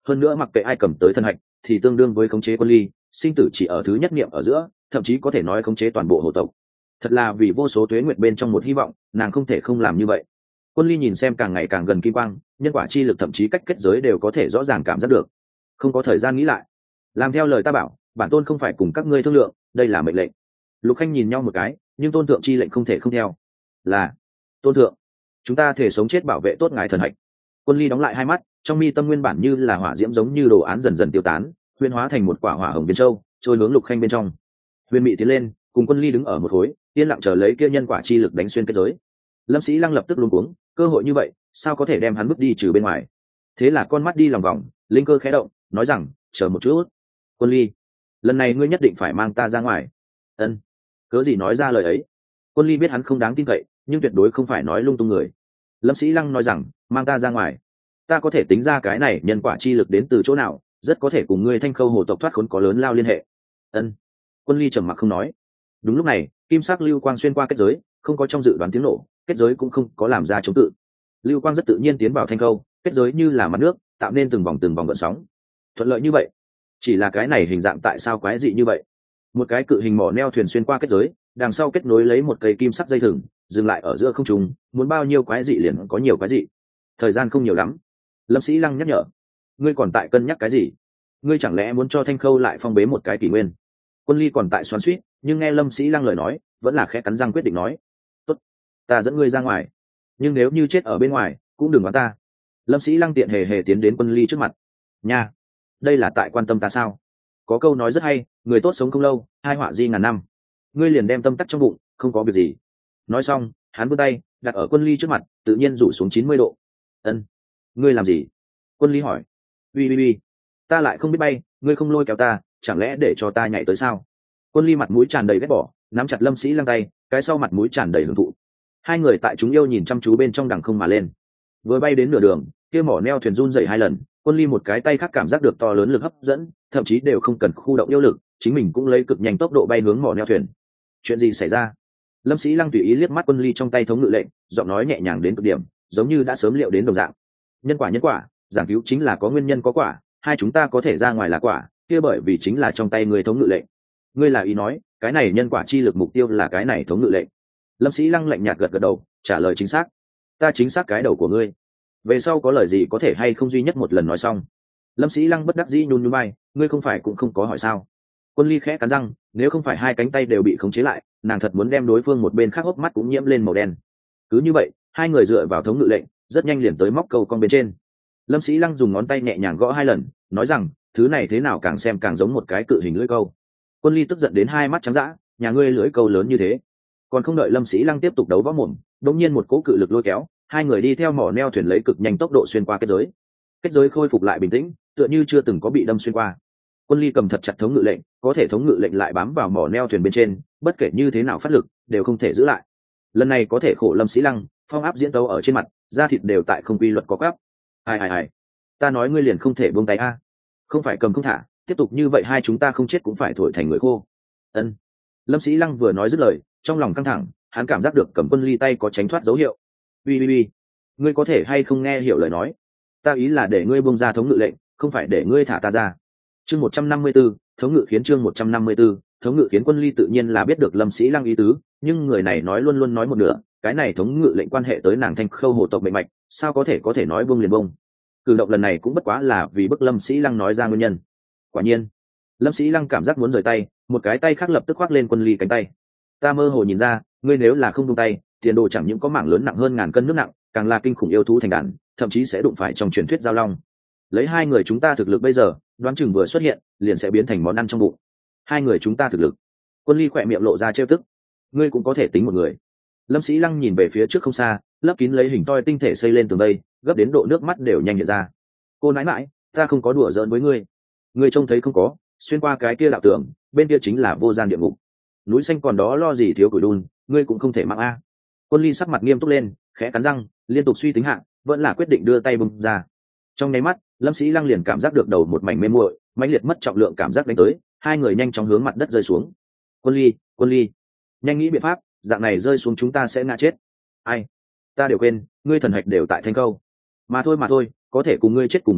hơn nữa mặc kệ ai cầm tới thần hạch thì tương đương với khống chế Quân Ly, sinh tử chỉ ở thứ nhất niệm ở giữa, thậm chí có thể nói khống chế toàn bộ hồ tộc. Thật là vì vô số tuế nguyệt bên trong một hy vọng, nàng không thể không làm như vậy. Quân Ly nhìn xem càng ngày càng gần kim quang, nhân quả chi lực thậm chí cách kết giới đều có thể rõ ràng cảm giác được. Không có thời gian nghĩ lại, làm theo lời ta bảo, bản tôn không phải cùng các ngươi thương lượng, đây là mệnh lệnh. Lục Khanh nhìn nhau một cái, nhưng tôn thượng chi lệnh không thể không theo. Là tôn thượng, chúng ta thể sống chết bảo vệ tốt ngài thần hạch. Quân Ly đóng lại hai mắt, trong mi tâm nguyên bản như là hỏa diễm giống như đồ án dần dần tiêu tán, huyễn hóa thành một quả hỏa hồng viên châu, trôi hướng Lục Khanh bên trong. Huyền Mị tiến lên, cùng Quân Ly đứng ở một khối, yên lặng chờ lấy kia nhân quả chi lực đánh xuyên kết giới. Lâm Sĩ Lăng lập tức luống cuống, cơ hội như vậy, sao có thể đem hắn bước đi trừ bên ngoài? Thế là con mắt đi lòng vòng, linh cơ khẽ động, nói rằng, chờ một chút. Quân Ly, lần này ngươi nhất định phải mang ta ra ngoài. Ân. Cớ gì nói ra lời ấy? Quân Ly biết hắn không đáng tin cậy, nhưng tuyệt đối không phải nói lung tung người. Lâm Sĩ Lăng nói rằng, mang ta ra ngoài, ta có thể tính ra cái này nhân quả chi lực đến từ chỗ nào, rất có thể cùng ngươi Thanh Khâu hồ tộc thoát khốn có lớn lao liên hệ. Ân. Quân Ly trầm mặc không nói. Đúng lúc này, kim sắc lưu quang xuyên qua kết giới, không có trong dự đoán tiếng nổ, kết giới cũng không có làm ra chống cự. Lưu quang rất tự nhiên tiến vào Thanh Khâu, kết giới như là mặt nước, tạo nên từng vòng gợn sóng. Thuận lợi như vậy. Chỉ là cái này hình dạng tại sao quái dị như vậy? Một cái cự hình mỏ neo thuyền xuyên qua kết giới, đằng sau kết nối lấy một cây kim sắc dây thừng, dừng lại ở giữa không trung, muốn bao nhiêu quái dị liền có nhiều quái dị. Thời gian không nhiều lắm. Lâm Sĩ Lăng nhắc nhở, ngươi còn tại cân nhắc cái gì? Ngươi chẳng lẽ muốn cho Thanh Khâu lại phong bế một cái kỷ nguyên? Quân Ly còn tại xoắn xuýt, nhưng nghe Lâm Sĩ Lăng lời nói, vẫn là khẽ cắn răng quyết định nói, tốt, ta dẫn ngươi ra ngoài, nhưng nếu như chết ở bên ngoài cũng đừng oán ta. Lâm Sĩ Lăng tiện hề hề tiến đến Quân Ly trước mặt. Nha, đây là tại quan tâm ta sao? Có câu nói rất hay, người tốt sống không lâu, hai họa di ngàn năm. Ngươi liền đem tâm tắc trong bụng, không có việc gì. Nói xong, hắn vươn tay đặt ở Quân Ly trước mặt, tự nhiên rủ xuống 90 độ. Ân, ngươi làm gì? Quân Ly hỏi. Ui, ta lại không biết bay, ngươi không lôi kéo ta, chẳng lẽ để cho ta nhảy tới sao? Quân Ly mặt mũi tràn đầy ghét bỏ, nắm chặt Lâm Sĩ Lăng tay, cái sau mặt mũi tràn đầy hưởng thụ. Hai người tại chúng yêu nhìn chăm chú bên trong đằng không mà lên. Vừa bay đến nửa đường, kia mỏ neo thuyền run dậy 2 lần, Quân Ly một cái tay khác cảm giác được to lớn lực hấp dẫn, thậm chí đều không cần khu động yêu lực, chính mình cũng lấy cực nhanh tốc độ bay hướng mỏ neo thuyền. Chuyện gì xảy ra? Lâm Sĩ Lăng tùy ý liếc mắt Quân Ly trong tay thống ngự lệnh, giọng nói nhẹ nhàng đến cực điểm, giống như đã sớm liệu đến đồng dạng. Nhân quả, giảng cứu chính là có nguyên nhân có quả, hai chúng ta có thể ra ngoài là quả, kia bởi vì chính là trong tay người thống ngự lệnh. Ngươi là ý nói, cái này nhân quả chi lực mục tiêu là cái này thống ngự lệnh? Lâm Sĩ Lăng lạnh nhạt gật gật đầu, trả lời chính xác. Ta chính xác cái đầu của ngươi. Về sau có lời gì có thể hay không duy nhất một lần nói xong. Lâm Sĩ Lăng bất đắc dĩ nhún nhún vai, ngươi không phải cũng không có hỏi sao? Quân Ly khẽ cắn răng, nếu không phải hai cánh tay đều bị khống chế lại, nàng thật muốn đem đối phương một bên khác hốc mắt cũng nhiễm lên màu đen. Cứ như vậy, hai người dựa vào thống ngự lệnh, rất nhanh liền tới móc câu con bên trên. Lâm Sĩ Lăng dùng ngón tay nhẹ nhàng gõ 2 lần, nói rằng, thứ này thế nào càng xem càng giống một cái cự hình lưỡi câu. Quân Ly tức giận đến hai mắt trắng dã, nhà ngươi lưỡi câu lớn như thế. Còn không đợi Lâm Sĩ Lăng tiếp tục đấu võ mồm, đột nhiên một cỗ cự lực lôi kéo, hai người đi theo mỏ neo thuyền lấy cực nhanh tốc độ xuyên qua kết giới. Kết giới khôi phục lại bình tĩnh, tựa như chưa từng có bị đâm xuyên qua. Quân Ly cầm thật chặt thống ngự lệnh, có thể thống ngự lệnh lại bám vào mỏ neo thuyền bên trên, bất kể như thế nào phát lực, đều không thể giữ lại. Lần này có thể khổ Lâm Sĩ Lăng, phong áp diễn tấu ở trên mặt, da thịt đều tại không quy luật có gắp. Ai, ta nói ngươi liền không thể buông tay a. Không phải cầm không thả, tiếp tục như vậy hai chúng ta không chết cũng phải thổi thành người khô. Ân. Lâm Sĩ Lăng vừa nói dứt lời, trong lòng căng thẳng, hắn cảm giác được cầm Quân Ly tay có tránh thoát dấu hiệu. Ui, ngươi có thể hay không nghe hiểu lời nói? Ta ý là để ngươi buông ra thống ngự lệnh, không phải để ngươi thả ta ra. Chương 154, thống ngự khiến chương 154, thống ngự khiến. Quân Ly tự nhiên là biết được Lâm Sĩ Lăng ý tứ, nhưng người này nói luôn nói một nửa, cái này thống ngự lệnh quan hệ tới nàng Thanh Khâu hồ tộc mệnh mạch, sao có thể nói buông liền buông. Cử động lần này cũng bất quá là vì bức Lâm Sĩ Lăng nói ra nguyên nhân. Quả nhiên, Lâm Sĩ Lăng cảm giác muốn rời tay, một cái tay khác lập tức khoác lên Quân Ly cánh tay. Ta mơ hồ nhìn ra, ngươi nếu là không buông tay, tiền đồ chẳng những có mảng lớn nặng hơn ngàn cân nước nặng, càng là kinh khủng yêu thú thành đàn, thậm chí sẽ đụng phải trong truyền thuyết giao long. Lấy hai người chúng ta thực lực bây giờ, đoán chừng vừa xuất hiện, liền sẽ biến thành món ăn trong bụng. Hai người chúng ta thực lực. Quân Ly khỏe miệng lộ ra trêu tức. Ngươi cũng có thể tính một người. Lâm Sĩ Lăng nhìn về phía trước không xa, lấp kín lấy hình toi tinh thể xây lên tường đây, gấp đến độ nước mắt đều nhanh hiện ra. Cô nãi nãi, ta không có đùa giỡn với ngươi. Ngươi trông thấy không có, xuyên qua cái kia đạo tường, bên kia chính là vô gian địa ngục. Núi xanh còn đó lo gì thiếu củi đun, ngươi cũng không thể mang a. Quân Ly sắc mặt nghiêm túc lên, khẽ cắn răng, liên tục suy tính hạng, vẫn là quyết định đưa tay bung ra. Trong nháy mắt, Lâm Sĩ Lăng liền cảm giác được đầu một mảnh mê muội, mãnh liệt mất trọng lượng cảm giác đánh tới, hai người nhanh chóng hướng mặt đất rơi xuống. Quân Ly, nhanh nghĩ biện pháp, dạng này rơi xuống chúng ta sẽ ngã chết. Ai, ta đều quên, ngươi thần hạch đều tại Thanh Câu. Mà thôi, có thể cùng ngươi chết cùng một chỗ,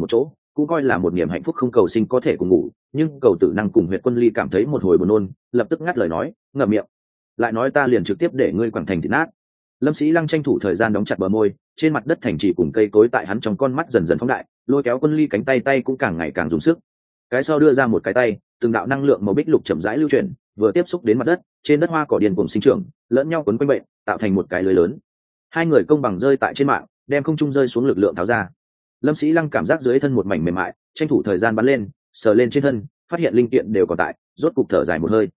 cũng coi là một niềm hạnh phúc không cầu sinh có thể cùng ngủ, nhưng cầu tử năng cùng Huyệt Quân Ly cảm thấy một hồi buồn nôn, lập tức ngắt lời nói, ngậm miệng, lại nói ta liền trực tiếp để ngươi quẳng thành thịt nát. Lâm Sĩ Lăng tranh thủ thời gian đóng chặt bờ môi, trên mặt đất thành trì cùng cây cối tại hắn trong con mắt dần dần phóng đại, lôi kéo Quân Ly cánh tay cũng càng ngày càng dùng sức. Cái sau đưa ra một cái tay, từng đạo năng lượng màu bích lục chậm rãi lưu chuyển, vừa tiếp xúc đến mặt đất, trên đất hoa cỏ điên cuồng sinh trưởng, lẫn nhau quấn quanh bệnh, tạo thành một cái lưới lớn. Hai người công bằng rơi tại trên mạng, đem không trung rơi xuống lực lượng tháo ra. Lâm Sĩ Lăng cảm giác dưới thân một mảnh mềm mại, tranh thủ thời gian bắn lên, sờ lên trên thân, phát hiện linh kiện đều còn tại, rốt cục thở dài một hơi.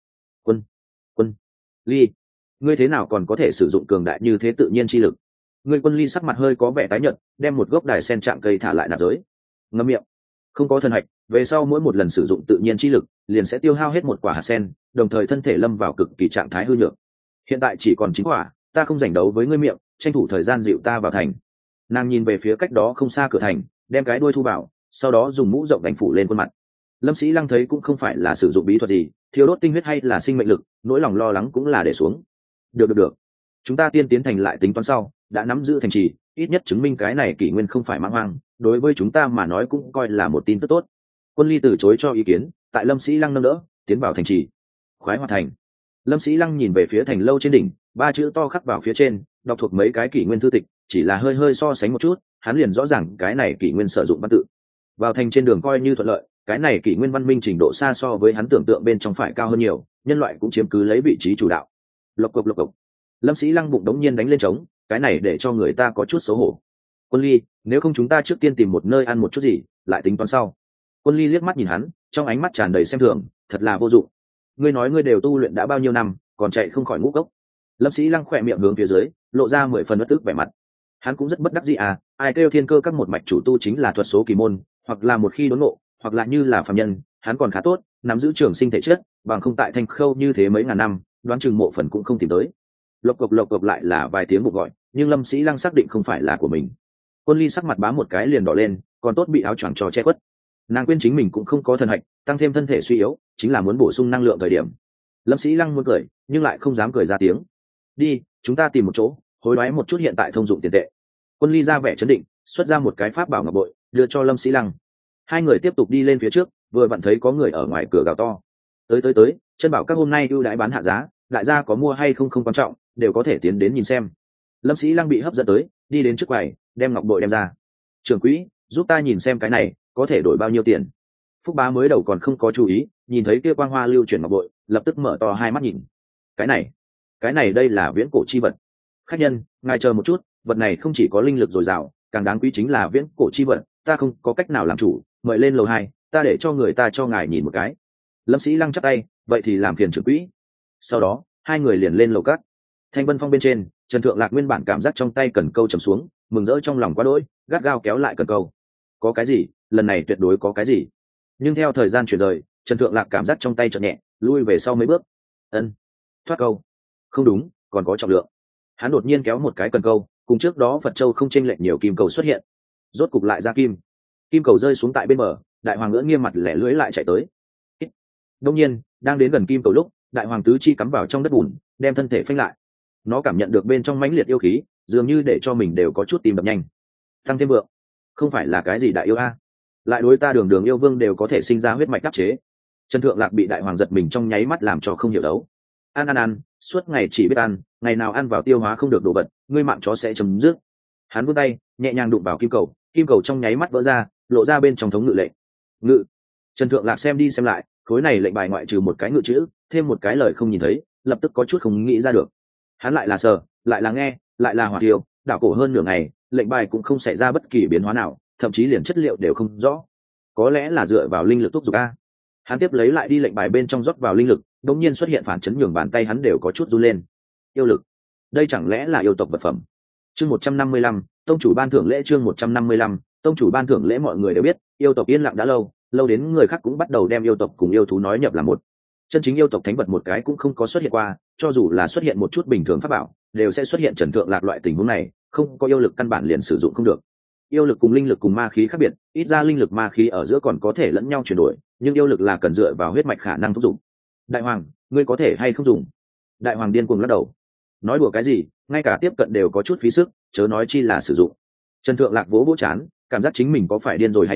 Quân Ly, ngươi thế nào còn có thể sử dụng cường đại như thế tự nhiên chi lực? Ngươi Quân Ly sắc mặt hơi có vẻ tái nhợt, đem một gốc đài sen trạng cây thả lại nạp giới. Ngậm miệng, không có thần hạch, về sau mỗi một lần sử dụng tự nhiên chi lực, liền sẽ tiêu hao hết một quả hạt sen, đồng thời thân thể lâm vào cực kỳ trạng thái hư nhược. Hiện tại chỉ còn 9 quả, ta không giành đấu với ngươi miệng, tranh thủ thời gian dịu ta vào thành. Nàng nhìn về phía cách đó không xa cửa thành, đem cái đuôi thu vào, sau đó dùng mũ rộng đánh phủ lên khuôn mặt. Lâm Sĩ Lăng thấy cũng không phải là sử dụng bí thuật gì, thiêu đốt tinh huyết hay là sinh mệnh lực, nỗi lòng lo lắng cũng là để xuống. Được, chúng ta tiên tiến thành lại tính toán sau, đã nắm giữ thành trì, ít nhất chứng minh cái này kỷ nguyên không phải mãng hoang, đối với chúng ta mà nói cũng coi là một tin tức tốt. Quân Ly từ chối cho ý kiến, tại Lâm Sĩ Lăng nâng đỡ, tiến vào thành trì. Khoái Hoạt thành. Lâm Sĩ Lăng nhìn về phía thành lâu trên đỉnh, 3 chữ to khắc vào phía trên, đọc thuộc mấy cái kỷ nguyên thư tịch, chỉ là hơi so sánh một chút, hắn liền rõ ràng cái này kỷ nguyên sử dụng văn tự. Vào thành trên đường coi như thuận lợi, cái này kỷ nguyên văn minh trình độ xa so với hắn tưởng tượng bên trong phải cao hơn nhiều, nhân loại cũng chiếm cứ lấy vị trí chủ đạo. Lộc cộc. Lâm Sĩ Lăng bụng đống nhiên đánh lên trống, cái này để cho người ta có chút xấu hổ. Quân Ly, nếu không chúng ta trước tiên tìm một nơi ăn một chút gì, lại tính toán sau. Quân Ly liếc mắt nhìn hắn, trong ánh mắt tràn đầy xem thường, thật là vô dụng. Ngươi nói ngươi đều tu luyện đã bao nhiêu năm, còn chạy không khỏi ngũ cốc. Lâm Sĩ Lăng khỏe miệng hướng phía dưới, lộ ra 10 phần bất tức vẻ mặt. Hắn cũng rất bất đắc dĩ à, ai kêu thiên cơ các một mạch chủ tu chính là thuật số kỳ môn, hoặc là một khi đốn ngộ, hoặc là như là phàm nhân, hắn còn khá tốt, nắm giữ trường sinh thể chất, bằng không tại Thanh Khâu như thế mấy ngàn năm, đoán chừng mộ phần cũng không tìm tới. Lộc cộc lại là vài tiếng bục gọi, nhưng Lâm Sĩ Lăng xác định không phải là của mình. Quân Ly sắc mặt bám một cái liền đỏ lên, còn tốt bị áo choàng cho che khuất. Nàng quên chính mình cũng không có thần hạch, tăng thêm thân thể suy yếu, chính là muốn bổ sung năng lượng thời điểm. Lâm Sĩ Lăng muốn cười, nhưng lại không dám cười ra tiếng. Đi, chúng ta tìm một chỗ, hối đoái một chút hiện tại thông dụng tiền tệ. Quân Ly ra vẻ trấn định, xuất ra một cái pháp bảo ngọc bội, đưa cho Lâm Sĩ Lăng. Hai người tiếp tục đi lên phía trước, vừa vặn thấy có người ở ngoài cửa gào to. Tới, chân bảo các hôm nay ưu đãi bán hạ giá, đại gia có mua hay không không quan trọng, đều có thể tiến đến nhìn xem. Lâm Sĩ Lăng bị hấp dẫn tới, đi đến trước quầy, đem ngọc bội đem ra. Trưởng quỹ, giúp ta nhìn xem cái này, có thể đổi bao nhiêu tiền? Phúc Bá mới đầu còn không có chú ý, nhìn thấy kia quang hoa lưu chuyển ngọc bội, lập tức mở to hai mắt nhìn. Cái này đây là viễn cổ chi vật. Khách nhân, ngài chờ một chút, vật này không chỉ có linh lực dồi dào, càng đáng quý chính là viễn cổ chi vật, ta không có cách nào làm chủ, mời lên lầu 2, ta để cho người ta cho ngài nhìn một cái. Lâm Sĩ Lăng chắp tay, vậy thì làm phiền trưởng quỹ. Sau đó, hai người liền lên lầu cát. Thanh Vân Phong bên trên, Trần Thượng Lạc nguyên bản cảm giác trong tay cần câu trầm xuống, mừng rỡ trong lòng quá đỗi, gắt gao kéo lại cần câu. Có cái gì? Lần này tuyệt đối có cái gì. Nhưng theo thời gian chuyển rời, Trần Thượng Lạc cảm giác trong tay chợt nhẹ, lui về sau mấy bước. Ân, thoát câu. Không đúng, còn có trọng lượng. Hắn đột nhiên kéo một cái cần câu, cùng trước đó Phật Châu không chênh lệch nhiều kim cầu xuất hiện. Rốt cục lại ra kim. Kim cầu rơi xuống tại bên bờ, Đại Hoàng ngỡ nghiêm mặt lẻ lưỡi lại chạy tới. Đông nhiên, đang đến gần kim cầu lúc, Đại Hoàng tứ chi cắm vào trong đất bùn, đem thân thể phanh lại. Nó cảm nhận được bên trong mãnh liệt yêu khí, dường như để cho mình đều có chút tim đập nhanh. Tăng thêm vượng, không phải là cái gì đại yêu a, lại đối ta đường yêu vương đều có thể sinh ra huyết mạch đắc chế. Trần Thượng Lạc bị Đại Hoàng giật mình trong nháy mắt làm cho không hiểu đấu. Ăn, suốt ngày chỉ biết ăn, ngày nào ăn vào tiêu hóa không được đồ vật, ngươi mạng chó sẽ chấm dứt. Hắn vươn tay, nhẹ nhàng đụng vào kim cầu trong nháy mắt vỡ ra, lộ ra bên trong thống ngự lệnh. Ngự. Trần Thượng Lạc xem đi xem lại, khối này lệnh bài ngoại trừ một cái ngự chữ, thêm một cái lời không nhìn thấy, lập tức có chút không nghĩ ra được. Hắn lại là sờ, lại là nghe, lại là hỏa tiêu, đảo cổ hơn nửa ngày, lệnh bài cũng không xảy ra bất kỳ biến hóa nào, thậm chí liền chất liệu đều không rõ. Có lẽ là dựa vào linh lực thúc giục a. Hắn tiếp lấy lại đi lệnh bài bên trong rót vào linh lực, đột nhiên xuất hiện phản chấn nhường bàn tay hắn đều có chút run lên. Yêu lực, đây chẳng lẽ là yêu tộc vật phẩm? Chương 155, tông chủ ban thưởng lễ. Chương 155, tông chủ ban thưởng lễ. Mọi người đều biết, yêu tộc yên lặng đã lâu, lâu đến người khác cũng bắt đầu đem yêu tộc cùng yêu thú nói nhập là một. Chân chính yêu tộc thánh vật một cái cũng không có xuất hiện qua, cho dù là xuất hiện một chút bình thường pháp bảo, đều sẽ xuất hiện Trần Thượng Lạc loại tình huống này, không có yêu lực căn bản liền sử dụng không được. Yêu lực cùng linh lực cùng ma khí khác biệt, ít ra linh lực ma khí ở giữa còn có thể lẫn nhau chuyển đổi, nhưng yêu lực là cần dựa vào huyết mạch khả năng thúc dụng. Đại Hoàng, ngươi có thể hay không dùng? Đại Hoàng điên cuồng lắc đầu. Nói đùa cái gì, ngay cả tiếp cận đều có chút phí sức, chớ nói chi là sử dụng. Trần Thượng Lạc vỗ vỗ chán, cảm giác chính mình có phải điên rồi hay không,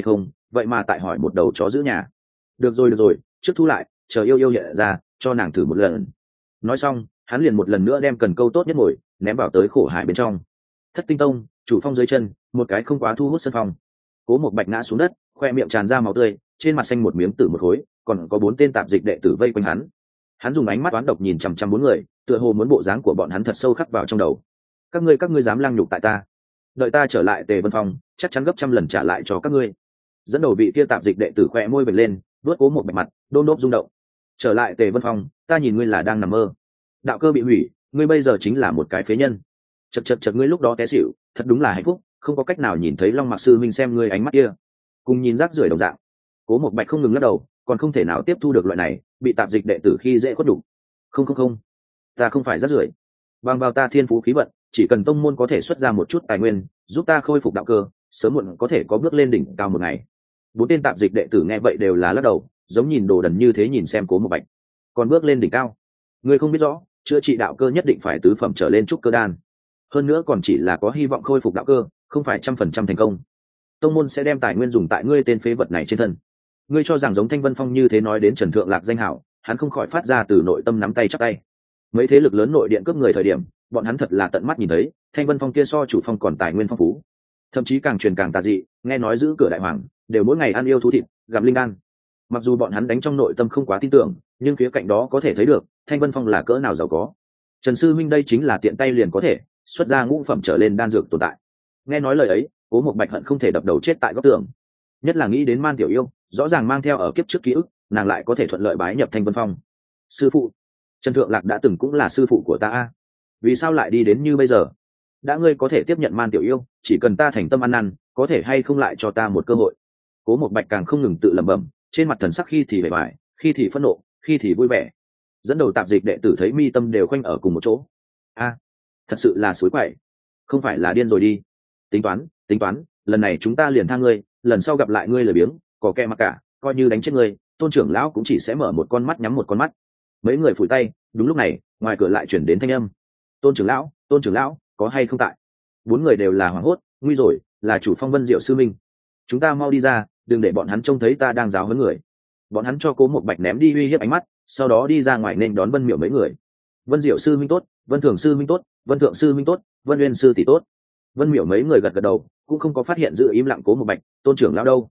vậy mà tại hỏi một đầu chó giữ nhà. Được rồi, trước thu lại, chờ yêu yêu hiện ra cho nàng thử một lần. Nói xong hắn liền một lần nữa đem cần câu tốt nhất ngồi ném vào tới khổ hải bên trong. Thất tinh tông chủ phong dưới chân một cái không quá thu hút sân phong. Cố một bạch ngã xuống đất, khoe miệng tràn ra máu tươi, trên mặt xanh một miếng tử một khối, còn có 4 tên tạp dịch đệ tử vây quanh hắn. Hắn dùng ánh mắt toán độc nhìn chằm chằm 4 người, tựa hồ muốn bộ dáng của bọn hắn thật sâu khắc vào trong đầu. Các ngươi dám lăng nhục tại ta, đợi ta trở lại Tề Vân Phong chắc chắn gấp trăm lần trả lại cho các ngươi. Dẫn đầu vị kia tạp dịch đệ tử khoe môi bật lên, vuốt Cố một bạch mặt, đôn đốp rung động. Trở lại Tề Vân Phong, ta nhìn ngươi là đang nằm mơ. Đạo cơ bị hủy, ngươi bây giờ chính là một cái phế nhân. Chật ngươi lúc đó té xỉu, thật đúng là hạnh phúc, không có cách nào nhìn thấy Long Mạc sư minh xem ngươi ánh mắt kia, cùng nhìn rác rưởi đồng dạng. Cố một bạch không ngừng lắc đầu, còn không thể nào tiếp thu được loại này bị tạp dịch đệ tử khi dễ khuất đủ. Không, ta không phải rác rưởi. Bằng vào ta thiên phú khí vận, chỉ cần tông môn có thể xuất ra một chút tài nguyên, giúp ta khôi phục đạo cơ, sớm muộn có thể có bước lên đỉnh cao một ngày. 4 tên tạp dịch đệ tử nghe vậy đều là lắc đầu, giống nhìn đồ đần như thế nhìn xem Cố một bạch. Còn bước lên đỉnh cao, ngươi không biết rõ, chữa trị đạo cơ nhất định phải tứ phẩm trở lên trúc cơ đan, hơn nữa còn chỉ là có hy vọng khôi phục đạo cơ, không phải 100% thành công. Tông môn sẽ đem tài nguyên dùng tại ngươi tên phế vật này trên thân. Ngươi cho rằng giống Thanh Vân Phong như thế nói đến Trần Thượng Lạc danh hảo, hắn không khỏi phát ra từ nội tâm nắm tay chắp tay. Mấy thế lực lớn nội điện cướp người thời điểm, bọn hắn thật là tận mắt nhìn thấy, Thanh Vân Phong kia so chủ phong còn tài nguyên phong phú, thậm chí càng truyền càng tà dị, nghe nói giữ cửa đại hoàng đều mỗi ngày ăn yêu thú thịt, gặm linh đan. Mặc dù bọn hắn đánh trong nội tâm không quá tin tưởng, nhưng khía cạnh đó có thể thấy được Thanh Vân Phong là cỡ nào giàu có. Trần sư minh đây chính là tiện tay liền có thể xuất ra ngũ phẩm trở lên đan dược tồn tại. Nghe nói lời ấy, Cố một bạch hận không thể đập đầu chết tại góc tường, nhất là nghĩ đến Man Tiểu Yêu, rõ ràng mang theo ở kiếp trước ký ức, nàng lại có thể thuận lợi bái nhập Thanh Vân Phong. Sư phụ, Trần Thượng Lạc đã từng cũng là sư phụ của ta a, vì sao lại đi đến như bây giờ? Đã ngươi có thể tiếp nhận Man Tiểu Yêu, chỉ cần ta thành tâm ăn năn, có thể hay không lại cho ta một cơ hội? Cố một bạch càng không ngừng tự lẩm bẩm, trên mặt thần sắc khi thì vẻ vải, khi thì phẫn nộ, khi thì vui vẻ. Dẫn đầu tạp dịch đệ tử thấy mi tâm đều khoanh ở cùng một chỗ. A, thật sự là suối quậy, không phải là điên rồi đi. Tính toán, lần này chúng ta liền tha ngươi, lần sau gặp lại ngươi lười biếng, có kẻ mặc cả, coi như đánh chết ngươi, Tôn trưởng lão cũng chỉ sẽ mở một con mắt nhắm một con mắt. Mấy người phủi tay, đúng lúc này, ngoài cửa lại chuyển đến thanh âm. Tôn trưởng lão, có hay không tại? 4 người đều là hoảng hốt, nguy rồi, là chủ phong Vân Diệu sư minh. Chúng ta mau đi ra, đừng để bọn hắn trông thấy ta đang giáo huấn người. Bọn hắn cho Cố một bạch ném đi uy hiếp ánh mắt, sau đó đi ra ngoài nên đón Vân Miểu mấy người. Vân Diệu sư minh tốt, Vân Thường sư minh tốt, Vân Thượng sư minh tốt, Vân Uyên sư tỷ tốt. Vân Miểu mấy người gật gật đầu, cũng không có phát hiện giữ im lặng Cố một bạch. Tôn trưởng lão đâu?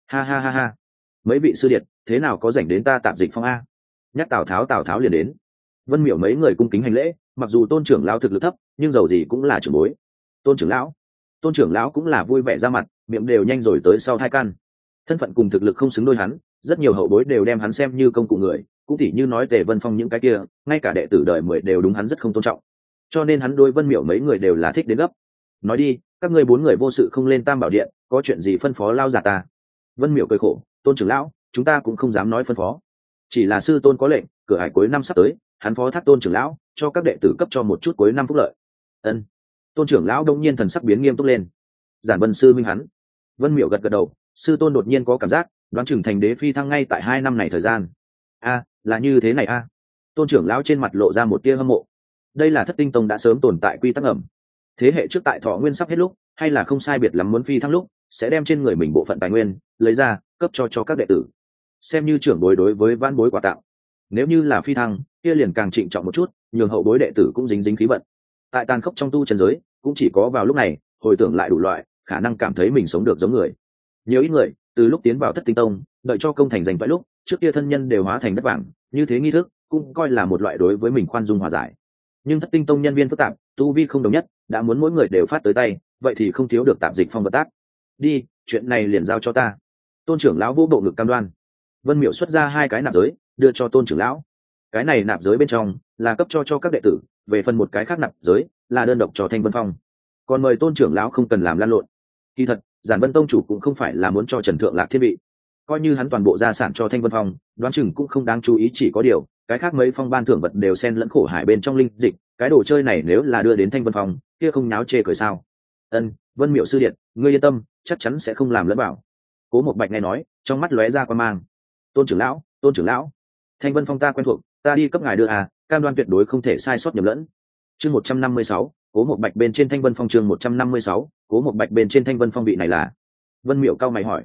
Ha, mấy vị sư điệt, thế nào có rảnh đến ta tạp dịch phong a? Nhắc Tào Tháo liền đến. Vân Miểu mấy người cung kính hành lễ, mặc dù Tôn trưởng lão thực lực thấp, nhưng dầu gì cũng là trưởng bối. Tôn trưởng lão cũng là vui vẻ ra mặt, miệng đều nhanh rồi tới sau 2 căn. Thân phận cùng thực lực không xứng đôi hắn, rất nhiều hậu bối đều đem hắn xem như công cụ người, cũng tỉ như nói Tề Vân Phong những cái kia, ngay cả đệ tử đời 10 đều đúng hắn rất không tôn trọng. Cho nên hắn đối Vân Miểu mấy người đều là thích đến gấp. Nói đi, các ngươi 4 người vô sự không lên Tam Bảo Điện, có chuyện gì phân phó lao giả ta? Vân Miểu cười khổ, Tôn trưởng lão, chúng ta cũng không dám nói phân phó, chỉ là sư tôn có lệnh, cửa hải cuối năm sắp tới, hắn phó thác Tôn trưởng lão cho các đệ tử cấp cho một chút cuối năm phúc lợi. Ân. Tôn trưởng lão đông nhiên thần sắc biến nghiêm túc lên. Giản Vân sư minh hắn. Vân Miểu gật gật đầu, sư tôn đột nhiên có cảm giác đoán chừng thành đế phi thăng ngay tại 2 năm này thời gian. A, là như thế này a. Tôn trưởng lão trên mặt lộ ra một tia hâm mộ. Đây là Thất Tinh Tông đã sớm tồn tại quy tắc ẩm, thế hệ trước tại thọ nguyên sắp hết lúc, hay là không sai biệt lắm muốn phi thăng lúc, sẽ đem trên người mình bộ phận tài nguyên lấy ra cấp cho các đệ tử, xem như trưởng bối đối với vãn bối quà tặng. Nếu như là phi thăng, kia liền càng trịnh trọng một chút, nhường hậu bối đệ tử cũng dính khí vận. Tại tàn khốc trong tu chân giới, cũng chỉ có vào lúc này hồi tưởng lại đủ loại khả năng cảm thấy mình sống được giống người. Nhiều ít người từ lúc tiến vào Thất Tinh Tông, đợi cho công thành danh toại lúc, trước kia thân nhân đều hóa thành đất vàng, như thế nghi thức cũng coi là một loại đối với mình khoan dung hòa giải. Nhưng Thất Tinh Tông nhân viên phức tạp, tu vi không đồng nhất, đã muốn mỗi người đều phát tới tay, vậy thì không thiếu được tạp dịch phong vật tác. Đi, chuyện này liền giao cho ta. Tôn trưởng lão vô bộ ngực cam đoan. Vân Miểu xuất ra 2 cái nạp giới, đưa cho Tôn trưởng lão. Cái này nạp giới bên trong là cấp cho các đệ tử, về phần một cái khác nạp giới là đơn độc cho Thanh Vân Phong. Còn mời Tôn trưởng lão không cần làm lan lộn. Kỳ thật, Giản Vân tông chủ cũng không phải là muốn cho Trần Thượng Lạc thiên vị, coi như hắn toàn bộ gia sản cho Thanh Vân Phong, đoán chừng cũng không đáng chú ý, chỉ có điều cái khác mấy phong ban thưởng vật đều xen lẫn khổ hải bên trong linh dịch, cái đồ chơi này nếu là đưa đến Thanh Vân Phong, kia không náo chê cười sao? Ân, Vân Miểu sư điện, ngươi yên tâm, chắc chắn sẽ không làm lẫn bảo. Cố một bạch nghe nói, trong mắt lóe ra quan mang. Tôn trưởng lão, Thanh Vân Phong ta quen thuộc, ta đi cấp ngài đưa à, cam đoan tuyệt đối không thể sai sót nhầm lẫn. Chương 156, Cố một bạch bên trên Thanh Vân Phong. Chương 156, Cố một bạch bên trên Thanh Vân Phong. Vị này là? Vân Miểu cao mày hỏi.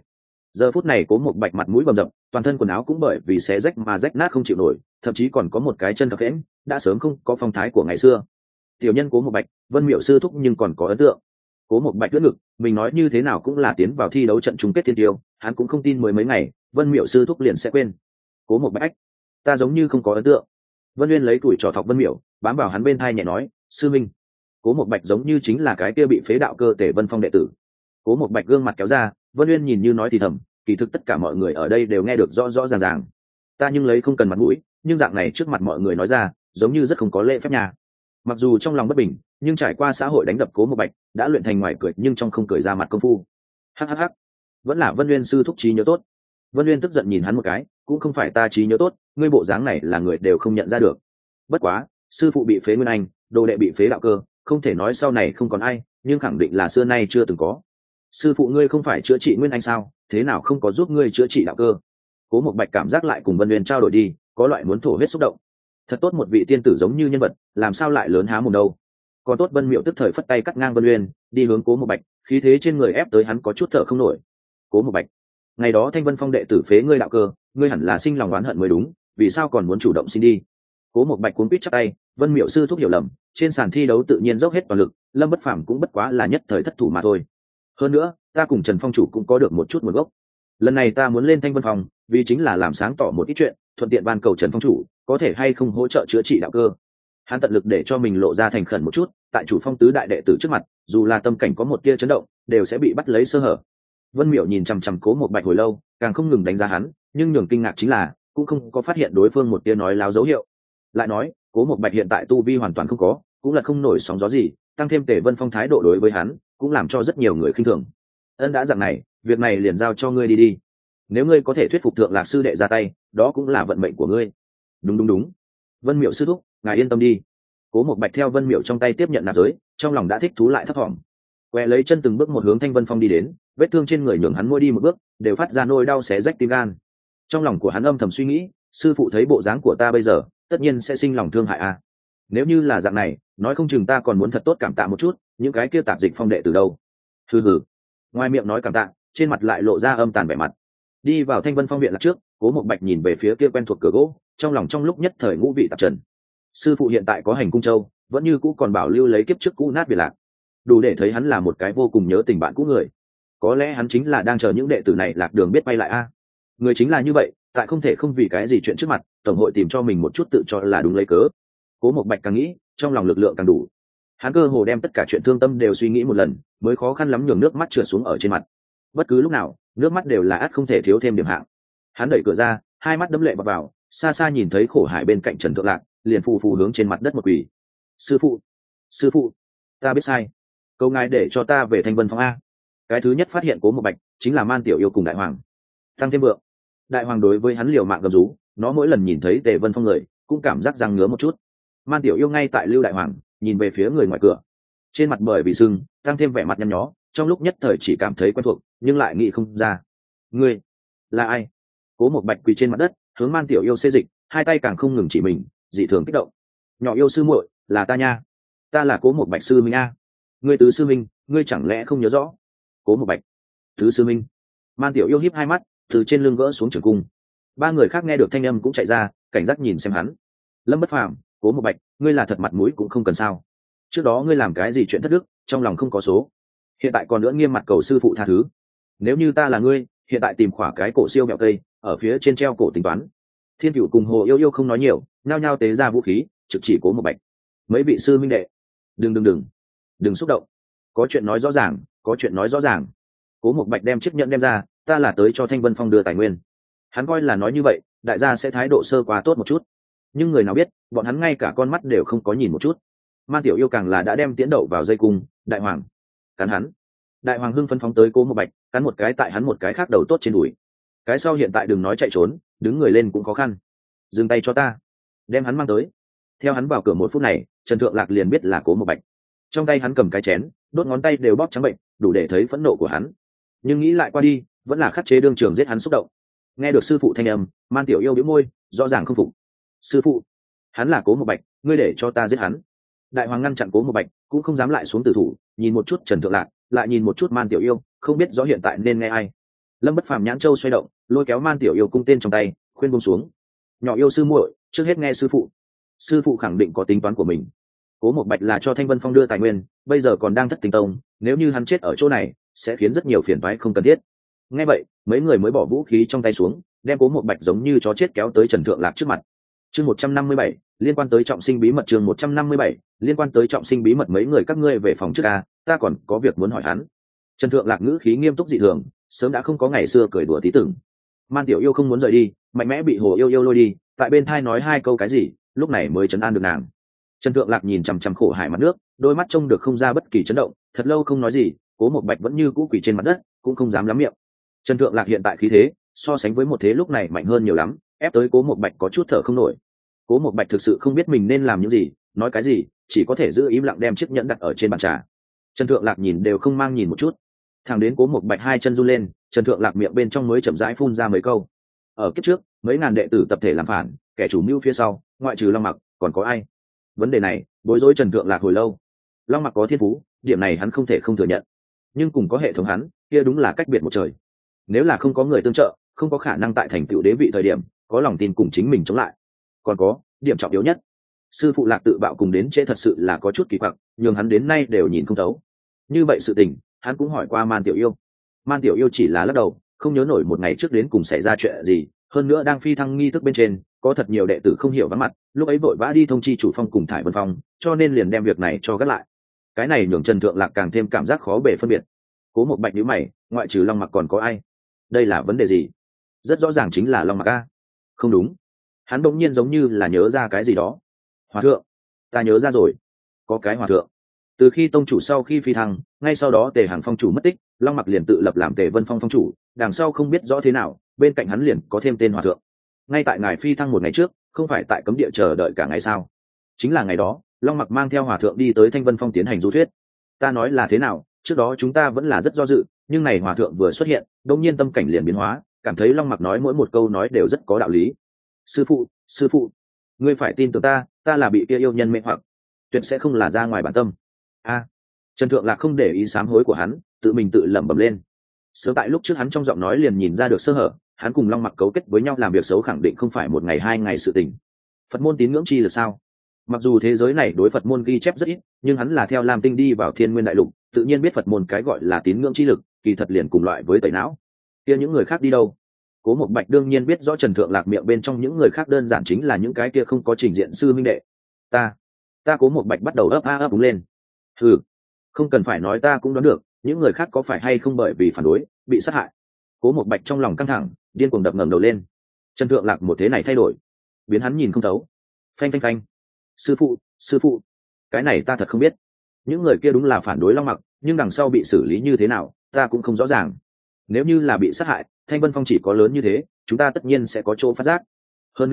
Giờ phút này Cố Một Bạch mặt mũi bầm dập, toàn thân quần áo cũng bởi vì xé rách mà rách nát không chịu nổi, thậm chí còn có một cái chân khập khẽm, đã sớm không có phong thái của ngày xưa. Tiểu nhân Cố Một Bạch, Vân Miệu sư thúc nhưng còn có ấn tượng. Cố Một Bạch lướt ngực, mình nói như thế nào cũng là tiến vào thi đấu trận chung kết thiên tiêu, hắn cũng không tin mới mấy ngày Vân Miệu sư thúc liền sẽ quên. Cố Một Bạch, ta giống như không có ấn tượng. Vân Uyên lấy tuổi trò thọc Vân Miệu, bám vào hắn bên thai nhẹ nói, sư minh. Cố Một Bạch giống như chính là cái kia bị phế đạo cơ Tề Vân Phong đệ tử. Cố Một Bạch gương mặt kéo ra, Vân Uyên nhìn như nói thì thầm, kỳ thực tất cả mọi người ở đây đều nghe được rõ rõ ràng ràng. Ta nhưng lấy không cần mặt mũi, nhưng dạng này trước mặt mọi người nói ra, giống như rất không có lễ phép nhà. Mặc dù trong lòng bất bình, nhưng trải qua xã hội đánh đập Cố Một Bạch, đã luyện thành ngoài cười nhưng trong không cười ra mặt công phu. Hắc hắc hắc, vẫn là Vân Uyên sư thúc trí nhớ tốt. Vân Uyên tức giận nhìn hắn một cái, cũng không phải ta trí nhớ tốt, ngươi bộ dáng này là người đều không nhận ra được. Bất quá, sư phụ bị phế nguyên anh, đồ đệ bị phế đạo cơ, không thể nói sau này không còn ai, nhưng khẳng định là xưa nay chưa từng có. Sư phụ ngươi không phải chữa trị nguyên anh sao, thế nào không có giúp ngươi chữa trị đạo cơ? Cố Một Bạch cảm giác lại cùng Vân Uyên trao đổi đi, có loại muốn thổ huyết xúc động. Thật tốt một vị tiên tử giống như nhân vật, làm sao lại lớn há mồm đâu? Còn tốt Vân Miệu tức thời phất tay cắt ngang Vân Uyên, đi hướng Cố Một Bạch, khí thế trên người ép tới hắn có chút thở không nổi. Cố Một Bạch, ngày đó Thanh Vân Phong đệ tử phế ngươi đạo cơ, ngươi hẳn là sinh lòng oán hận mới đúng, vì sao còn muốn chủ động xin đi? Cố Một Bạch cuống quýt chắp tay, Vân Miệu sư thúc hiểu lầm, trên sàn thi đấu tự nhiên dốc hết toàn lực, Lâm Bất Phàm cũng bất quá là nhất thời thất thủ mà thôi. Hơn nữa, ta cùng Trần Phong chủ cũng có được một chút nguồn gốc. Lần này ta muốn lên Thanh Vân Phong, vì chính là làm sáng tỏ một ít chuyện, thuận tiện ban cầu Trần Phong chủ có thể hay không hỗ trợ chữa trị đạo cơ. Hắn tận lực để cho mình lộ ra thành khẩn một chút, tại chủ phong tứ đại đệ tử trước mặt, dù là tâm cảnh có một tia chấn động, đều sẽ bị bắt lấy sơ hở. Vân Miệu nhìn chằm chằm Cố Một Bạch hồi lâu, càng không ngừng đánh giá hắn, nhưng nhường kinh ngạc chính là, cũng không có phát hiện đối phương một tia nói láo dấu hiệu. Lại nói, Cố Một Bạch hiện tại tu vi hoàn toàn không có, cũng là không nổi sóng gió gì, tăng thêm Tề Vân Phong thái độ đối với hắn, cũng làm cho rất nhiều người khinh thường. Ân đã dạng này, việc này liền giao cho ngươi đi đi. Nếu ngươi có thể thuyết phục Thượng Lạc sư đệ ra tay, đó cũng là vận mệnh của ngươi. Đúng. Vân Miệu sư thúc, ngài yên tâm đi. Cố Một Bạch theo Vân Miệu trong tay tiếp nhận nạp giới, trong lòng đã thích thú lại thấp thỏm. Quẹ lấy chân từng bước một hướng Thanh Vân Phong đi đến, vết thương trên người nhường hắn mỗi đi một bước, đều phát ra nỗi đau xé rách tim gan. Trong lòng của hắn âm thầm suy nghĩ, sư phụ thấy bộ dáng của ta bây giờ, tất nhiên sẽ sinh lòng thương hại a. Nếu như là dạng này, nói không chừng ta còn muốn thật tốt cảm tạ một chút, những cái kia tạp dịch phong đệ từ đâu. Hừ. Ngoài miệng nói cảm tạ, trên mặt lại lộ ra âm tàn vẻ mặt. Đi vào Thanh Vân Phong viện lạc trước, Cố Một Bạch nhìn về phía kia quen thuộc cửa gỗ, trong lòng trong lúc nhất thời ngũ vị tạp trần. Sư phụ hiện tại có hành cung châu, vẫn như cũ còn bảo lưu lấy kiếp trước cũ nát biệt lạc, đủ để thấy hắn là một cái vô cùng nhớ tình bạn cũ người. Có lẽ hắn chính là đang chờ những đệ tử này lạc đường biết bay lại a. Người chính là như vậy, tại không thể không vì cái gì chuyện trước mặt, tổng hội tìm cho mình một chút tự cho là đúng lấy cớ. Cố Một Bạch càng nghĩ, trong lòng lực lượng càng đủ. Hắn cơ hồ đem tất cả chuyện thương tâm đều suy nghĩ một lần, mới khó khăn lắm nhường nước mắt trượt xuống ở trên mặt. Bất cứ lúc nào, nước mắt đều là ắt không thể thiếu thêm điểm hạng. Hắn đẩy cửa ra, hai mắt đẫm lệ vào, xa xa nhìn thấy Khổ Hải bên cạnh Trần Thượng Lạc, liền phù phù hướng trên mặt đất một quỳ. Sư phụ, ta biết sai, cầu ngài để cho ta về Thanh Vân Phong a. Cái thứ nhất phát hiện Cố Một Bạch chính là Man Tiểu Yêu cùng Đại Hoàng. Tăng thêm vượng, Đại Hoàng đối với hắn liều mạng gầm rú, nó mỗi lần nhìn thấy Tề Vân Phong người, cũng cảm giác răng ngứa một chút. Man Tiểu Yêu ngay tại lưu Đại Hoàng, nhìn về phía người ngoài cửa, trên mặt bởi vì sưng, tăng thêm vẻ mặt nhăn nhó, trong lúc nhất thời chỉ cảm thấy quen thuộc, nhưng lại nghĩ không ra. Ngươi là ai? Cố Một Bạch quỳ trên mặt đất, hướng Man Tiểu Yêu xê dịch, hai tay càng không ngừng chỉ mình, dị thường kích động. Nhỏ yêu sư muội, là ta nha, ta là Cố Một Bạch sư minh a. Ngươi tứ sư minh, ngươi chẳng lẽ không nhớ rõ? Cố Một Bạch, tứ sư minh. Man Tiểu Yêu híp hai mắt, từ trên lưng gỡ xuống trường cung. Ba người khác nghe được thanh âm cũng chạy ra, cảnh giác nhìn xem hắn. Lâm Bất Phàm, Cố Một Bạch, ngươi là thật mặt mũi cũng không cần sao? Trước đó ngươi làm cái gì chuyện thất đức, trong lòng không có số, hiện tại còn nữa nghiêm mặt cầu sư phụ tha thứ. Nếu như ta là ngươi, hiện tại tìm khỏa cái cổ siêu mẹo cây, ở phía trên treo cổ tính toán. Thiên Cửu cùng Hồ Yêu không nói nhiều, nhao nhao tế ra vũ khí, trực chỉ Cố Một Bạch. Mấy vị sư minh đệ, đừng xúc động, có chuyện nói rõ ràng. Cố Một Bạch đem chiếc nhẫn đem ra, ta là tới cho Thanh Vân Phong đưa tài nguyên. Hắn coi là nói như vậy, đại gia sẽ thái độ sơ qua tốt một chút, nhưng người nào biết, bọn hắn ngay cả con mắt đều không có nhìn một chút. Man Tiểu Yêu càng là đã đem tiến đậu vào dây cung. Đại Hoàng, cắn hắn. Đại Hoàng hưng phấn phóng tới Cố Một Bạch, cắn một cái tại hắn một cái khác đầu tốt trên đùi. Cái sau hiện tại đừng nói chạy trốn, đứng người lên cũng khó khăn. Dừng tay cho ta, đem hắn mang tới. Theo hắn vào cửa một phút này, Trần Thượng Lạc liền biết là Cố Một Bạch. Trong tay hắn cầm cái chén, đốt ngón tay đều bóp trắng bệnh, đủ để thấy phẫn nộ của hắn. Nhưng nghĩ lại qua đi, vẫn là khắc chế đương trường giết hắn xúc động. Nghe được sư phụ thanh âm, Man Tiểu Yêu bĩu môi, rõ ràng không phục. Sư phụ, hắn là Cố Một Bạch, ngươi để cho ta giết hắn. Đại Hoàng ngăn chặn Cố Một Bạch, cũng không dám lại xuống tử thủ, nhìn một chút Trần Thượng Lạc, lại nhìn một chút Man Tiểu Yêu, không biết rõ hiện tại nên nghe ai. Lâm Bất Phàm nhãn châu xoay động, lôi kéo Man Tiểu Yêu cung tên trong tay, khuyên buông xuống. Nhỏ yêu sư muội, trước hết nghe sư phụ. Sư phụ khẳng định có tính toán của mình. Cố Một Bạch là cho Thanh Vân Phong đưa tài nguyên, bây giờ còn đang thất tình tông, nếu như hắn chết ở chỗ này sẽ khiến rất nhiều phiền toái không cần thiết. Nghe vậy, mấy người mới bỏ vũ khí trong tay xuống, đem Cố Một Bạch giống như chó chết kéo tới Trần Thượng Lạc trước mặt. Chương 157, liên quan tới trọng sinh bí mật. Chương 157, liên quan tới trọng sinh bí mật. Mấy người các ngươi về phòng trước a, ta còn có việc muốn hỏi hắn. Trần Thượng Lạc ngữ khí nghiêm túc dị thường, sớm đã không có ngày xưa cười đùa tí tưởng. Man Tiểu Yêu không muốn rời đi, mạnh mẽ bị Hồ Yêu Yêu lôi đi, tại bên thai nói hai câu cái gì, lúc này mới trấn an được nàng. Trần Thượng Lạc nhìn chằm chằm Khổ Hải mặt nước, đôi mắt trông được không ra bất kỳ chấn động, thật lâu không nói gì. Cố Một Bạch vẫn như cũ quỳ trên mặt đất, cũng không dám lắm miệng. Trần Thượng Lạc hiện tại khí thế so sánh với một thế lúc này mạnh hơn nhiều lắm, ép tới Cố Một Bạch có chút thở không nổi. Cố Một Bạch thực sự không biết mình nên làm những gì, nói cái gì, chỉ có thể giữ im lặng đem chiếc nhẫn đặt ở trên bàn trà. Trần Thượng Lạc nhìn đều không mang nhìn một chút, thẳng đến Cố Một Bạch hai chân run lên, Trần Thượng Lạc miệng bên trong mới chậm rãi phun ra mấy câu. Ở kiếp trước, mấy ngàn đệ tử tập thể làm phản, kẻ chủ mưu phía sau, ngoại trừ Long Mặc, còn có ai? Vấn đề này bối rối Trần Thượng Lạc hồi lâu. Long Mặc có thiên phú, điểm này hắn không thể không thừa nhận, nhưng cùng có hệ thống hắn, kia đúng là cách biệt một trời. Nếu là không có người tương trợ, không có khả năng tại thành tựu đế vị thời điểm có lòng tin cùng chính mình chống lại. Còn có điểm trọng yếu nhất, sư phụ Lạc tự bạo cùng đến trễ thật sự là có chút kỳ quặc, nhưng hắn đến nay đều nhìn không thấu. Như vậy sự tình hắn cũng hỏi qua Man Tiểu Yêu. Man Tiểu Yêu chỉ là lắc đầu, không nhớ nổi một ngày trước đến cùng xảy ra chuyện gì. Hơn nữa đang phi thăng nghi thức bên trên có thật nhiều đệ tử không hiểu vắng mặt, lúc ấy vội vã đi thông chi chủ phong cùng Thải Vân Phong, cho nên liền đem việc này cho gác lại. Cái này nhường Trần Thượng Lạc càng thêm cảm giác khó bề phân biệt. Cố Một Bạch nhíu mày, ngoại trừ Long Mặc còn có ai? Đây là vấn đề gì? Rất rõ ràng chính là Long Mặc a. Không đúng, hắn bỗng nhiên giống như là nhớ ra cái gì đó. Hòa thượng, ta nhớ ra rồi, có cái hòa thượng. Từ khi tông chủ sau khi phi thăng, ngay sau đó Tề Hàng phong chủ mất tích, Long Mặc liền tự lập làm Tề Vân Phong phong chủ, đằng sau không biết rõ thế nào, bên cạnh hắn liền có thêm tên hòa thượng. Ngay tại ngài phi thăng một ngày trước, không phải tại cấm địa chờ đợi cả ngày sao? Chính là ngày đó, Long Mặc mang theo hòa thượng đi tới Thanh Vân Phong tiến hành du thuyết. Ta nói là thế nào, trước đó chúng ta vẫn là rất do dự, nhưng này hòa thượng vừa xuất hiện, đột nhiên tâm cảnh liền biến hóa, cảm thấy Long Mặc nói mỗi một câu nói đều rất có đạo lý. Sư phụ, ngươi phải tin tưởng ta, ta là bị kia yêu nhân mê hoặc, tuyệt sẽ không là ra ngoài bản tâm. A. Trần Thượng Lạc không để ý sám hối của hắn, tự mình tự lẩm bẩm lên. Sớm tại lúc trước hắn trong giọng nói liền nhìn ra được sơ hở, hắn cùng Long Mặc cấu kết với nhau làm việc xấu khẳng định không phải một ngày hai ngày sự tình. Phật môn tín ngưỡng chi là sao? Mặc dù thế giới này đối Phật môn ghi chép rất ít, nhưng hắn là theo Lam Tinh đi vào Thiên Nguyên Đại Lục, tự nhiên biết Phật môn cái gọi là tín ngưỡng chi lực, kỳ thật liền cùng loại với tẩy não. Kia những người khác đi đâu? Cố Một Bạch đương nhiên biết rõ Trần Thượng Lạc miệng bên trong những người khác đơn giản chính là những cái kia không có trình diện sư minh đệ. Ta Cố Một Bạch bắt đầu ấp úng lên. Không cần phải nói, ta cũng đoán được, những người khác có phải hay không bởi vì phản đối, bị sát hại. Cố Một Bạch trong lòng căng thẳng, điên cuồng đập ngẩng đầu lên. Trần Thượng Lạc một thế này thay đổi, biến hắn nhìn không thấu. Phanh. Sư phụ, cái này ta thật không biết. Những người kia đúng là phản đối Long Mặc, nhưng đằng sau bị xử lý như thế nào, ta cũng không rõ ràng. Nếu như là bị sát hại, Thanh Vân Phong chỉ có lớn như thế, chúng ta tất nhiên sẽ có chỗ phát giác. Hơn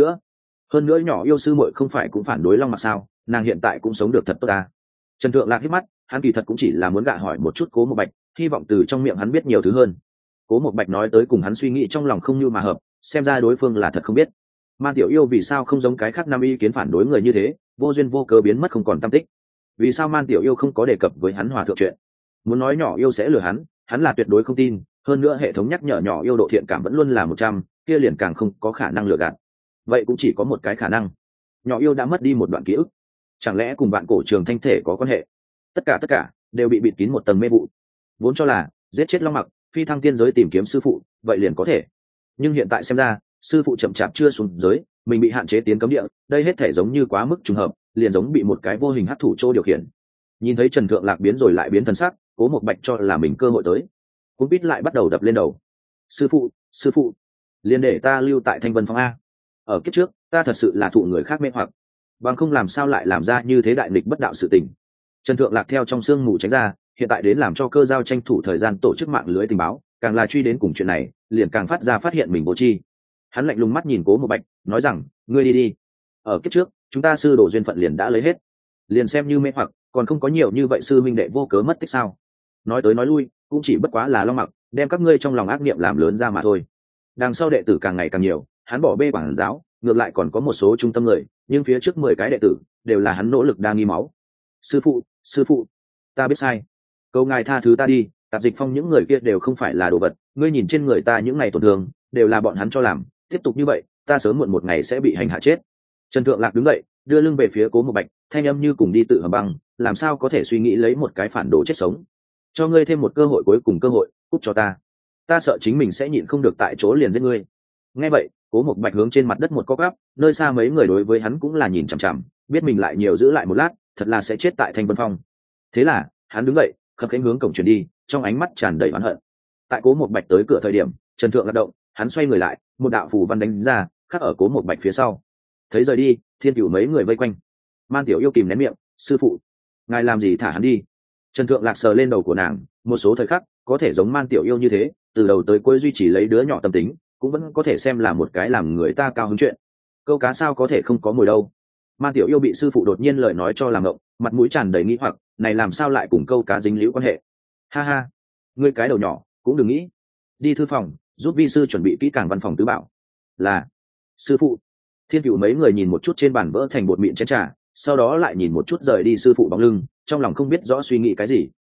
nữa nhỏ yêu sư muội không phải cũng phản đối Long Mặc sao? Nàng hiện tại cũng sống được thật tốt ta. Trần Thượng Lạc hít mắt, hắn kỳ thật cũng chỉ là muốn gạ hỏi một chút Cố Một Bạch, hy vọng từ trong miệng hắn biết nhiều thứ hơn. Cố Một Bạch nói tới cùng hắn suy nghĩ trong lòng không như mà hợp, xem ra đối phương là thật không biết. Man Tiểu Yêu vì sao không giống cái khác năm ý kiến phản đối người như thế, vô duyên vô cớ biến mất không còn tăm tích? Vì sao Man Tiểu Yêu không có đề cập với hắn hòa thượng chuyện? Muốn nói nhỏ yêu sẽ lừa hắn là tuyệt đối không tin. Hơn nữa hệ thống nhắc nhở nhỏ yêu độ thiện cảm vẫn luôn là 100, kia liền càng không có khả năng lừa gạt. Vậy cũng chỉ có một cái khả năng, nhỏ yêu đã mất đi một đoạn ký ức. Chẳng lẽ cùng bạn cổ Trường Thanh thể có quan hệ? Tất cả đều bị bịt kín một tầng mê vụ. Vốn cho là giết chết Long Mặc, phi thăng tiên giới tìm kiếm sư phụ, vậy liền có thể. Nhưng hiện tại xem ra, sư phụ chậm chạp chưa xuống giới, mình bị hạn chế tiến cấm địa, đây hết thể giống như quá mức trùng hợp, liền giống bị một cái vô hình hắc thủ chỗ điều khiển. Nhìn thấy Trần Thượng Lạc biến rồi lại biến thần sắc, Cố Một Bạch cho là mình cơ hội tới, cũng biết lại bắt đầu đập lên đầu. Sư phụ, liền để ta lưu tại Thanh Vân Phong a. Ở kiếp trước, ta thật sự là thụ người khác mê hoặc, bằng không làm sao lại làm ra như thế đại nghịch bất đạo sự tình. Trần Thượng Lạc theo trong sương mù tránh ra, hiện tại đến làm cho Cơ Giao tranh thủ thời gian tổ chức mạng lưới tình báo, càng là truy đến cùng chuyện này, liền càng phát hiện mình vô tri. Hắn lạnh lùng mắt nhìn Cố Một Bạch, nói rằng, ngươi đi. Ở kiếp trước, chúng ta sư đồ duyên phận liền đã lấy hết, liền xem như mê hoặc, còn không có nhiều như vậy sư minh đệ vô cớ mất tích sao? Nói tới nói lui, cũng chỉ bất quá là Long Mặc đem các ngươi trong lòng ác niệm làm lớn ra mà thôi. Đằng sau đệ tử càng ngày càng nhiều, hắn bỏ bê quản giáo, ngược lại còn có một số trung tâm người, nhưng phía trước 10 cái đệ tử đều là hắn nỗ lực đang nghi máu. Sư phụ, ta biết sai, cầu ngài tha thứ ta đi. Tạp Dịch Phong những người kia đều không phải là đồ vật, ngươi nhìn trên người ta những ngày tổn thương đều là bọn hắn cho làm, tiếp tục như vậy ta sớm muộn một ngày sẽ bị hành hạ chết. Trần Thượng Lạc đứng dậy đưa lưng về phía Cố Một Bạch, thanh âm như cùng đi tự hầm băng, làm sao có thể suy nghĩ lấy một cái phản đồ chết sống. Cho ngươi thêm một cơ hội cuối cùng cơ hội, cút cho ta sợ chính mình sẽ nhịn không được tại chỗ liền giết ngươi. Nghe vậy Cố Một Bạch hướng trên mặt đất một cóc gắp, nơi xa mấy người đối với hắn cũng là nhìn chằm chằm, biết mình lại nhiều giữ lại một lát thật là sẽ chết tại Thanh Vân Phong. Thế là hắn đứng dậy khập khiễng hướng cổng chuyển đi, trong ánh mắt tràn đầy oán hận. Tại Cố Một Bạch tới cửa thời điểm, Trần Thượng Lạc động, hắn xoay người lại, một đạo phù văn đánh ra khắc ở Cố Một Bạch phía sau. Thấy rời đi, Thiên Cửu mấy người vây quanh. Man Tiểu Yêu kìm nén miệng, sư phụ ngài làm gì thả hắn đi. Trần Thượng Lạc sờ lên đầu của nàng, một số thời khắc có thể giống Man Tiểu Yêu như thế, từ đầu tới cuối duy trì lấy đứa nhỏ tâm tính, cũng vẫn có thể xem là một cái làm người ta cao hứng chuyện. Câu cá sao có thể không có mồi đâu. Man Tiểu Yêu bị sư phụ đột nhiên lời nói cho làm ngộng, mặt mũi tràn đầy nghi hoặc, này làm sao lại cùng câu cá dính líu quan hệ. Ha ha, ngươi cái đầu nhỏ cũng đừng nghĩ. Đi thư phòng giúp vi sư chuẩn bị kỹ càng văn phòng tứ bảo. Là sư phụ. Thiên Cửu mấy người nhìn một chút trên bàn vỡ thành bột mịn chén trà, sau đó lại nhìn một chút rời đi sư phụ bóng lưng, trong lòng không biết rõ suy nghĩ cái gì.